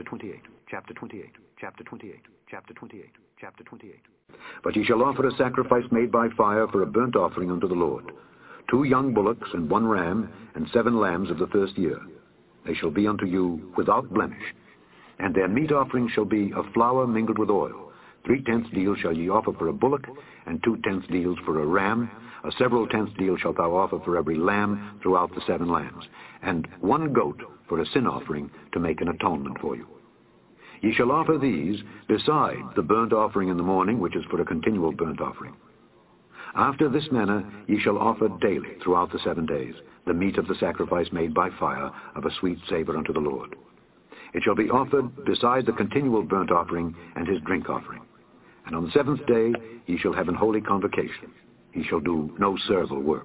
But ye shall offer a sacrifice made by fire for a burnt offering unto the Lord, 2 young bullocks and 1 ram, and 7 lambs of the first year. They shall be unto you without blemish. And their meat offering shall be of flour mingled with oil. 3/10 deal shall ye offer for a bullock, and 2/10 deals for a ram. A several tenths deal shalt thou offer for every lamb throughout the 7 lambs, and 1 goat for a sin offering to make an atonement for you. Ye shall offer these beside the burnt offering in the morning, which is for a continual burnt offering. After this manner ye shall offer daily throughout the 7 days the meat of the sacrifice made by fire of a sweet savor unto the Lord. It shall be offered beside the continual burnt offering and his drink offering. And on the 7th day ye shall have an holy convocation. He shall do no servile work.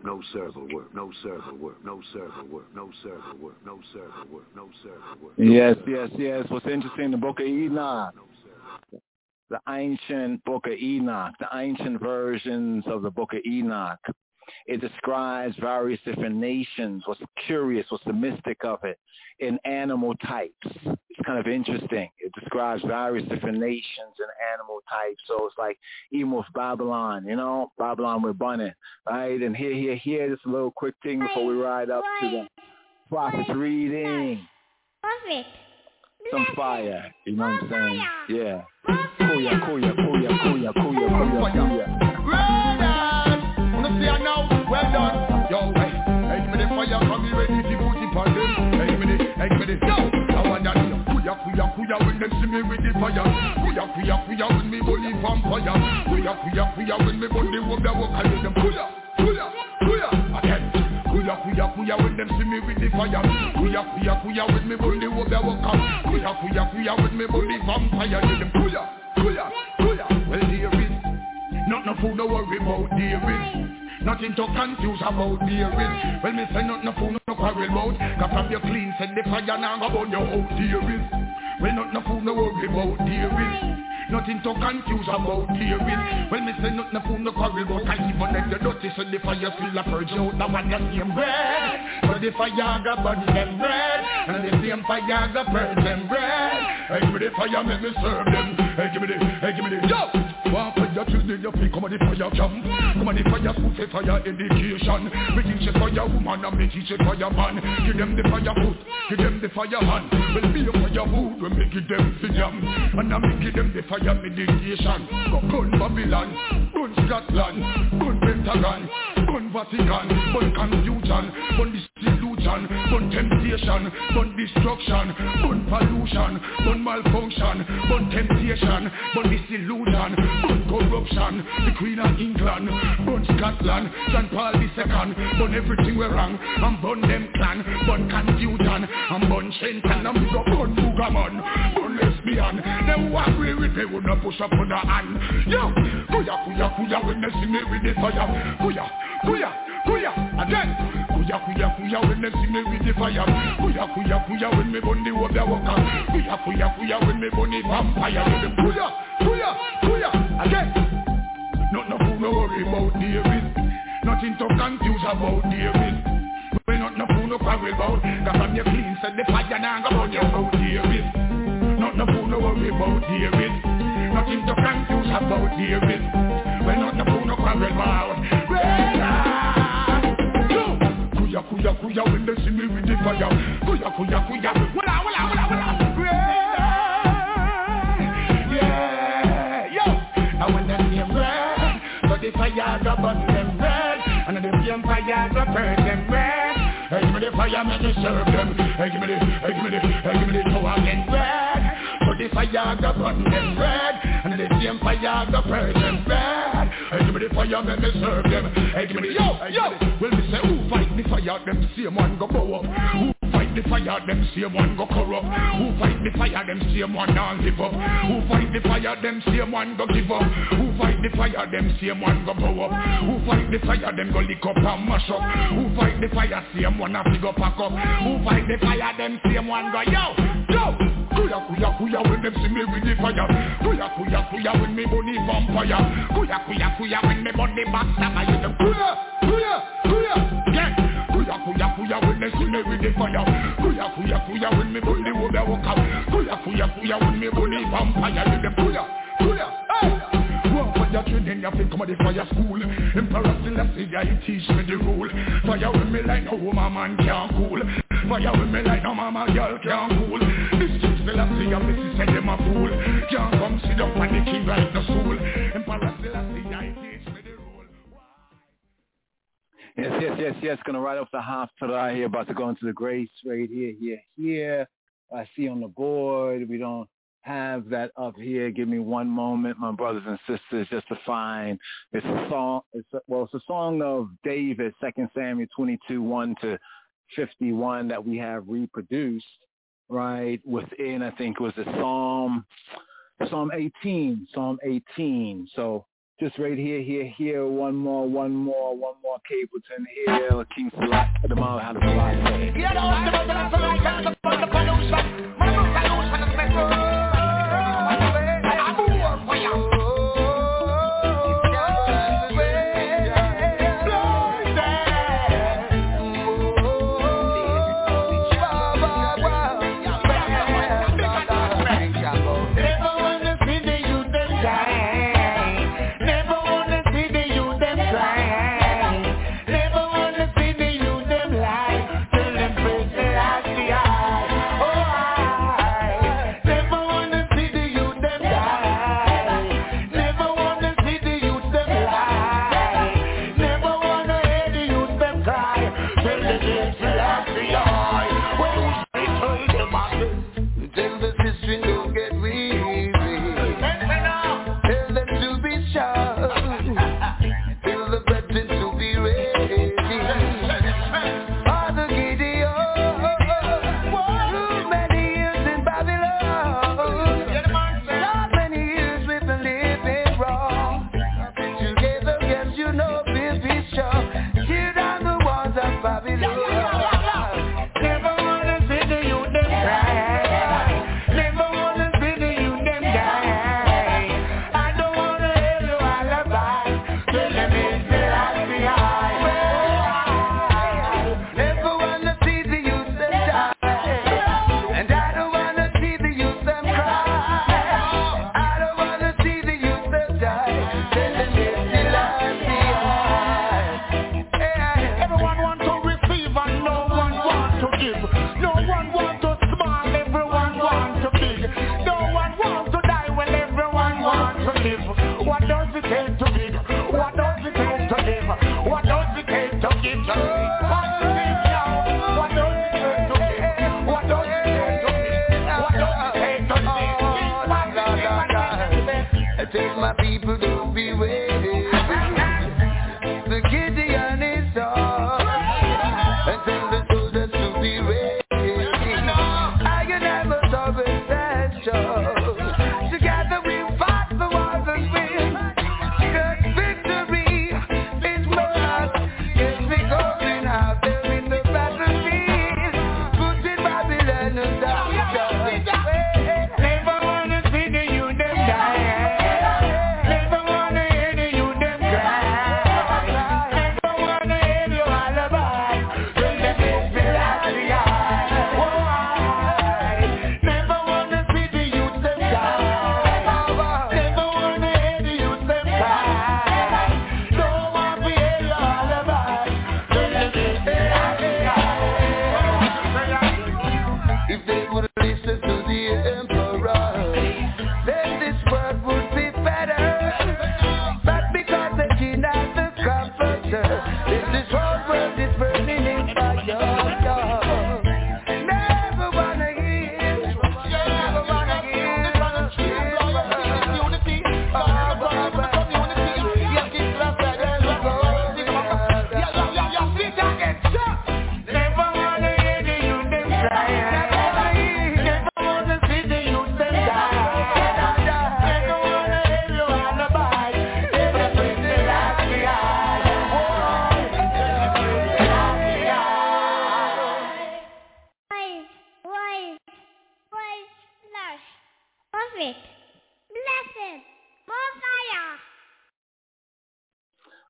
Yes. What's interesting, the book of Enoch, the ancient book of Enoch, the ancient versions of the book of Enoch, it describes various different nations. What's curious, what's the mystic of it, in animal types. It's kind of interesting. It describes various different nations and animal types. So it's like even with Babylon, Babylon we're bunning, right? And here, just a little quick thing before we ride up to the prophet's reading. Perfect. Some fire, you know what I'm saying? Yeah. Kuya. Well done, yo, hey, give me the fire, come be ready to put it on them. Hey, give me the, yo, I want that, kuya, when them see me with the fire. Kuya, when me bully vampire. Kuya, when me bully walk the walk, I do them. Kuya, again. Kuya, when them see me with the fire. Kuya, when me bully walk the walk. Kuya, when me bully vampire, do them. Kuya, well there is nothing fool no worry about, there is nothing to confuse about, there is. Well, me say nothing fool no quarrel about. Cause from your clean, send the fire now go burn your out, there is. Well, nothing fool no worry about, there is. Nothing to confuse about, there is. Well, me say nothing fool no quarrel about. Cause even if the dirty send the fire still a purge out. That one the same bread. So the fire go burn them bread, and the same fire go burn them bread. Hey, give me the fire, make me serve them. Hey, give me the, yo! One fire Tuesday, you pick, come on the fire camp. Come on the fire food, say fire education. We teach a fire woman and we teach a fire man. Give them the fire food, give them the fire hand. We'll be a fire food when we give them the jam. And now we give them the fire meditation. Go burn Babylon, burn Scotland, burn Pentagon, burn Vatican, burn confusion, burn disillusion, burn temptation, burn destruction, burn pollution, burn malfunction, burn temptation, burn disillusion, burn corruption, the Queen of England, burn Scotland, John Paul II, burn everything we're wrong, and burn them clan, burn confusion, and burn Shenton, and we go burn Bugaman, burn lesbian, them who agree with me would not push up on the hand. Yo, kuya, when they see me with the fire, kuya, again, kuya, when they see me with the fire, kuya, when me burn the water walker, kuya, when me burn the vampire, kuya, again. Nothing fool no worry about, there is. Nothing to confuse about, there is. We nothing fool no quarrel about. Cause from your clean, set the fire now go burn your out, there is. Nothing fool no worry about, there is. Nothing to confuse about, there is. We nothing fool no quarrel about. kuya kuya when they see me with the fire. Kuya kuya kuya. Wala wala wala wala. Yeah, yo. And when they see them red, so the fire go burn them red, and the same fire go burn them red. Hey, give me the fire, make me serve them. Hey, give me the power get red. So the fire go burn them red, and the same fire go burn them red. Hey, give me the fire, make me serve them. Hey, give me the yo. Well, me say who fight the fire, them same one go bow up. Who fight the fire, them same one go corrupt. Who fight the fire, them same one not give up. Who fight the fire, them same one go give up. Who fight the fire, them same one go bow up. Who fight the fire, them go lick up and mash up. Who fight the fire, same one have to go pack up. Who fight the fire, them same one go yo. Kuya kuya kuya when them see me with the fire. Kuya kuya kuya when me bunny vampire. Kuya kuya kuya when me bunny backstabber. You them kuya kuya kuya. Yeah. Kuya kuya kuya when they see me with the fire. Kuya kuya kuya when me bunny wobe walk out. Kuya kuya kuya when me bunny vampire. You them kuya kuya. Hey. Fire training, you think come at the fire school. Emperor Selassie, he teach me the rule. Fire with me like no woman man can't cool. Fire with me like no mama girl can't cool. This chick Selassie, I miss say them a fool. Can't come sit up on the king like no stool. Emperor Selassie, he teach me the rule. Yes. Gonna right off the hop today here, about to go into the grace right here. I see on the board, we don't have that up here. Give me one moment, my brothers and sisters, just to find. It's a song. It's a song of David, 2 Samuel 22:1-51 that we have reproduced right within. I think it was a Psalm 18. So just right here. One more. Capleton here. King Salat, the Mount Hallelujah.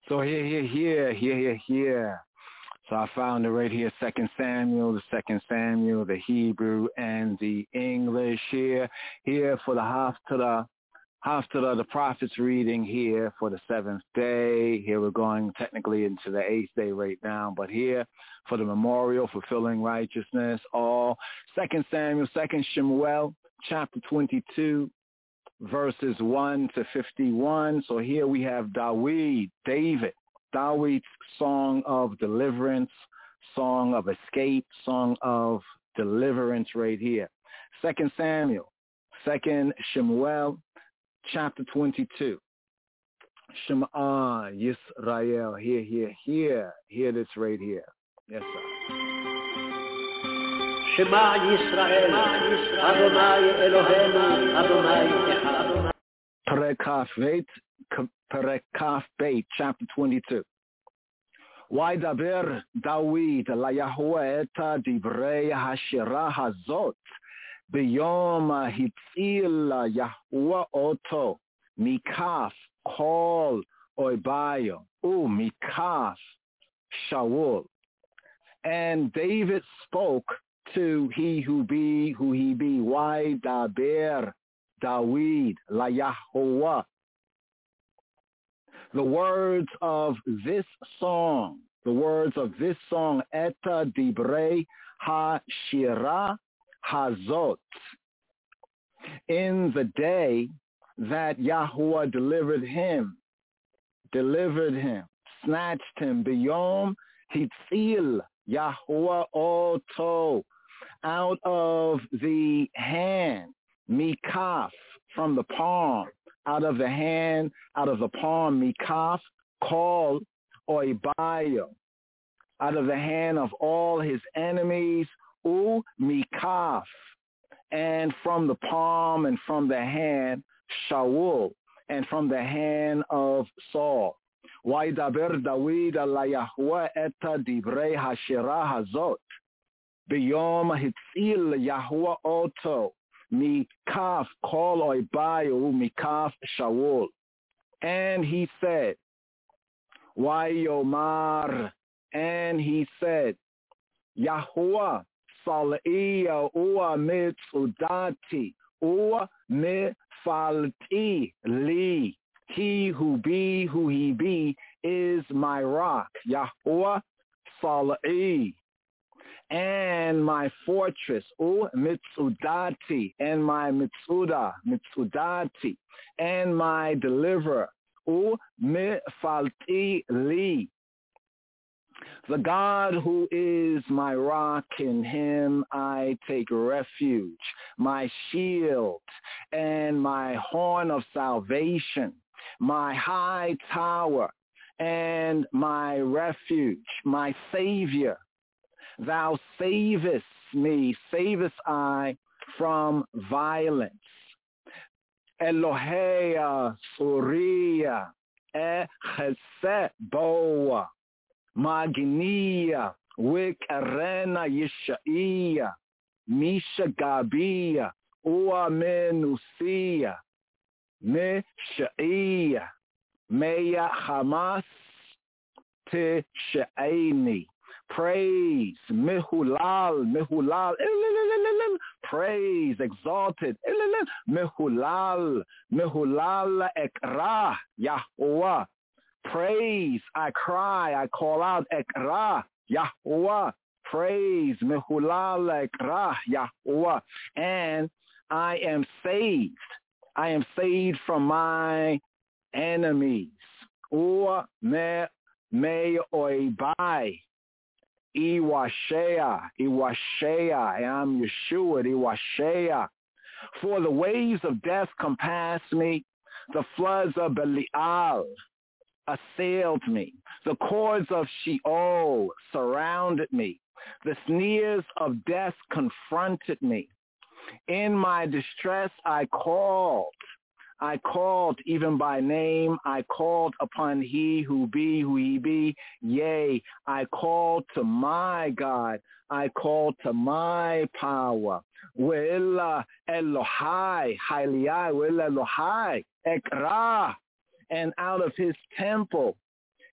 So here. So I found it right here, 2 Samuel, the Hebrew and the English here for the Haftarah, the prophet's reading here for the 7th day. Here we're going technically into the 8th day right now, but here for the memorial, fulfilling righteousness, all 2 Samuel, 2 Shemuel, chapter 22, verses 1 to 51. So here we have David's song of deliverance, song of escape, song of deliverance right here. 2 Samuel, 2 Shemuel, chapter 22. Shema Yisrael. Hear this right here. Yes, sir. Shema Yisrael, Adonai Eloheinu, Adonai Echad. Perekaf Beit, chapter 22. Waidaber Dawid la Yahweh eta divrei hashira hazot biyom hitzil Yahweh oto mikaf kol oibayo mikaf Shaul. And David spoke to he who he be. Waidaber Dawid la Yahweh. The words of this song, Eta Dibrei Ha-Shira Hazot, in the day that Yahweh delivered him, snatched him, Biyom Hitzil Yahweh Oto, out of the hand, Mikaf, from the palm, out of the palm, Mikaf, call Oibayo, out of the hand of all his enemies, Mikaf, and from the palm and from the hand, Shaul, and from the hand of Saul. Waidaber Dawid ala Yahweh eta divrei hashira hazot, biyom hitzil Yahweh oto, Mikaf kol oibayu mikaf Shaul. And he said, Wayomar, and he said, Yahuwah sal'iya ua mitzudati ua mifalti li. He who he be is my rock. Yahuwah sal'i. And my fortress, Mitsudati, and my Mitsudati, and my deliverer, Mifalti Li. The God who is my rock, in him I take refuge, my shield and my horn of salvation, my high tower and my refuge, my Savior. Thou savest I from violence. Elohea Surya Echeseboa Magnia Wikarena Yeshaiah Misha Gabia Ua Menusia Mishaia Meya Hamas Tishaini. Praise, Mehulal, praise, exalted, Mehulal Ekra, Yahweh. Praise, I cry, I call out, Ekra, Yahweh. Praise, Mehulal Ekra, Yahweh. And I am saved from my enemies. Ua me oibai. Iwashea, I am Yeshua, Iwashea. For the waves of death compassed me, the floods of Belial assailed me, the cords of Sheol surrounded me, the sneers of death confronted me. In my distress I called even by name. I called upon he who he be. Yea, I called to my God. I called to my power. Willa Elohai, Hailai, Willa Elohai, Ekra. And out of his temple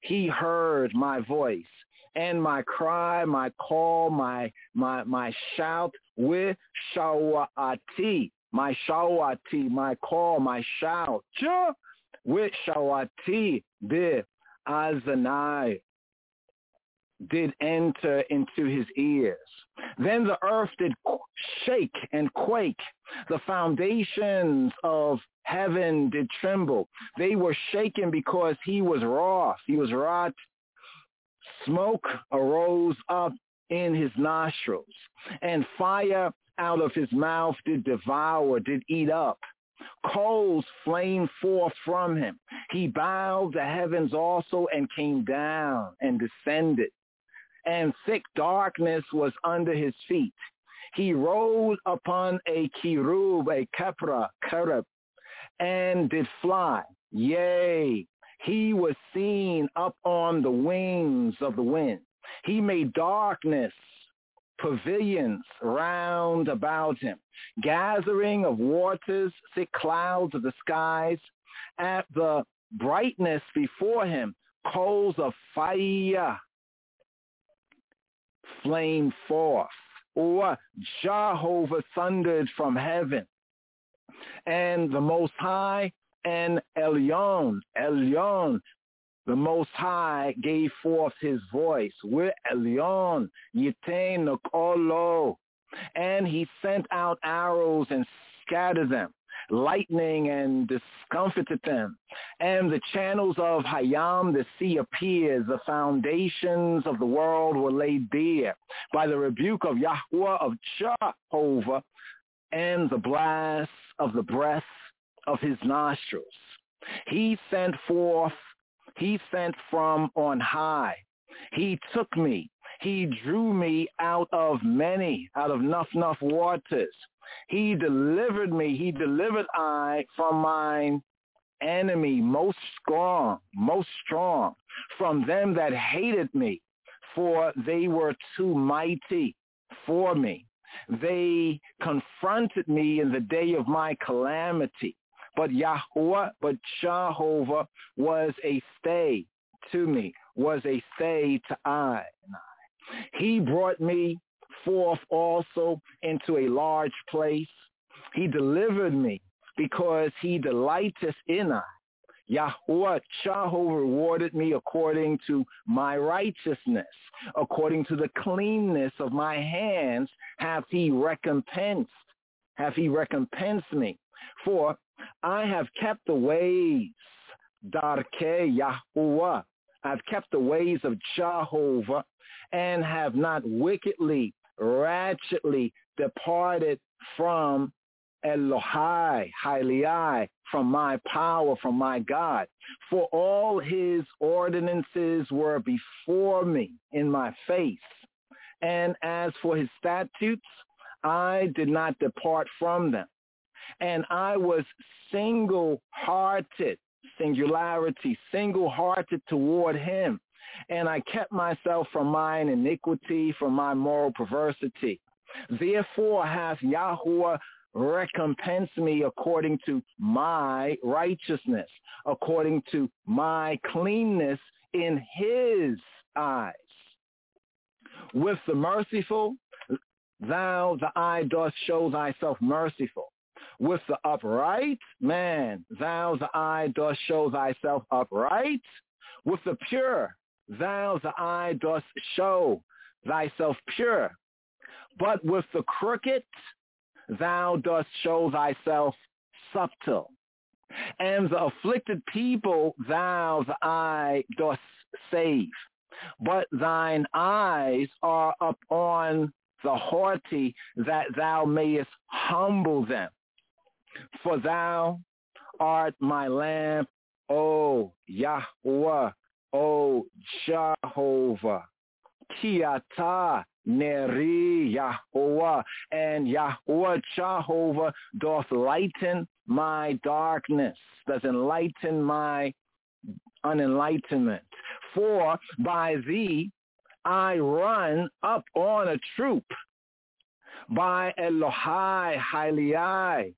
he heard my voice and my cry, my call, my shout with shawati, my shawati, my call, my shout, with shawati bi azanai, did enter into his ears. Then the earth did shake and quake. The foundations of heaven did tremble. They were shaken because he was wroth. He was wroth. Smoke arose up in his nostrils, and fire out of his mouth did devour, did eat up. Coals flamed forth from him. He bowed the heavens also and came down and descended. And thick darkness was under his feet. He rode upon a cherub, a cherub, and did fly. Yea, he was seen up on the wings of the wind. He made darkness pavilions round about him, gathering of waters, thick clouds of the skies. At the brightness before him, coals of fire flamed forth, or Jehovah thundered from heaven. And the Most High and Elyon, the Most High gave forth his voice with Elyon, Yitain Nokolo, and he sent out arrows and scattered them, lightning and discomfited them. And the channels of Hayam, the sea, appeared. The foundations of the world were laid bare by the rebuke of Yahweh, of Jehovah, and the blast of the breath of his nostrils. He sent from on high. He took me. He drew me out of Nuff waters. He delivered me. He delivered I from mine enemy, most strong, from them that hated me, for they were too mighty for me. They confronted me in the day of my calamity. But Jehovah was a stay to me, was a stay to I. He brought me forth also into a large place. He delivered me because he delighteth in I. Yahweh Jehovah rewarded me according to my righteousness, according to the cleanness of my hands hath he recompensed me. For I have kept the ways, Darkei Yahweh, I've kept the ways of Jehovah, and have not wickedly, ratchetly departed from Elohai, Hailai, from my power, from my God. For all his ordinances were before me in my face. And as for his statutes, I did not depart from them. And I was single-hearted toward him. And I kept myself from mine iniquity, from my moral perversity. Therefore hath Yahweh recompensed me according to my righteousness, according to my cleanness in his eyes. With the merciful, thou the eye dost show thyself merciful. With the upright man, thou the eye dost show thyself upright. With the pure, thou the eye dost show thyself pure. But with the crooked, thou dost show thyself subtle. And the afflicted people thou the eye dost save. But thine eyes are upon the haughty, that thou mayest humble them. For thou art my lamp, O Yahweh, O Jehovah. Kiata Neri Yahweh, and Yahweh Jehovah doth lighten my darkness, does enlighten my unenlightenment. For by thee I run up on a troop, by Elohai Hailai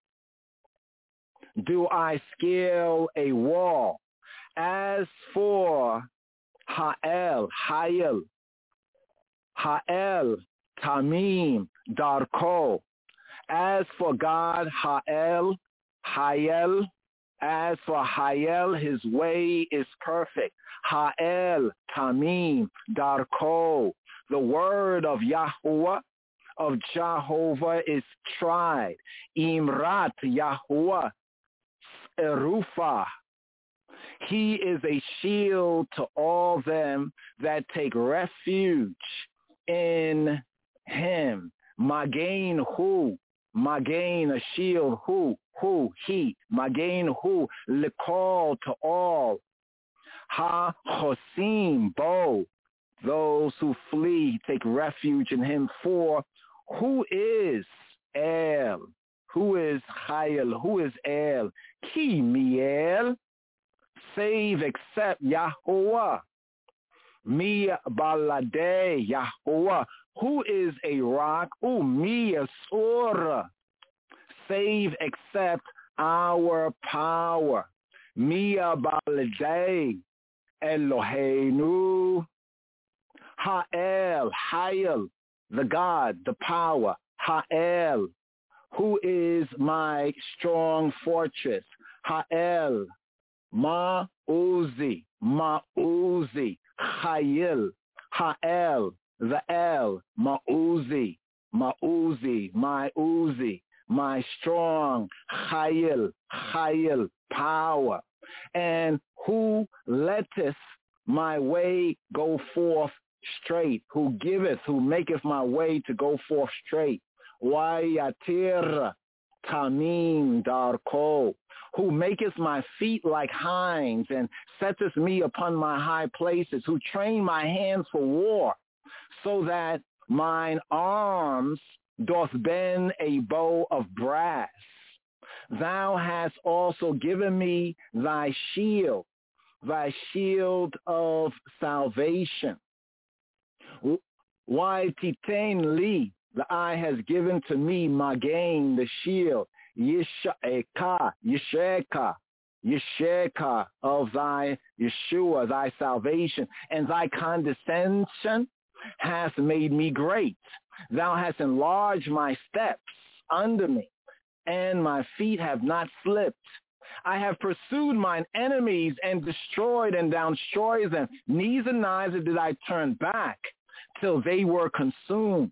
do I scale a wall. As for Ha'el, Hayel. Ha'el, Tamim, Darko. As for God, Ha'el, Hayel. As for Hayel, his way is perfect. Ha'el, Tamim, Darko. The word of Yahuwah, of Jehovah, is tried. Imrat Yahuwah, Erufa. He is a shield to all them that take refuge in him. Magain hu, Magain, a shield, who, he, Magain hu, Likal, to all. Ha Chosim, bo, those who flee take refuge in him. For who is El? Who is Chayel? Who is El? Ki miel, save except Yahuwah. Mi balade Yahuwah. Who is a rock? Mi a surah. Save except our power. Mi balade Eloheinu. Ha'el, Hayel, the God, the power. Ha'el, who is my strong fortress. Ha'el, Ma'uzi, Hayel, Ha'el, the El, Ma'uzi, my Uzi, my strong, Hayel, power. And who letteth my way go forth straight, who giveth, who maketh my way to go forth straight. Wayatir Tamim Darko, who maketh my feet like hinds and setteth me upon my high places, who train my hands for war, so that mine arms doth bend a bow of brass. Thou hast also given me thy shield of salvation. Why titain li, the eye has given to me, Magain, the shield, Yesheka of thy Yeshua, thy salvation, and thy condescension hath made me great. Thou hast enlarged my steps under me, and my feet have not slipped. I have pursued mine enemies and destroyed and destroyed them. Neither did I turn back till they were consumed.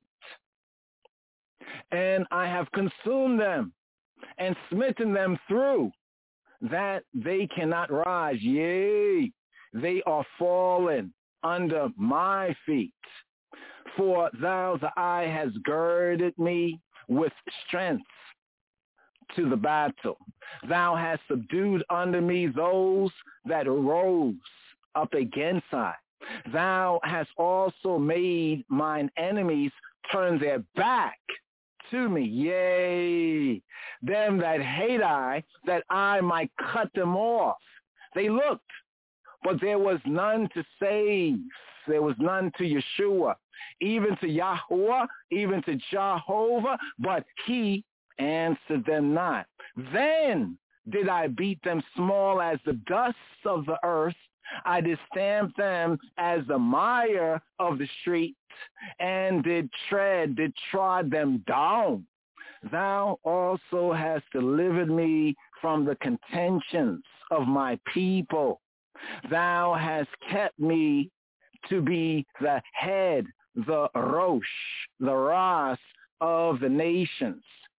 And I have consumed them and smitten them through, that they cannot rise. Yea, they are fallen under my feet. For thou, the eye, has girded me with strength to the battle. Thou hast subdued under me those that rose up against I. Thou hast also made mine enemies turn their back to me. Yea, them that hate I, that I might cut them off. They looked, but there was none to save. There was none to Yeshua, even to Yahuwah, even to Jehovah, but he answered them not. Then did I beat them small as the dust of the earth. I did stamp them as the mire of the street, and did trod them down. Thou also hast delivered me from the contentions of my people. Thou hast kept me to be the head, the Rosh, the Ras of the nations.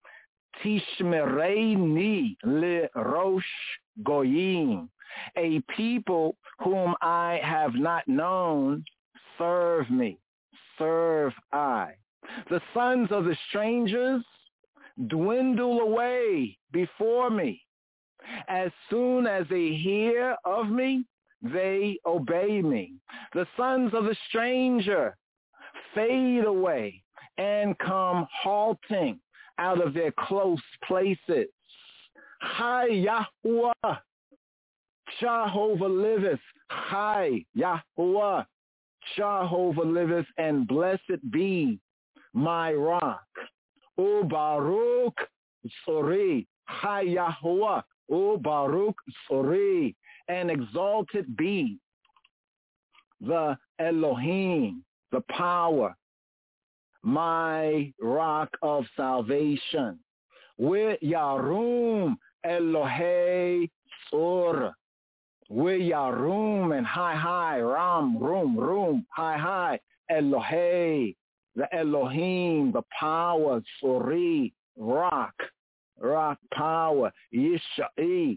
Tishmereini le Rosh Goyim. A people whom I have not known, serve me, serve I. The sons of the strangers dwindle away before me. As soon as they hear of me, they obey me. The sons of the stranger fade away and come halting out of their close places. Hi, Yahuwah, Jehovah liveth. Hi, Yahuwah, Jehovah liveth, and blessed be my rock. O Baruch Sori, Hi, Yahuwah, O Baruch Sori, and exalted be the Elohim, the power, my rock of salvation. We Yarum Elohei Tzur. We Yarum and high, Ram, room, high, Elohei, the Elohim, the power, Tzuri, rock power, Yish'i,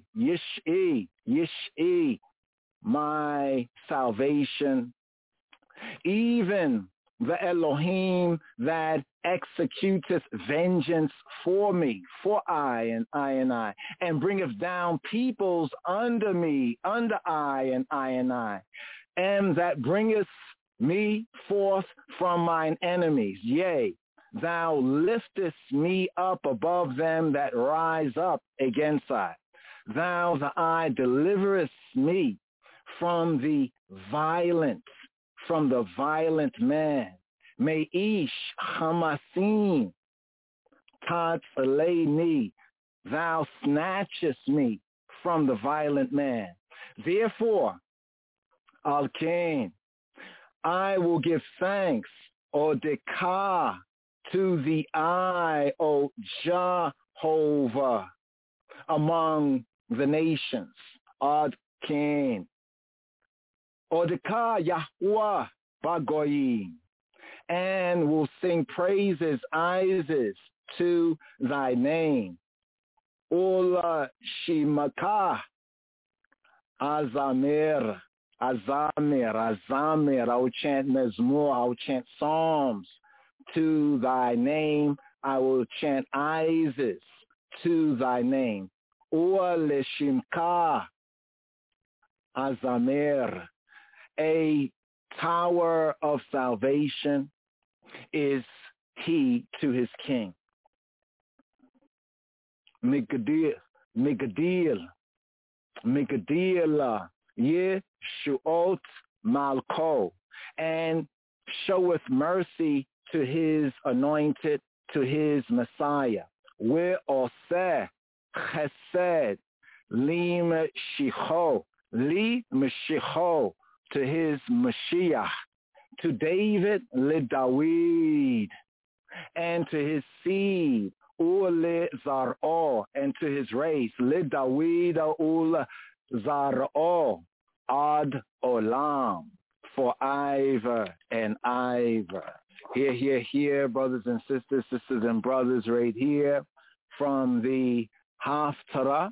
my salvation. Even the Elohim that executeth vengeance for me, for I, and bringeth down peoples under me, under I, and that bringeth me forth from mine enemies. Yea, thou liftest me up above them that rise up against I. Thou, the I, deliverest me from the violent man. Me'ish hamasim tatzaleini. Thou snatchest me from the violent man. Therefore, al kain, I will give thanks, O Dekah, to the I, O Jehovah, among the nations. Ad kain. O Dekah Yahweh Bagoyim, and will sing praises, Isis, to thy name. Ola Shimaka Azamir. I will chant Mezmor, I will chant Psalms to thy name. I will chant Isis to thy name. Ola Shimka Azamir. A tower of salvation is he to his king. Megadil, Yeshuot Malko, and showeth mercy to his anointed, to his Messiah. We'oseh chesed li Mashiach, to his Mashiach, to David le Dawid, and to his seed, ule Zar'o, and to his race, le Dawid ule Zar'o, ad olam, forever and ever. Here, brothers and sisters and brothers, right here, from the Haftarah,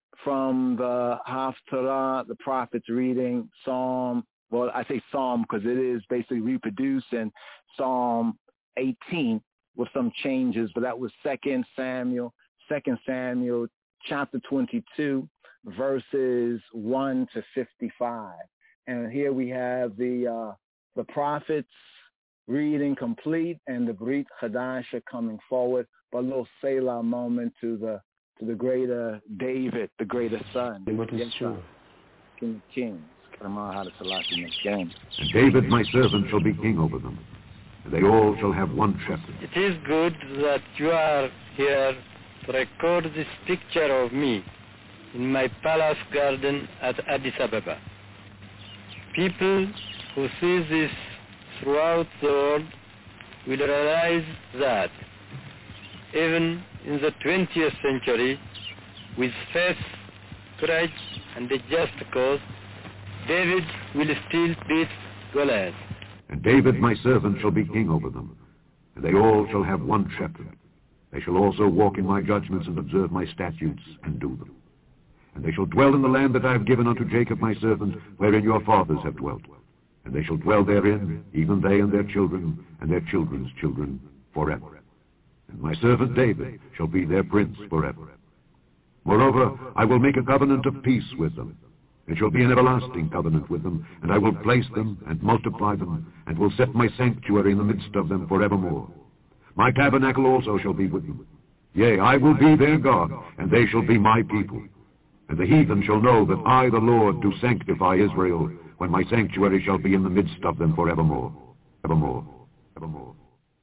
the prophet's reading Psalm, well, I say Psalm because it is basically reproduced in Psalm 18 with some changes, but that was 2 Samuel chapter 22, verses 1 to 55. And here we have the prophets reading complete and the Brit Chadasha coming forward, but a little Selah moment to the greater David, the greater son. Yes, King of Kings. And David my servant shall be king over them, and they all shall have one shepherd. It is good that you are here to record this picture of me in my palace garden at Addis Ababa. People who see this throughout the world will realize that even in the 20th century, with faith, courage, and a just cause, David will still beat Goliath. And David my servant shall be king over them, and they all shall have one shepherd. They shall also walk in my judgments and observe my statutes and do them. And they shall dwell in the land that I have given unto Jacob my servant, wherein your fathers have dwelt. And they shall dwell therein, even they and their children, and their children's children, forever. And my servant David shall be their prince forever. Moreover, I will make a covenant of peace with them. It shall be an everlasting covenant with them, and I will place them and multiply them, and will set my sanctuary in the midst of them forevermore. My tabernacle also shall be with them. Yea, I will be their God, and they shall be my people. And the heathen shall know that I, the Lord, do sanctify Israel, when my sanctuary shall be in the midst of them forevermore. Evermore. Evermore.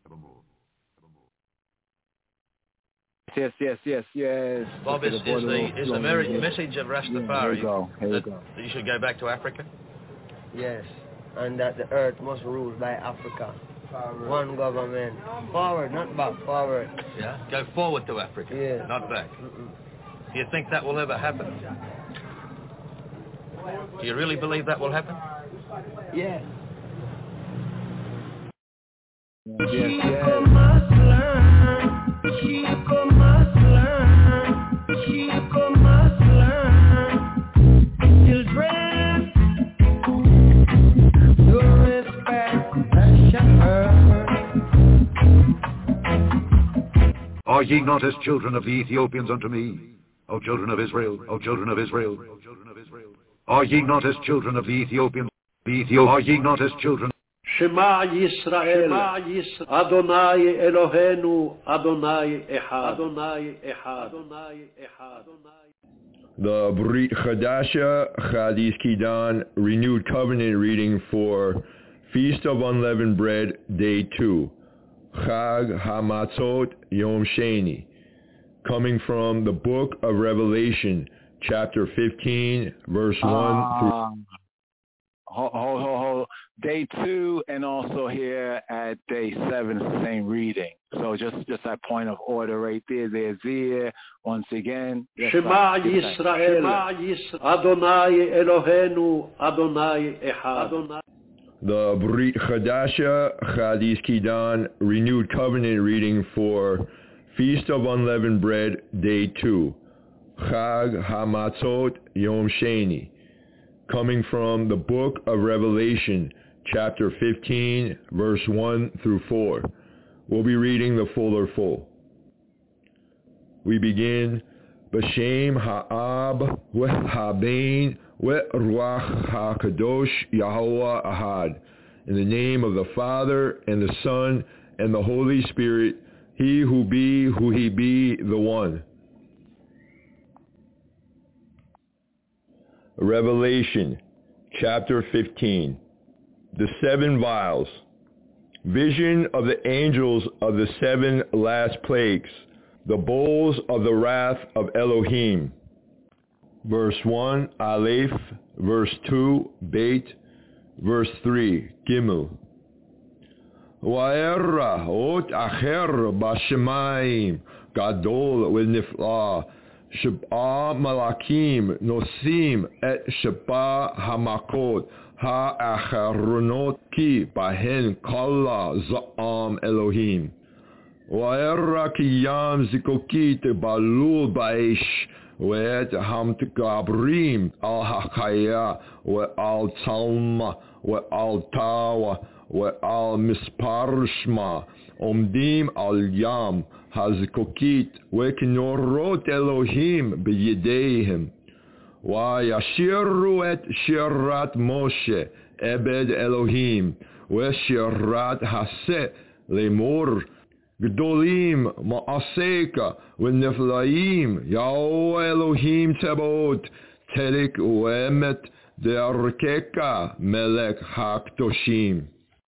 Yes. Bob, is the message of Rastafari that you should go back to Africa? Yes. and that the earth must rule by Africa. One government. Forward, not back, forward. Yeah? Go forward to Africa, yeah. Not back. Do you think that will ever happen? Do you really believe that will happen? Yeah. Are ye not as children of the Ethiopians unto me, O children of Israel, O children of Israel? Are ye not as children of the Ethiopians? Are ye not as children? Shema Yisrael, Adonai Eloheinu, Adonai Echad, Adonai Echad, Adonai Echad. The Brit Chadasha Chadis Kidan Renewed Covenant reading for Feast of Unleavened Bread, Day 2. Chag HaMatzot Yom Sheni, coming from the book of Revelation, chapter 15, verse 1 through... Hold. Day 2 and also here at day 7 is the same reading. So just that point of order right there. There's here once again. Shema Yisrael, Adonai Eloheinu, Adonai Echad. The Brit Chadasha Chadis Kidan Renewed Covenant reading for Feast of Unleavened Bread, Day 2. Chag HaMatzot Yom Sheni, coming from the book of Revelation, chapter 15, verse 1 through 4. We'll be reading the full. We begin, B'Shem Ha'ab V'Habein V'Ruach HaKadosh Yahweh Ahad. In the name of the Father, and the Son, and the Holy Spirit, He who be, who He be, the One. Revelation, chapter 15. The 7 vials. Vision of the angels of the 7 last plagues, the bowls of the wrath of Elohim. Verse 1, Aleph. Verse 2, Beit. Verse 3, Gimel. Wa'era ot acher b'shemayim gadol v'nifla sheb'a malakim nosim et sheb'a hamakot ha'acheronot ki bahen kala za'am Elohim. Wa'era ki yam zikokit balul ba'esh وَيَتْ هَمْتْقَابْرِيم al-Hakaya وَال-Talma وَال-Tawa وَال-Misparshma Omdim al-Yam Hazikokit وَكِنورot Elohim b'yedeihem وَيَشِرُ et shirat Moshe Ebed Elohim وَشِرات Haseh Lemur Gdolim Ma'aseka V'Neflaim Yahweh Elohim Tebot Telik Uemet De'arkeka Melech HaKdoshim.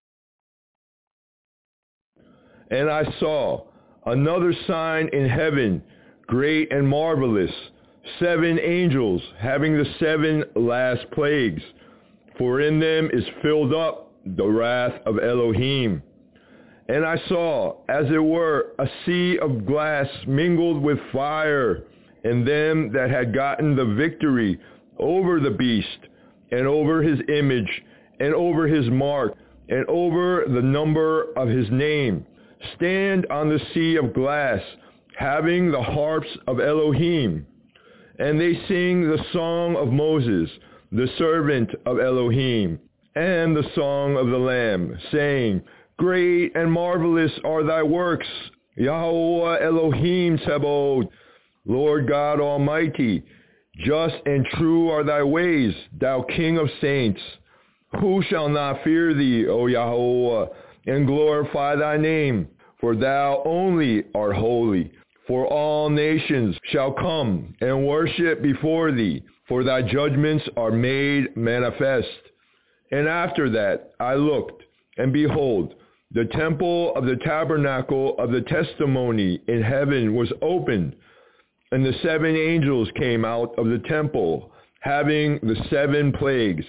And I saw another sign in heaven, great and marvelous, 7 angels having the 7 last plagues, for in them is filled up the wrath of Elohim. And I saw, as it were, a sea of glass mingled with fire, and them that had gotten the victory over the beast, and over his image, and over his mark, and over the number of his name, stand on the sea of glass, having the harps of Elohim. And they sing the song of Moses, the servant of Elohim, and the song of the Lamb, saying, Great and marvelous are thy works, Yahweh Elohim Tebot, Lord God Almighty. Just and true are thy ways, thou King of saints. Who shall not fear thee, O Yahweh, and glorify thy name? For thou only art holy. For all nations shall come and worship before thee, for thy judgments are made manifest. And after that I looked, and behold, the temple of the tabernacle of the testimony in heaven was opened, and the 7 angels came out of the temple, having the 7 plagues,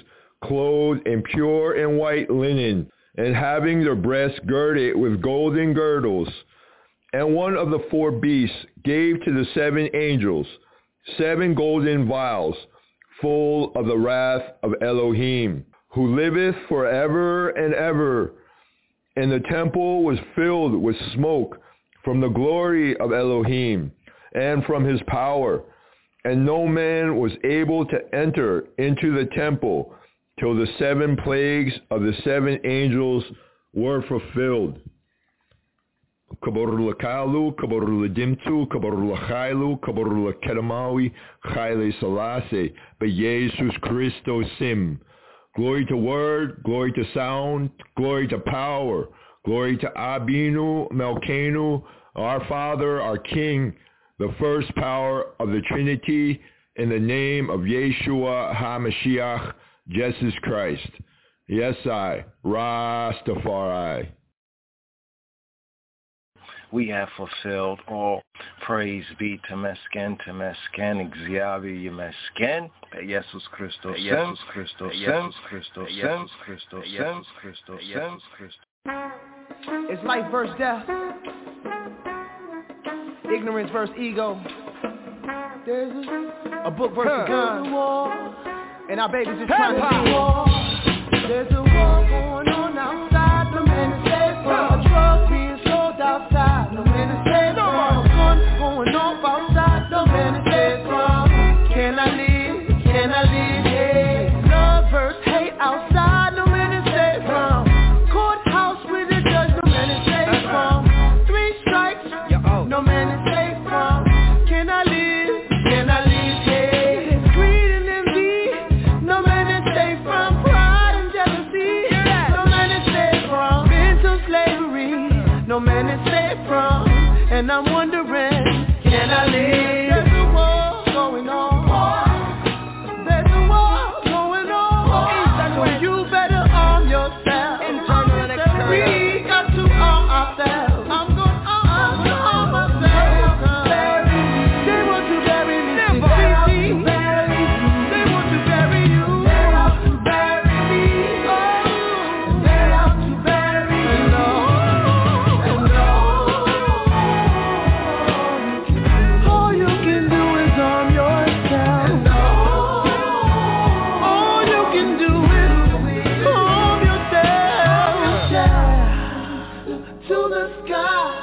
clothed in pure and white linen, and having their breasts girded with golden girdles. And one of the 4 beasts gave to the 7 angels 7 golden vials, full of the wrath of Elohim, who liveth forever and ever. And the temple was filled with smoke from the glory of Elohim and from his power. And no man was able to enter into the temple till the 7 plagues of the 7 angels were fulfilled. Kabarula Kalu, Kabarula Dimtu, Kabarula Khailu, Kabarula Kedamawi, Chaile Salase, Beyesus Christos Sim. Glory to word, glory to sound, glory to power, glory to Abinu, Melkenu, our Father, our King, the first power of the Trinity, in the name of Yeshua HaMashiach, Jesus Christ. Yes, I, Rastafari. We have fulfilled all. Praise be to Mesken, Xavier Mesken, Jesus Christos, Jesus Christos, Jesus Christos, Jesus Christos, Jesus Christos, Jesus Christos. It's life versus death, ignorance versus ego. There's a book versus a gun, and our babies just trying to be. There's a war going on outside, the man is safe from the drugs being sold outside. No man is safe from guns going off outside. No man is safe from. Can I live? Can I live? Yeah. Love versus hate outside. No man is safe from. Courthouse with a judge. No man is safe from. 3 strikes. No man is safe from. Can I live? Can I live? Yeah. Greed and envy. No man is safe from. Pride and jealousy. No man is safe from. Mental slavery. No man is safe from. And I'm wondering, can I live? There's a war going on. There's a war going on. So you better arm yourself. Internal and external. We got to arm ourselves. I'm gonna arm myself. They want to bury me. They want to bury you. They want to bury me. Oh, they want to bury me. All you can do is arm yourself. All you can do is arm yourself. To the sky.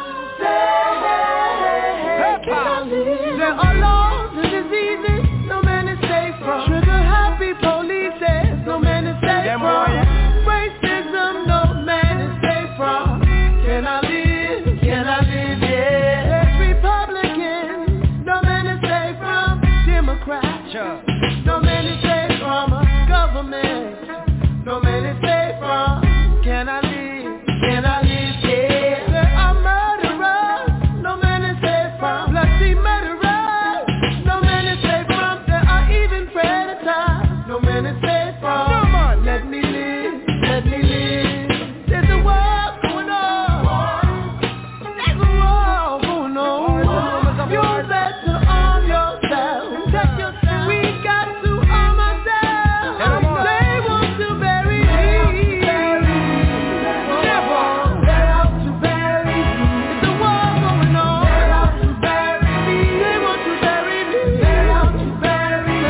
There are laws and diseases no man is safe from. Trigger happy police, no man is safe from. Racism, no man is safe from. Can I live? Can I live? Yeah. There's Republicans, no man is safe from. Democrats, no man is safe from. Government, no man is safe from. Can I live? Can I live? Yeah. There are murderers, no man is safe from. Bloody murderers, no man is safe from. There are even predators, no man is safe from. Let me live, let me live. There's a war going on. There's a war going on. You better arm yourself. Protect yourself. We got to arm ourselves. They want to bury me. Never. They want to bury me. There's a war going on. They want to bury me. They want to bury me. They want to bury me.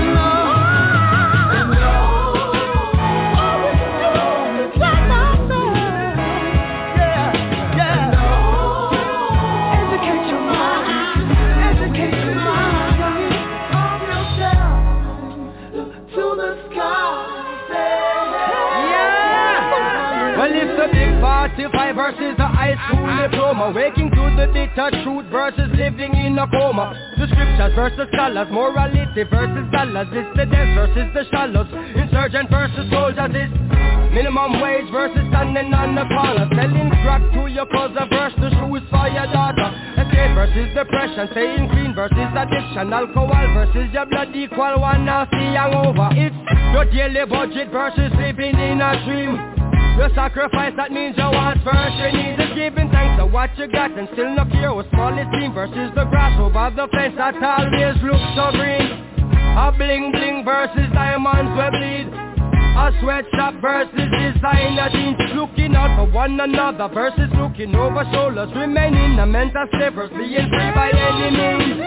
All we can do is find ourselves. Yeah. Educate your mind. Educate your mind. Arm yourself to the sky. Yeah. Well, it's a big 45 versus a high school diploma. Waking to the bitter truth versus living in a coma. The scriptures versus scholars, morality versus dollars. It's the death versus the shallows. Insurgent versus soldiers. It's minimum wage versus standing on the corner. Selling crack to your cousin versus the shoes for your daughter. Escape versus depression. Staying clean versus addiction. Alcohol versus your blood equal one nasty hangover. It's your daily budget versus living in a dream. Your sacrifice, that means you want first. You need is giving thanks to what you got and still not care what small it seems. Versus the grass over the fence that always looks so green. A bling bling versus diamonds we bleed. A sweatshop versus designer jeans, looking out for one another versus looking over shoulders, remaining a mental state versus being free by any means.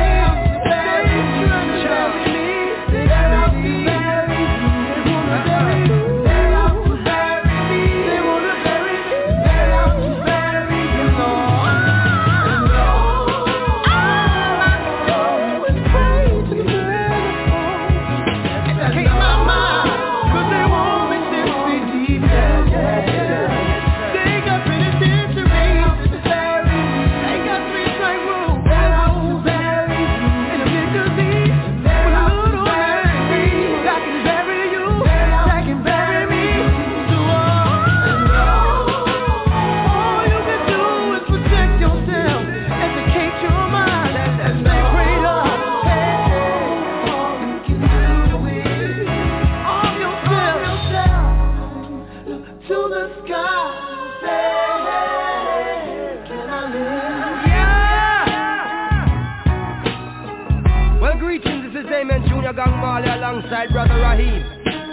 Alongside Brother Raheem.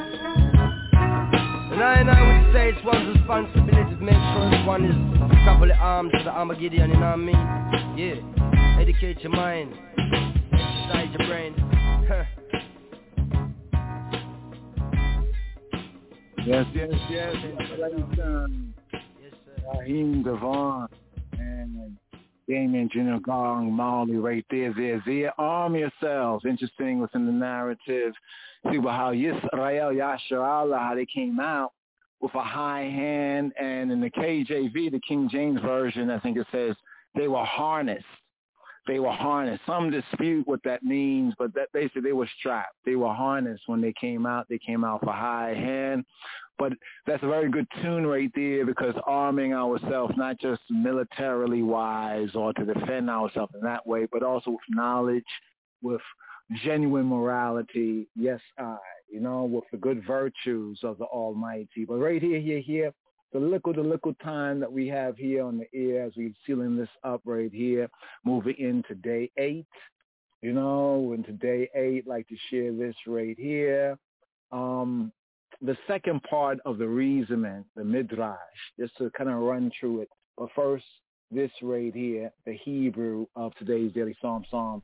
And I would say it's one's responsibility to make sure that one is properly armed to the Armageddon, you know what I mean? Yeah. Educate your mind. Exercise your brain. Yes. Raheem Devon and Damien Jr. Gong Marley right there. Arm yourselves. Interesting within the narrative. See how Yisrael, Yasharallah, how they came out with a high hand. And in the KJV, the King James Version, I think it says they were harnessed. Some dispute what that means, but that basically they were strapped. They were harnessed when they came out. They came out for high hand. But that's a very good tune right there, because arming ourselves, not just militarily wise or to defend ourselves in that way, but also with knowledge, with genuine morality, with the good virtues of the Almighty. But right here, the little time that we have here on the air as we're sealing this up right here, moving into day 8. Into day 8, like to share this right here. The second part of the reasoning, the Midrash, just to kind of run through it. But first, this right here, the Hebrew of today's daily Psalm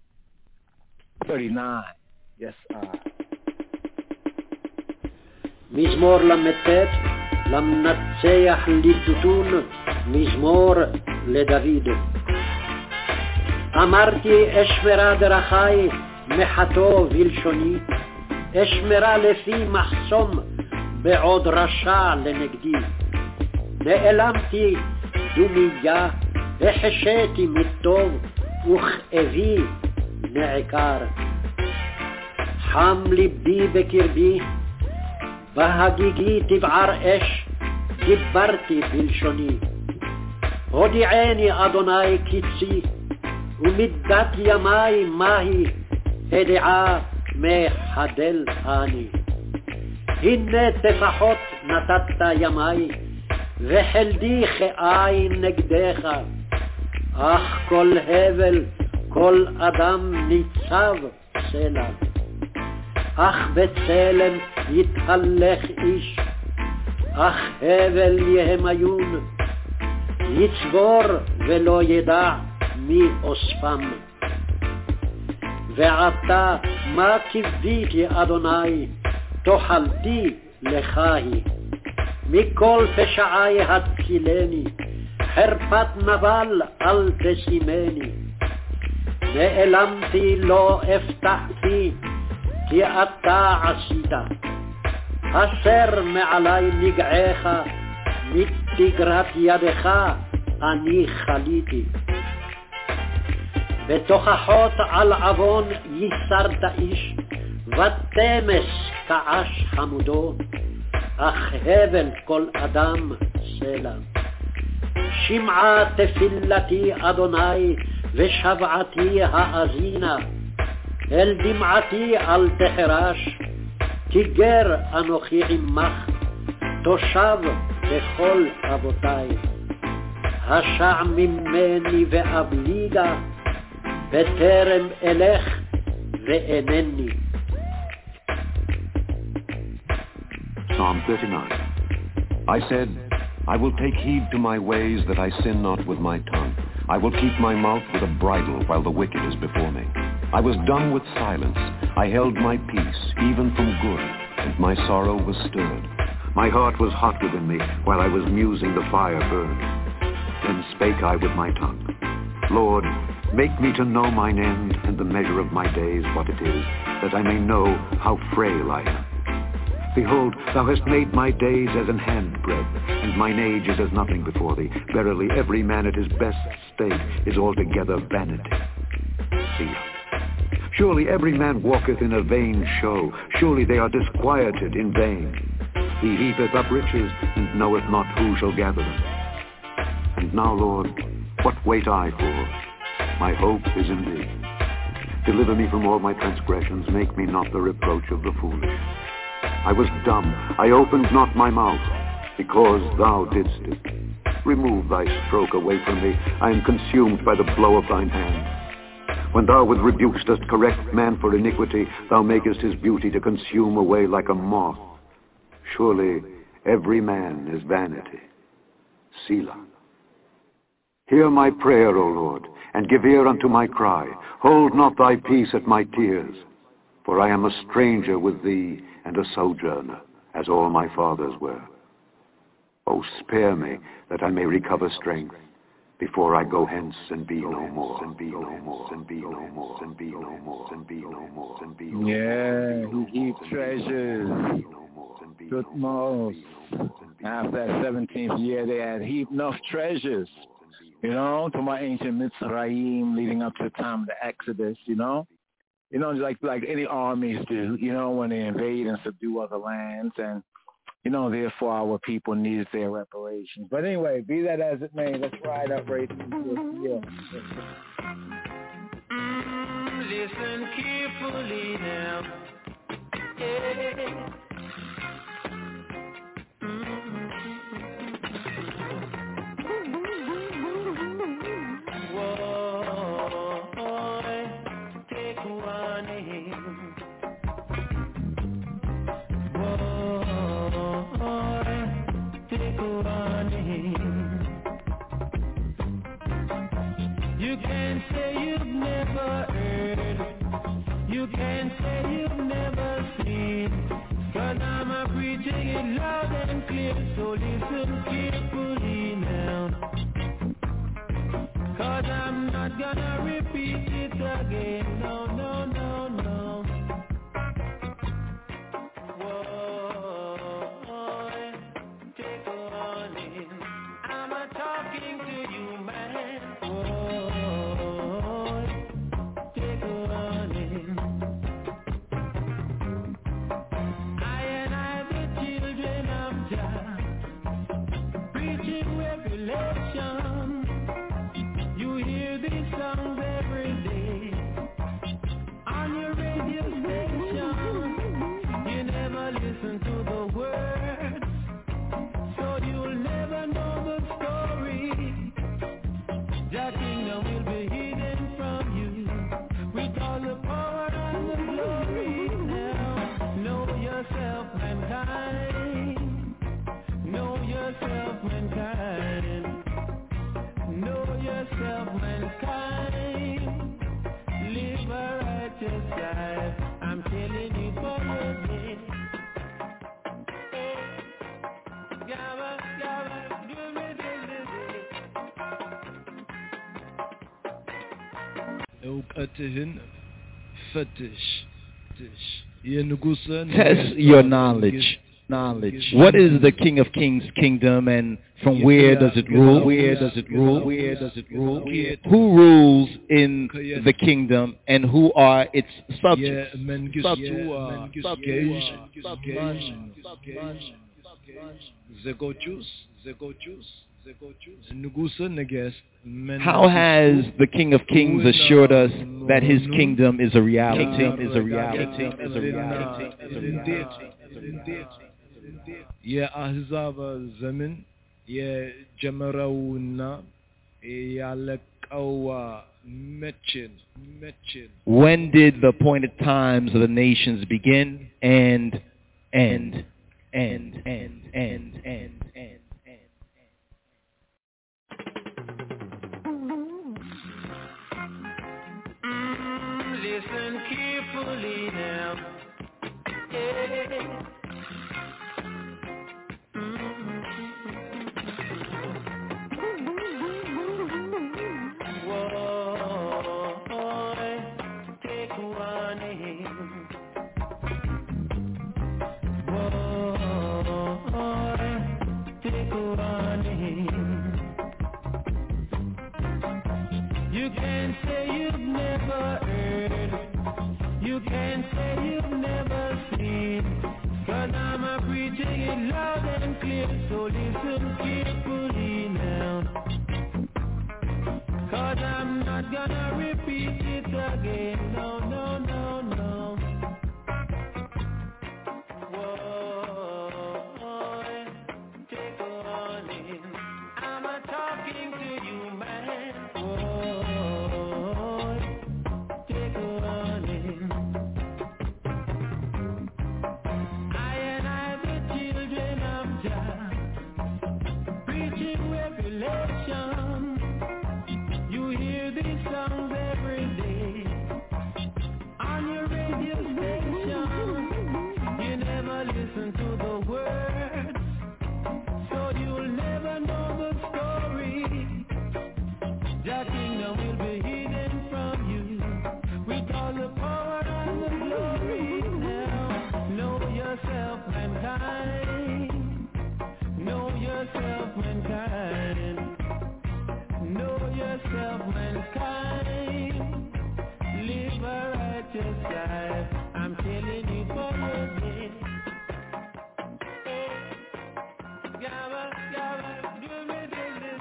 39. Yes, מזמור למ"ט, למנצח לידותון, מזמור לדוד. אמרתי אשמרה דרכי, מחתו בלשוני, אשמרה לפי מחסום, בעוד רשע לנגדי. נעלמתי דומיה, החשיתי מטוב, וכאבי נעקר. חם ליבי בקרבי, בהגיגי תבער אש, דיברתי בלשוני. הודיעני אדוני קיצי, ומידת ימי מהי, הדעה מחדל אני. הנה תפחות נתת ימי, וחלדי כעין נגדך. אך כל הבל, כל אדם ניצב סלע. אך בצלם יתהלך איש, אך הבל יהמיון, יצבור ולא ידע מי אוספם. ועתה מה קיוויתי אדוני, תאכלתי לך היא. מכל פשעי הצילני, חרפת נבל אל תשימני. נעלמתי לא אפתחתי, כי אתה עשית. הסר מעלי נגעך, מתגרת ידך אני חליתי. בתוכחות על עוון ייסרת איש, ותמס כעש חמודו, אך הבל כל אדם סלע. שמעה תפילתי אדוני, ושבעתי האזינה. אל דמעתי אל תחרש, כי גר אנוכי עמך, תושב בכל אבותי. השע ממני ואבליגה, בטרם אלך ואינני. Psalm 39. I said, I will take heed to my ways that I sin not with my tongue. I will keep my mouth with a bridle while the wicked is before me. I was dumb with silence. I held my peace, even from good, and my sorrow was stirred. My heart was hot within me while I was musing the fire burned. Then spake I with my tongue. Lord, make me to know mine end and the measure of my days what it is, that I may know how frail I am. Behold, thou hast made my days as an handbreadth, and mine age is as nothing before thee. Verily, every man at his best state is altogether vanity. Selah. Surely every man walketh in a vain show. Surely they are disquieted in vain. He heapeth up riches, and knoweth not who shall gather them. And now, Lord, what wait I for? My hope is in thee. Deliver me from all my transgressions. Make me not the reproach of the foolish. I was dumb. I opened not my mouth, because thou didst it. Remove thy stroke away from me. I am consumed by the blow of thine hand. When thou with rebukes dost correct man for iniquity, thou makest his beauty to consume away like a moth. Surely every man is vanity. Selah. Hear my prayer, O Lord, and give ear unto my cry. Hold not thy peace at my tears, for I am a stranger with thee and a sojourner, as all my fathers were. O spare me, that I may recover strength, before I go hence and be no more, and be no more, and be no more, and be no more, and be no more, and be no more. Yeah, he keeps treasures. Good most. After that 17th year, they had heaped enough treasures, you know, to my ancient Mitzrayim, leading up to the time of the Exodus, you know, like any armies do, you know, when they invade and subdue other lands, and, you know, therefore our people needed their reparations. But anyway, be that as it may, let's ride up right into this. Listen carefully now. Yeah. You can say you've never heard, you can say you've never seen, 'cause I'm a preaching it loud and clear, so listen carefully now, 'cause I'm not gonna repeat it again, no, no, no, no. Whoa, take a warning, I'm a talking to you, man. You hear these songs every day on your radio station. You never listen to the words, so you'll never know the story. The kingdom will be hidden from you with all the power and the glory. Now, know yourself, mankind. Know yourself, mankind. Know yourself, mankind. Live a righteous life. I'm telling you for your day. Gabba, gabba, do me እውቀትህን ፈትሽ የንጉሥን Test your knowledge. What is the King of Kings' kingdom, and from where does it rule? Who rules in the kingdom, and who are its subjects? How has the King of Kings assured us that his kingdom is a reality? የአሕዛብ ዘመን የጀመረውና ያለቀው መቼን When did the appointed times of the nations begin and end? Listen carefully now. Yeah. You can say you've never heard, you can say you've never seen, 'cause I'm a preaching it loud and clear, so listen carefully now, 'cause I'm not gonna repeat it again, no, no, no, no. Whoa, take a warning, I'm a talking to you, man. You hear these songs every day on your radio station. You never listen to the words, so you'll never know the story. The kingdom will be hidden from you with all the power and the glory. Now, know yourself, mankind. Know yourself, mankind. Know yourself, mankind. Live a righteous life. I'm telling you for your day. Gabba, gabba, give me this.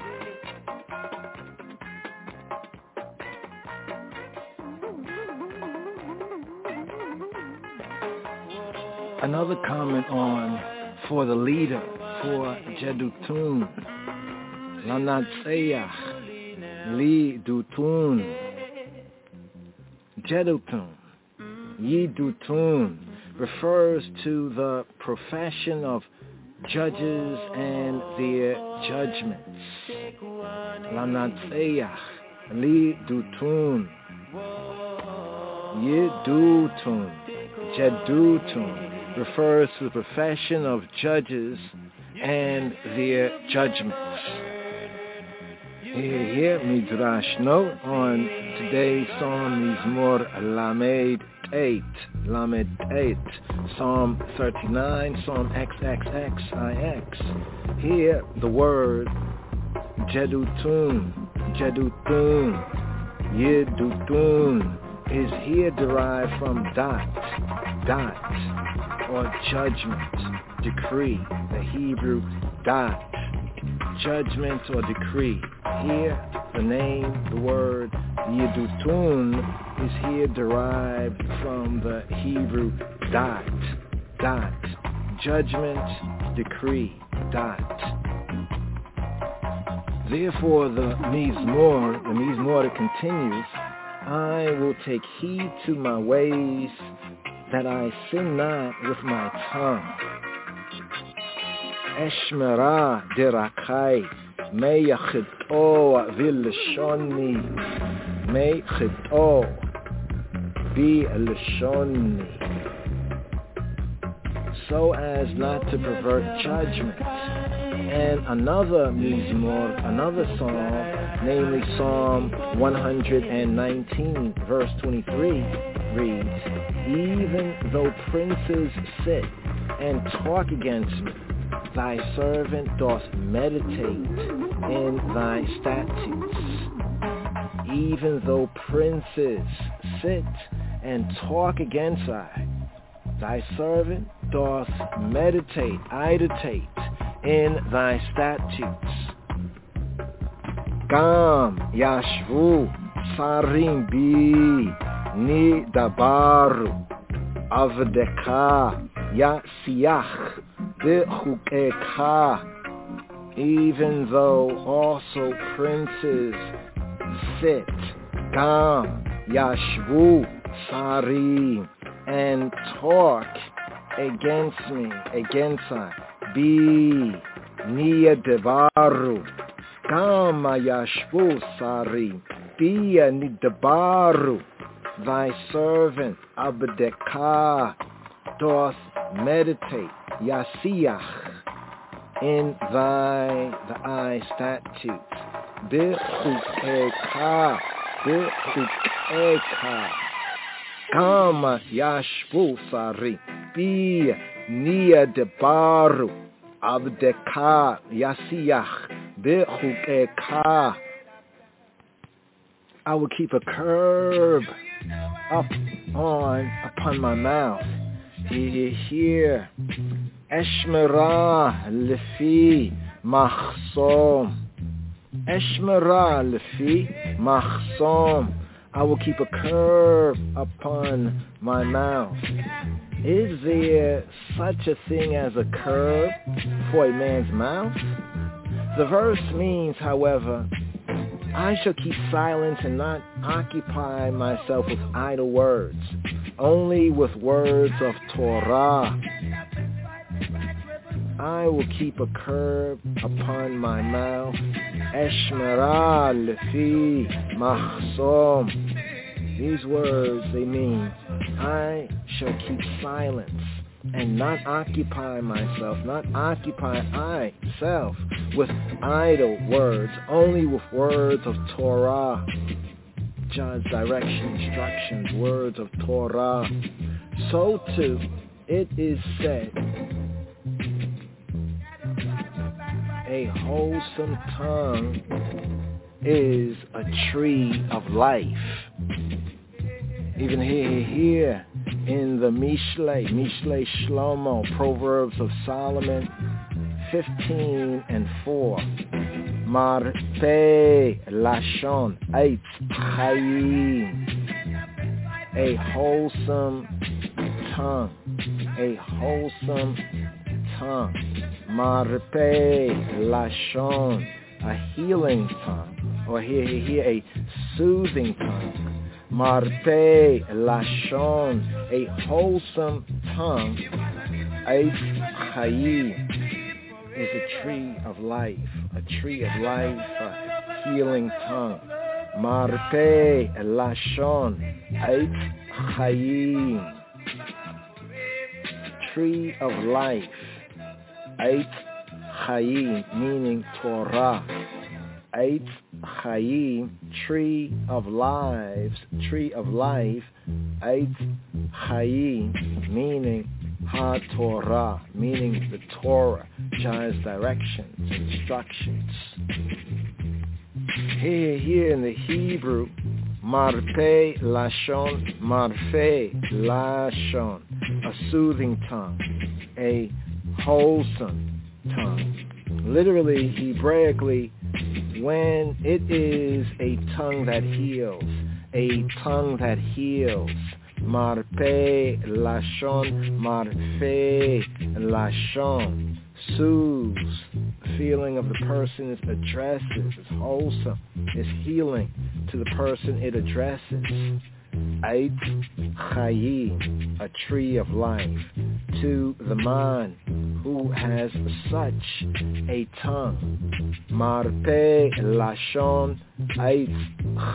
Another comment on for the leader, for Jedutun, Lanatseach, Li Dutun, Jedutun, Yidutun, refers to the profession of judges and their judgments. Lanatseach, Li Dutun, Yidutun, Jedutun, refers to the profession of judges and their judgments. Here, Midrash note on today's Psalm Mizmor Lamed 8, Psalm 39, Psalm XXXIX. Here, the word Jedutun, Yidutun, is here derived from dat, or judgment, decree, the Hebrew dat, judgment or decree. Here, the name, the word Yidutun is here derived from the Hebrew dat, judgment, decree, dat. Therefore, the Mizmor continues, I will take heed to my ways, that I sin not with my tongue. Eshmera derakai, meyachito v'leshoni, meyachito v'leshoni, so as not to pervert judgment. And another Mizmor, another psalm, namely Psalm 119, verse 23, reads, even though princes sit and talk against me, thy servant doth meditate in thy statutes. Even though princes sit and talk against thy servant doth meditate, iditate in thy statutes. Gam yashvu sarim bi ni dabaru avdeka yasiach b'chukeka. Even though also princes sit, Gam yashvu sarim, and talk against me, against I, be Nia Devaru, Kama Yashvu Sari, be Nidabaru, thy servant Abdekah doth meditate, Yasiach, in thy statutes, Bichukeka, Kama Yashvu Sari, be Nia Debaru, Abdekah, Yasiach, Bichukeka. I will keep a curb upon my mouth. Here, Eshmerah lefi machsom. Eshmerah lefi machsom. I will keep a curb upon my mouth. Is there such a thing as a curb for a man's mouth? The verse means, however, I shall keep silent and not occupy myself with idle words, only with words of Torah. I will keep a curb upon my mouth. Eshmerah lefi machsom. These words, they mean, I shall keep silence and not occupy myself, not occupy myself with idle words, only with words of Torah. God's direction, instructions, words of Torah. So too, it is said, a wholesome tongue is a tree of life. Even here in the Mishlei Shlomo, Proverbs of Solomon 15:4. Marpe Lashon Eitz Chayim. A wholesome tongue. A wholesome tongue. Marpe Lashon. A healing tongue. Or here a soothing tongue. Marpe Lashon, a wholesome tongue. Eitz Chayim is a tree of life, a healing tongue. Marpe Lashon, Eitz Chayim, tree of life. Eitz Chayim, meaning Torah. Eitz Chayim, tree of life. Eitz Chayim, meaning HaTorah, meaning the Torah, God's directions, instructions. Here in the Hebrew, Marpe Lashon, a soothing tongue, a wholesome tongue. Literally, Hebraically, when it is a tongue that heals, Marpe Lashon, soothes. The feeling of the person it addresses is wholesome, is healing to the person it addresses. Eitz Chayim, a tree of life, to the man who has such a tongue. Marpe Lashon Eitz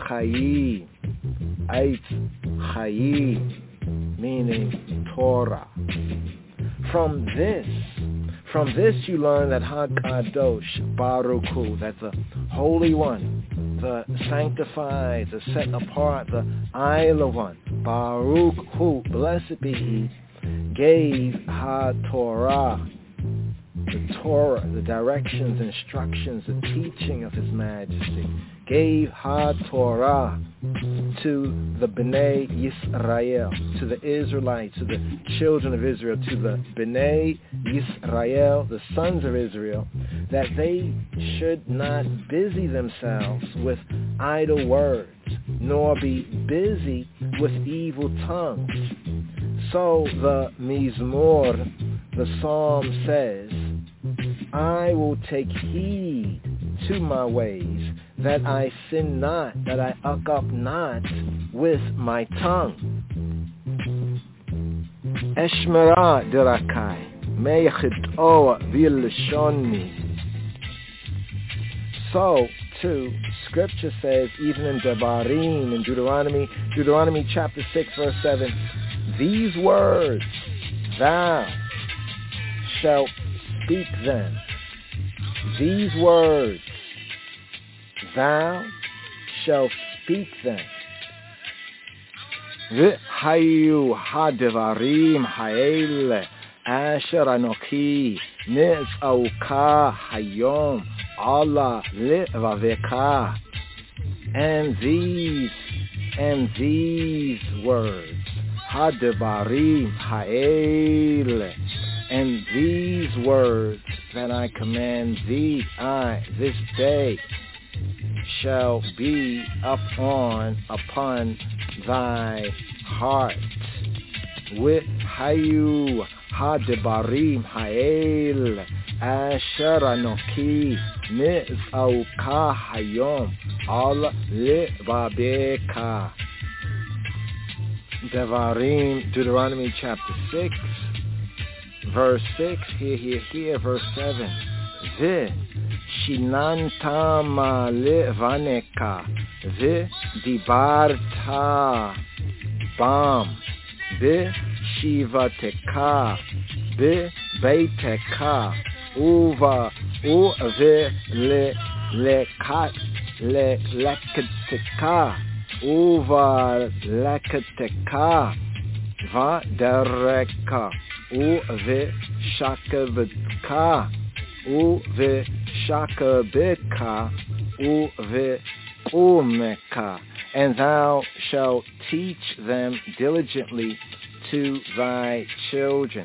Chayim, meaning Torah. From this you learn that HaKadosh Baruch Hu, that the Holy One, the sanctified, the set apart, the Isla One, Baruch Hu, blessed be He, gave HaTorah, the Torah, the directions, instructions, the teaching of His Majesty, gave HaTorah to the Bnei Yisrael, to the Israelites, to the children of Israel, to the Bnei Yisrael, the sons of Israel, that they should not busy themselves with idle words, nor be busy with evil tongues. So the Mizmor, the Psalm says, I will take heed to my ways, that I sin not, that I uck up not with my tongue. Eshmera dirakai, meyachid oa vilshoni. So, too, Scripture says, even in Devarim, in Deuteronomy chapter 6, verse 7, these words, thou shalt speak them. These words, thou shalt speak them. V'hayu hadevarim ha'ele asher anochi nitzauka hayom Allah levaveka. And these words, hadevarim ha'ele, and these words that I command thee, I this day shall be upon thy heart. With hayu hadebarim ha'el asher anoki nitzauka hayom al levabeka. Devarim, Deuteronomy chapter 6, verse 6, here, verse 7. Shinantama levaneka dibarta bam shivateka beiteka uva lekateka uva lekateka vadereka uve shakavetka uve shakabeka uve umeka. And thou shalt teach them diligently to thy children.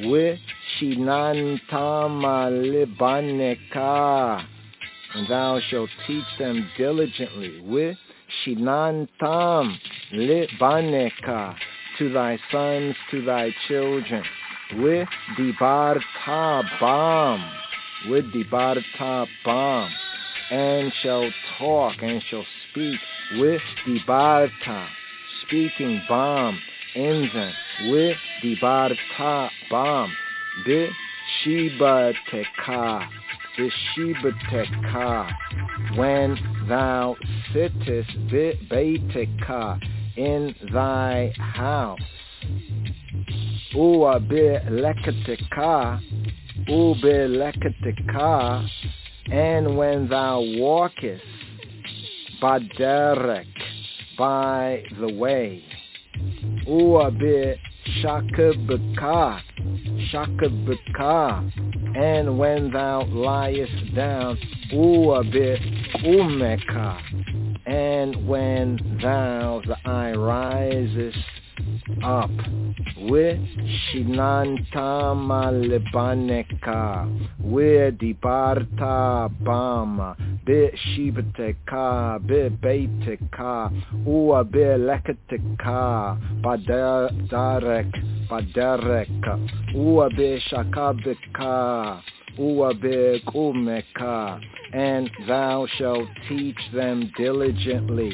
Wishinantama libaneka. And thou shalt teach them diligently. Wishinantam libaneka. To thy sons, to thy children. With dibarta bam, and shall talk and shall speak with dibarta, speaking bam in them, with dibarta bam, bishibateka, when thou sittest beiteka, in thy house. Ua belekateka, and when thou walkest baderek, by the way. Ua shakabeka, and when thou liest down. Ua umeka, and when thou, the eye, risest up. With shinantama libaneka, with dibarta bama, be shibateka, be beiteka, ua be lekateka, baderek, ua be shakabeka, ua be kumeka. And thou shalt teach them diligently,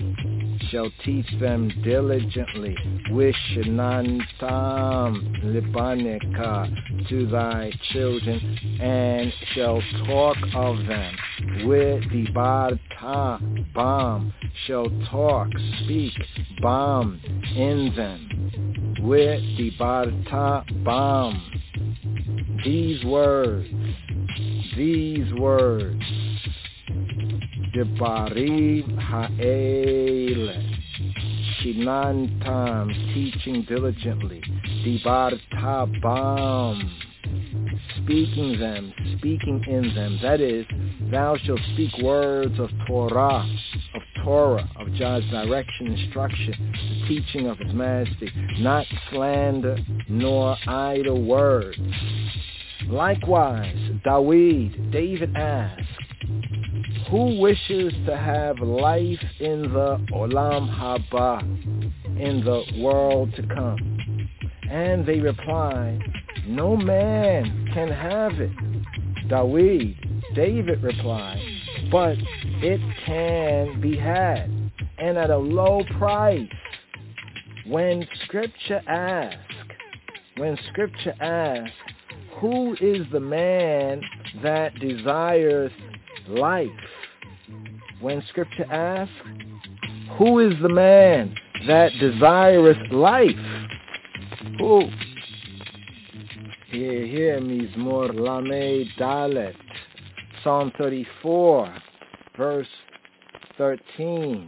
Wishanantam libaneka, to thy children, and shall talk of them. With dibarta bam, shall talk, speak bam in them. With dibarta bam, these words, Debarim ha'ele, shinantam, teaching diligently, dibarta bam, speaking in them. That is, thou shalt speak words of Torah, of God's direction, instruction, the teaching of his majesty, not slander nor idle words. Likewise, David asked, who wishes to have life in the Olam Haba, in the world to come? And they replied, no man can have it. David replied, but it can be had, and at a low price. When Scripture asks, when scripture asks, who is the man that desires life? When scripture asks, who is the man that desireth life? Who? Here, Mizmor Lamed Dalet, Psalm 34, verse 13.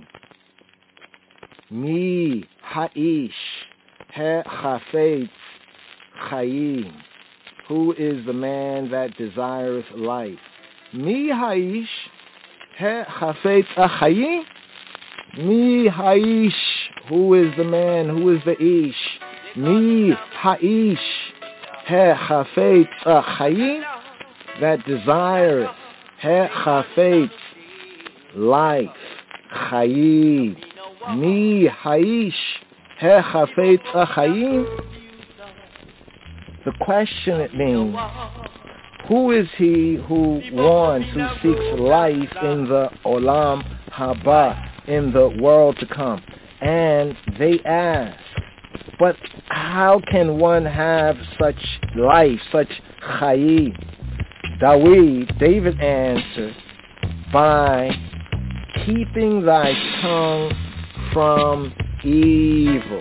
Mi ha'ish he'chafetz chayim. Who is the man that desireth life? Mi ha'ish he'chafetz chayim. Mi ha'ish. Who is the man? Who is the ish? Mi ha'ish he'chafetz chayim. That desireth he'chafetz life. Chayim. Mi ha'ish he'chafetz chayim. The question it means, who is he who wants, who seeks life in the olam haba, in the world to come? And they ask, but how can one have such life, such chayim? David answered, by keeping thy tongue from evil.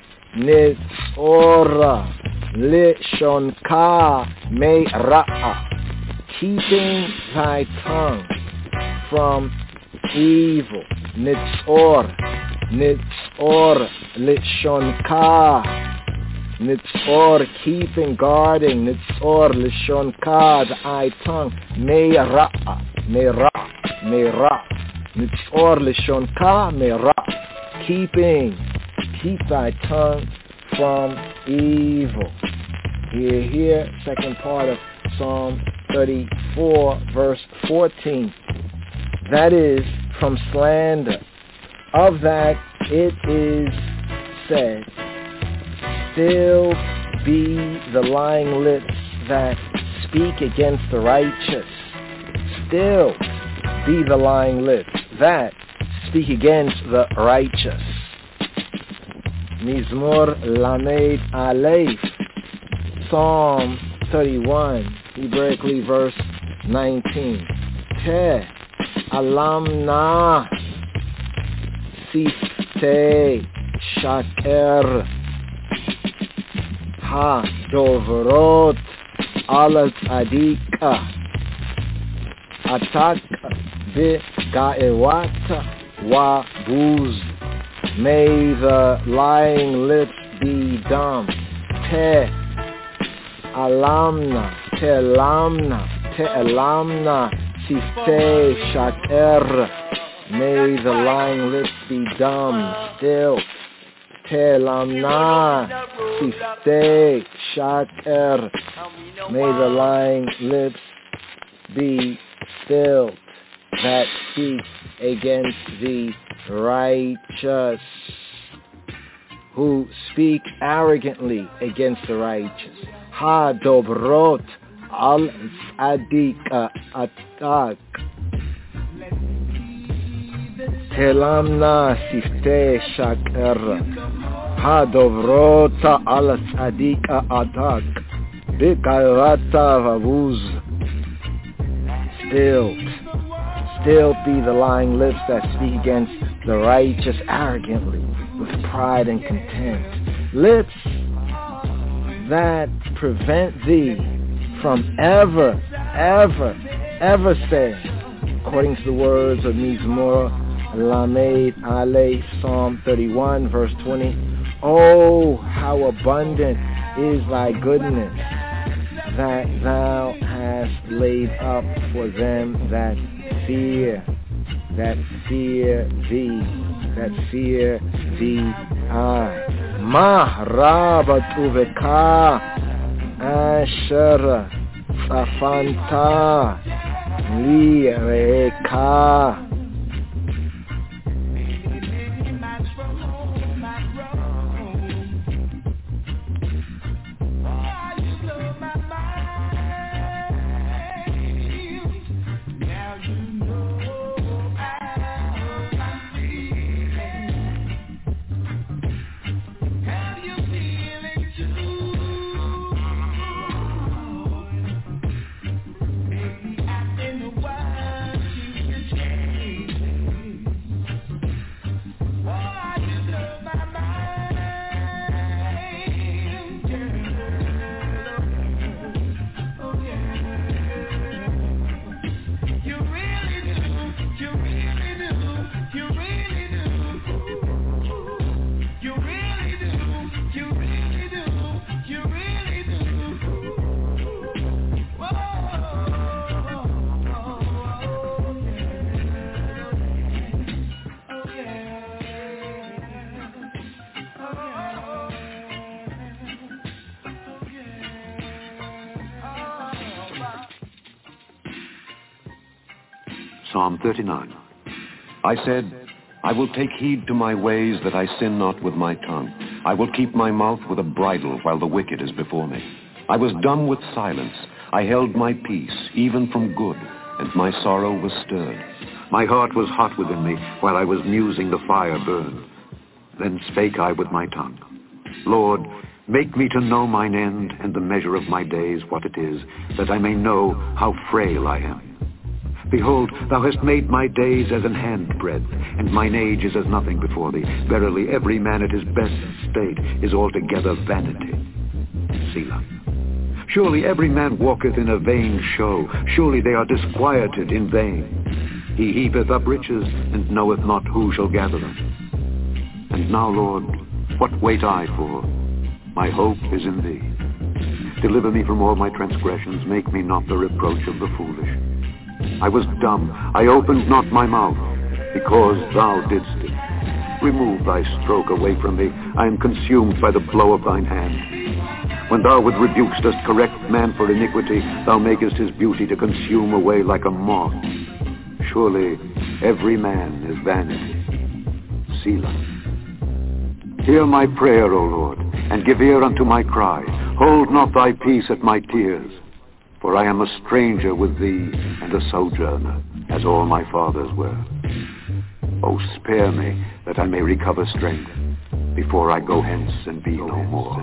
Nitzora lishonka me'ra'a. Keeping thy tongue from evil. Nitzor lishonka. Nitzor, keeping, guarding. Nitzor lishonka, thy tongue. Me'ra'a. Nitzor lishonka me'ra. Keep thy tongue from evil. Here, second part of Psalm 34, verse 14. That is from slander. Of that it is said, still be the lying lips that speak against the righteous. Still be the lying lips that speak against the righteous. Mizmor Lamed Aleph, Psalm 31, Hebraically verse 19. Te alamna sifte shaker ha dovrot al tzadika atak be'ga'ewat wa buz. May the lying lips be dumb. Te alamna sifte shaker. May the lying lips be dumb, still. Te alamna sifte shaker. May the lying lips be still that speak against the righteous, who speak arrogantly against the righteous. Ha dobrot al tzadika atak. Telamna sifte shaker. Ha dobrot al tzadika atak. Bekalata vavuz. Still be the lying lips that speak against the righteous arrogantly, with pride and contempt. Lips that prevent thee from ever saying, according to the words of Mizmor Lamed Aleph, Psalm 31, verse 20, oh, how abundant is thy goodness that thou hast laid up for them that fear thee. Ma rabat uveka asher tzafanta li reka. Psalm 39. I said, I will take heed to my ways that I sin not with my tongue. I will keep my mouth with a bridle while the wicked is before me. I was dumb with silence. I held my peace, even from good, and my sorrow was stirred. My heart was hot within me while I was musing the fire burn. Then spake I with my tongue. Lord, make me to know mine end and the measure of my days what it is, that I may know how frail I am. Behold, thou hast made my days as an handbreadth, and mine age is as nothing before thee. Verily, every man at his best state is altogether vanity. Selah. Surely every man walketh in a vain show. Surely they are disquieted in vain. He heapeth up riches, and knoweth not who shall gather them. And now, Lord, what wait I for? My hope is in thee. Deliver me from all my transgressions. Make me not the reproach of the foolish. I was dumb. I opened not my mouth, because thou didst it. Remove thy stroke away from me. I am consumed by the blow of thine hand. When thou with rebukes dost correct man for iniquity, thou makest his beauty to consume away like a moth. Surely every man is vanity. Selah. Hear my prayer, O Lord, and give ear unto my cry. Hold not thy peace at my tears. For I am a stranger with thee and a sojourner, as all my fathers were. O spare me, that I may recover strength, before I go hence and be no more.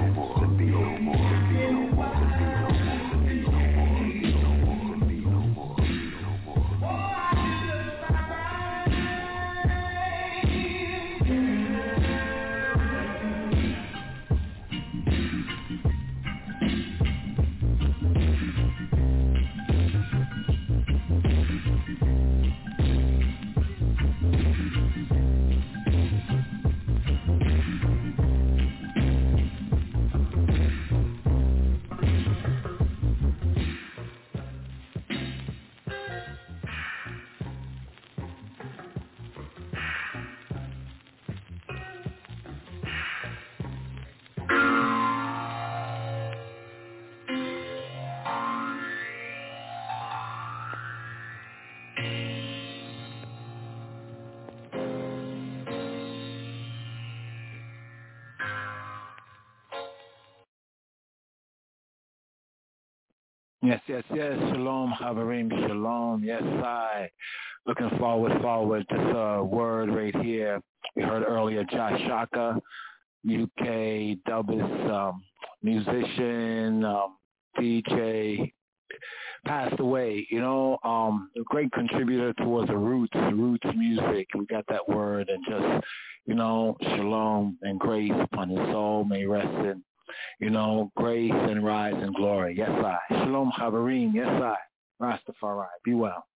Yes. Shalom, Haverim, shalom. Yes, I. Looking forward. Just a word right here. We heard earlier Josh Shaka, UK dubbies, musician, DJ, passed away. A great contributor towards the roots music. We got that word, and just, shalom and grace upon his soul. May rest in, grace and rise in glory. Yes, I. Shalom, Haverim. Yes, I. Rastafari. Be well.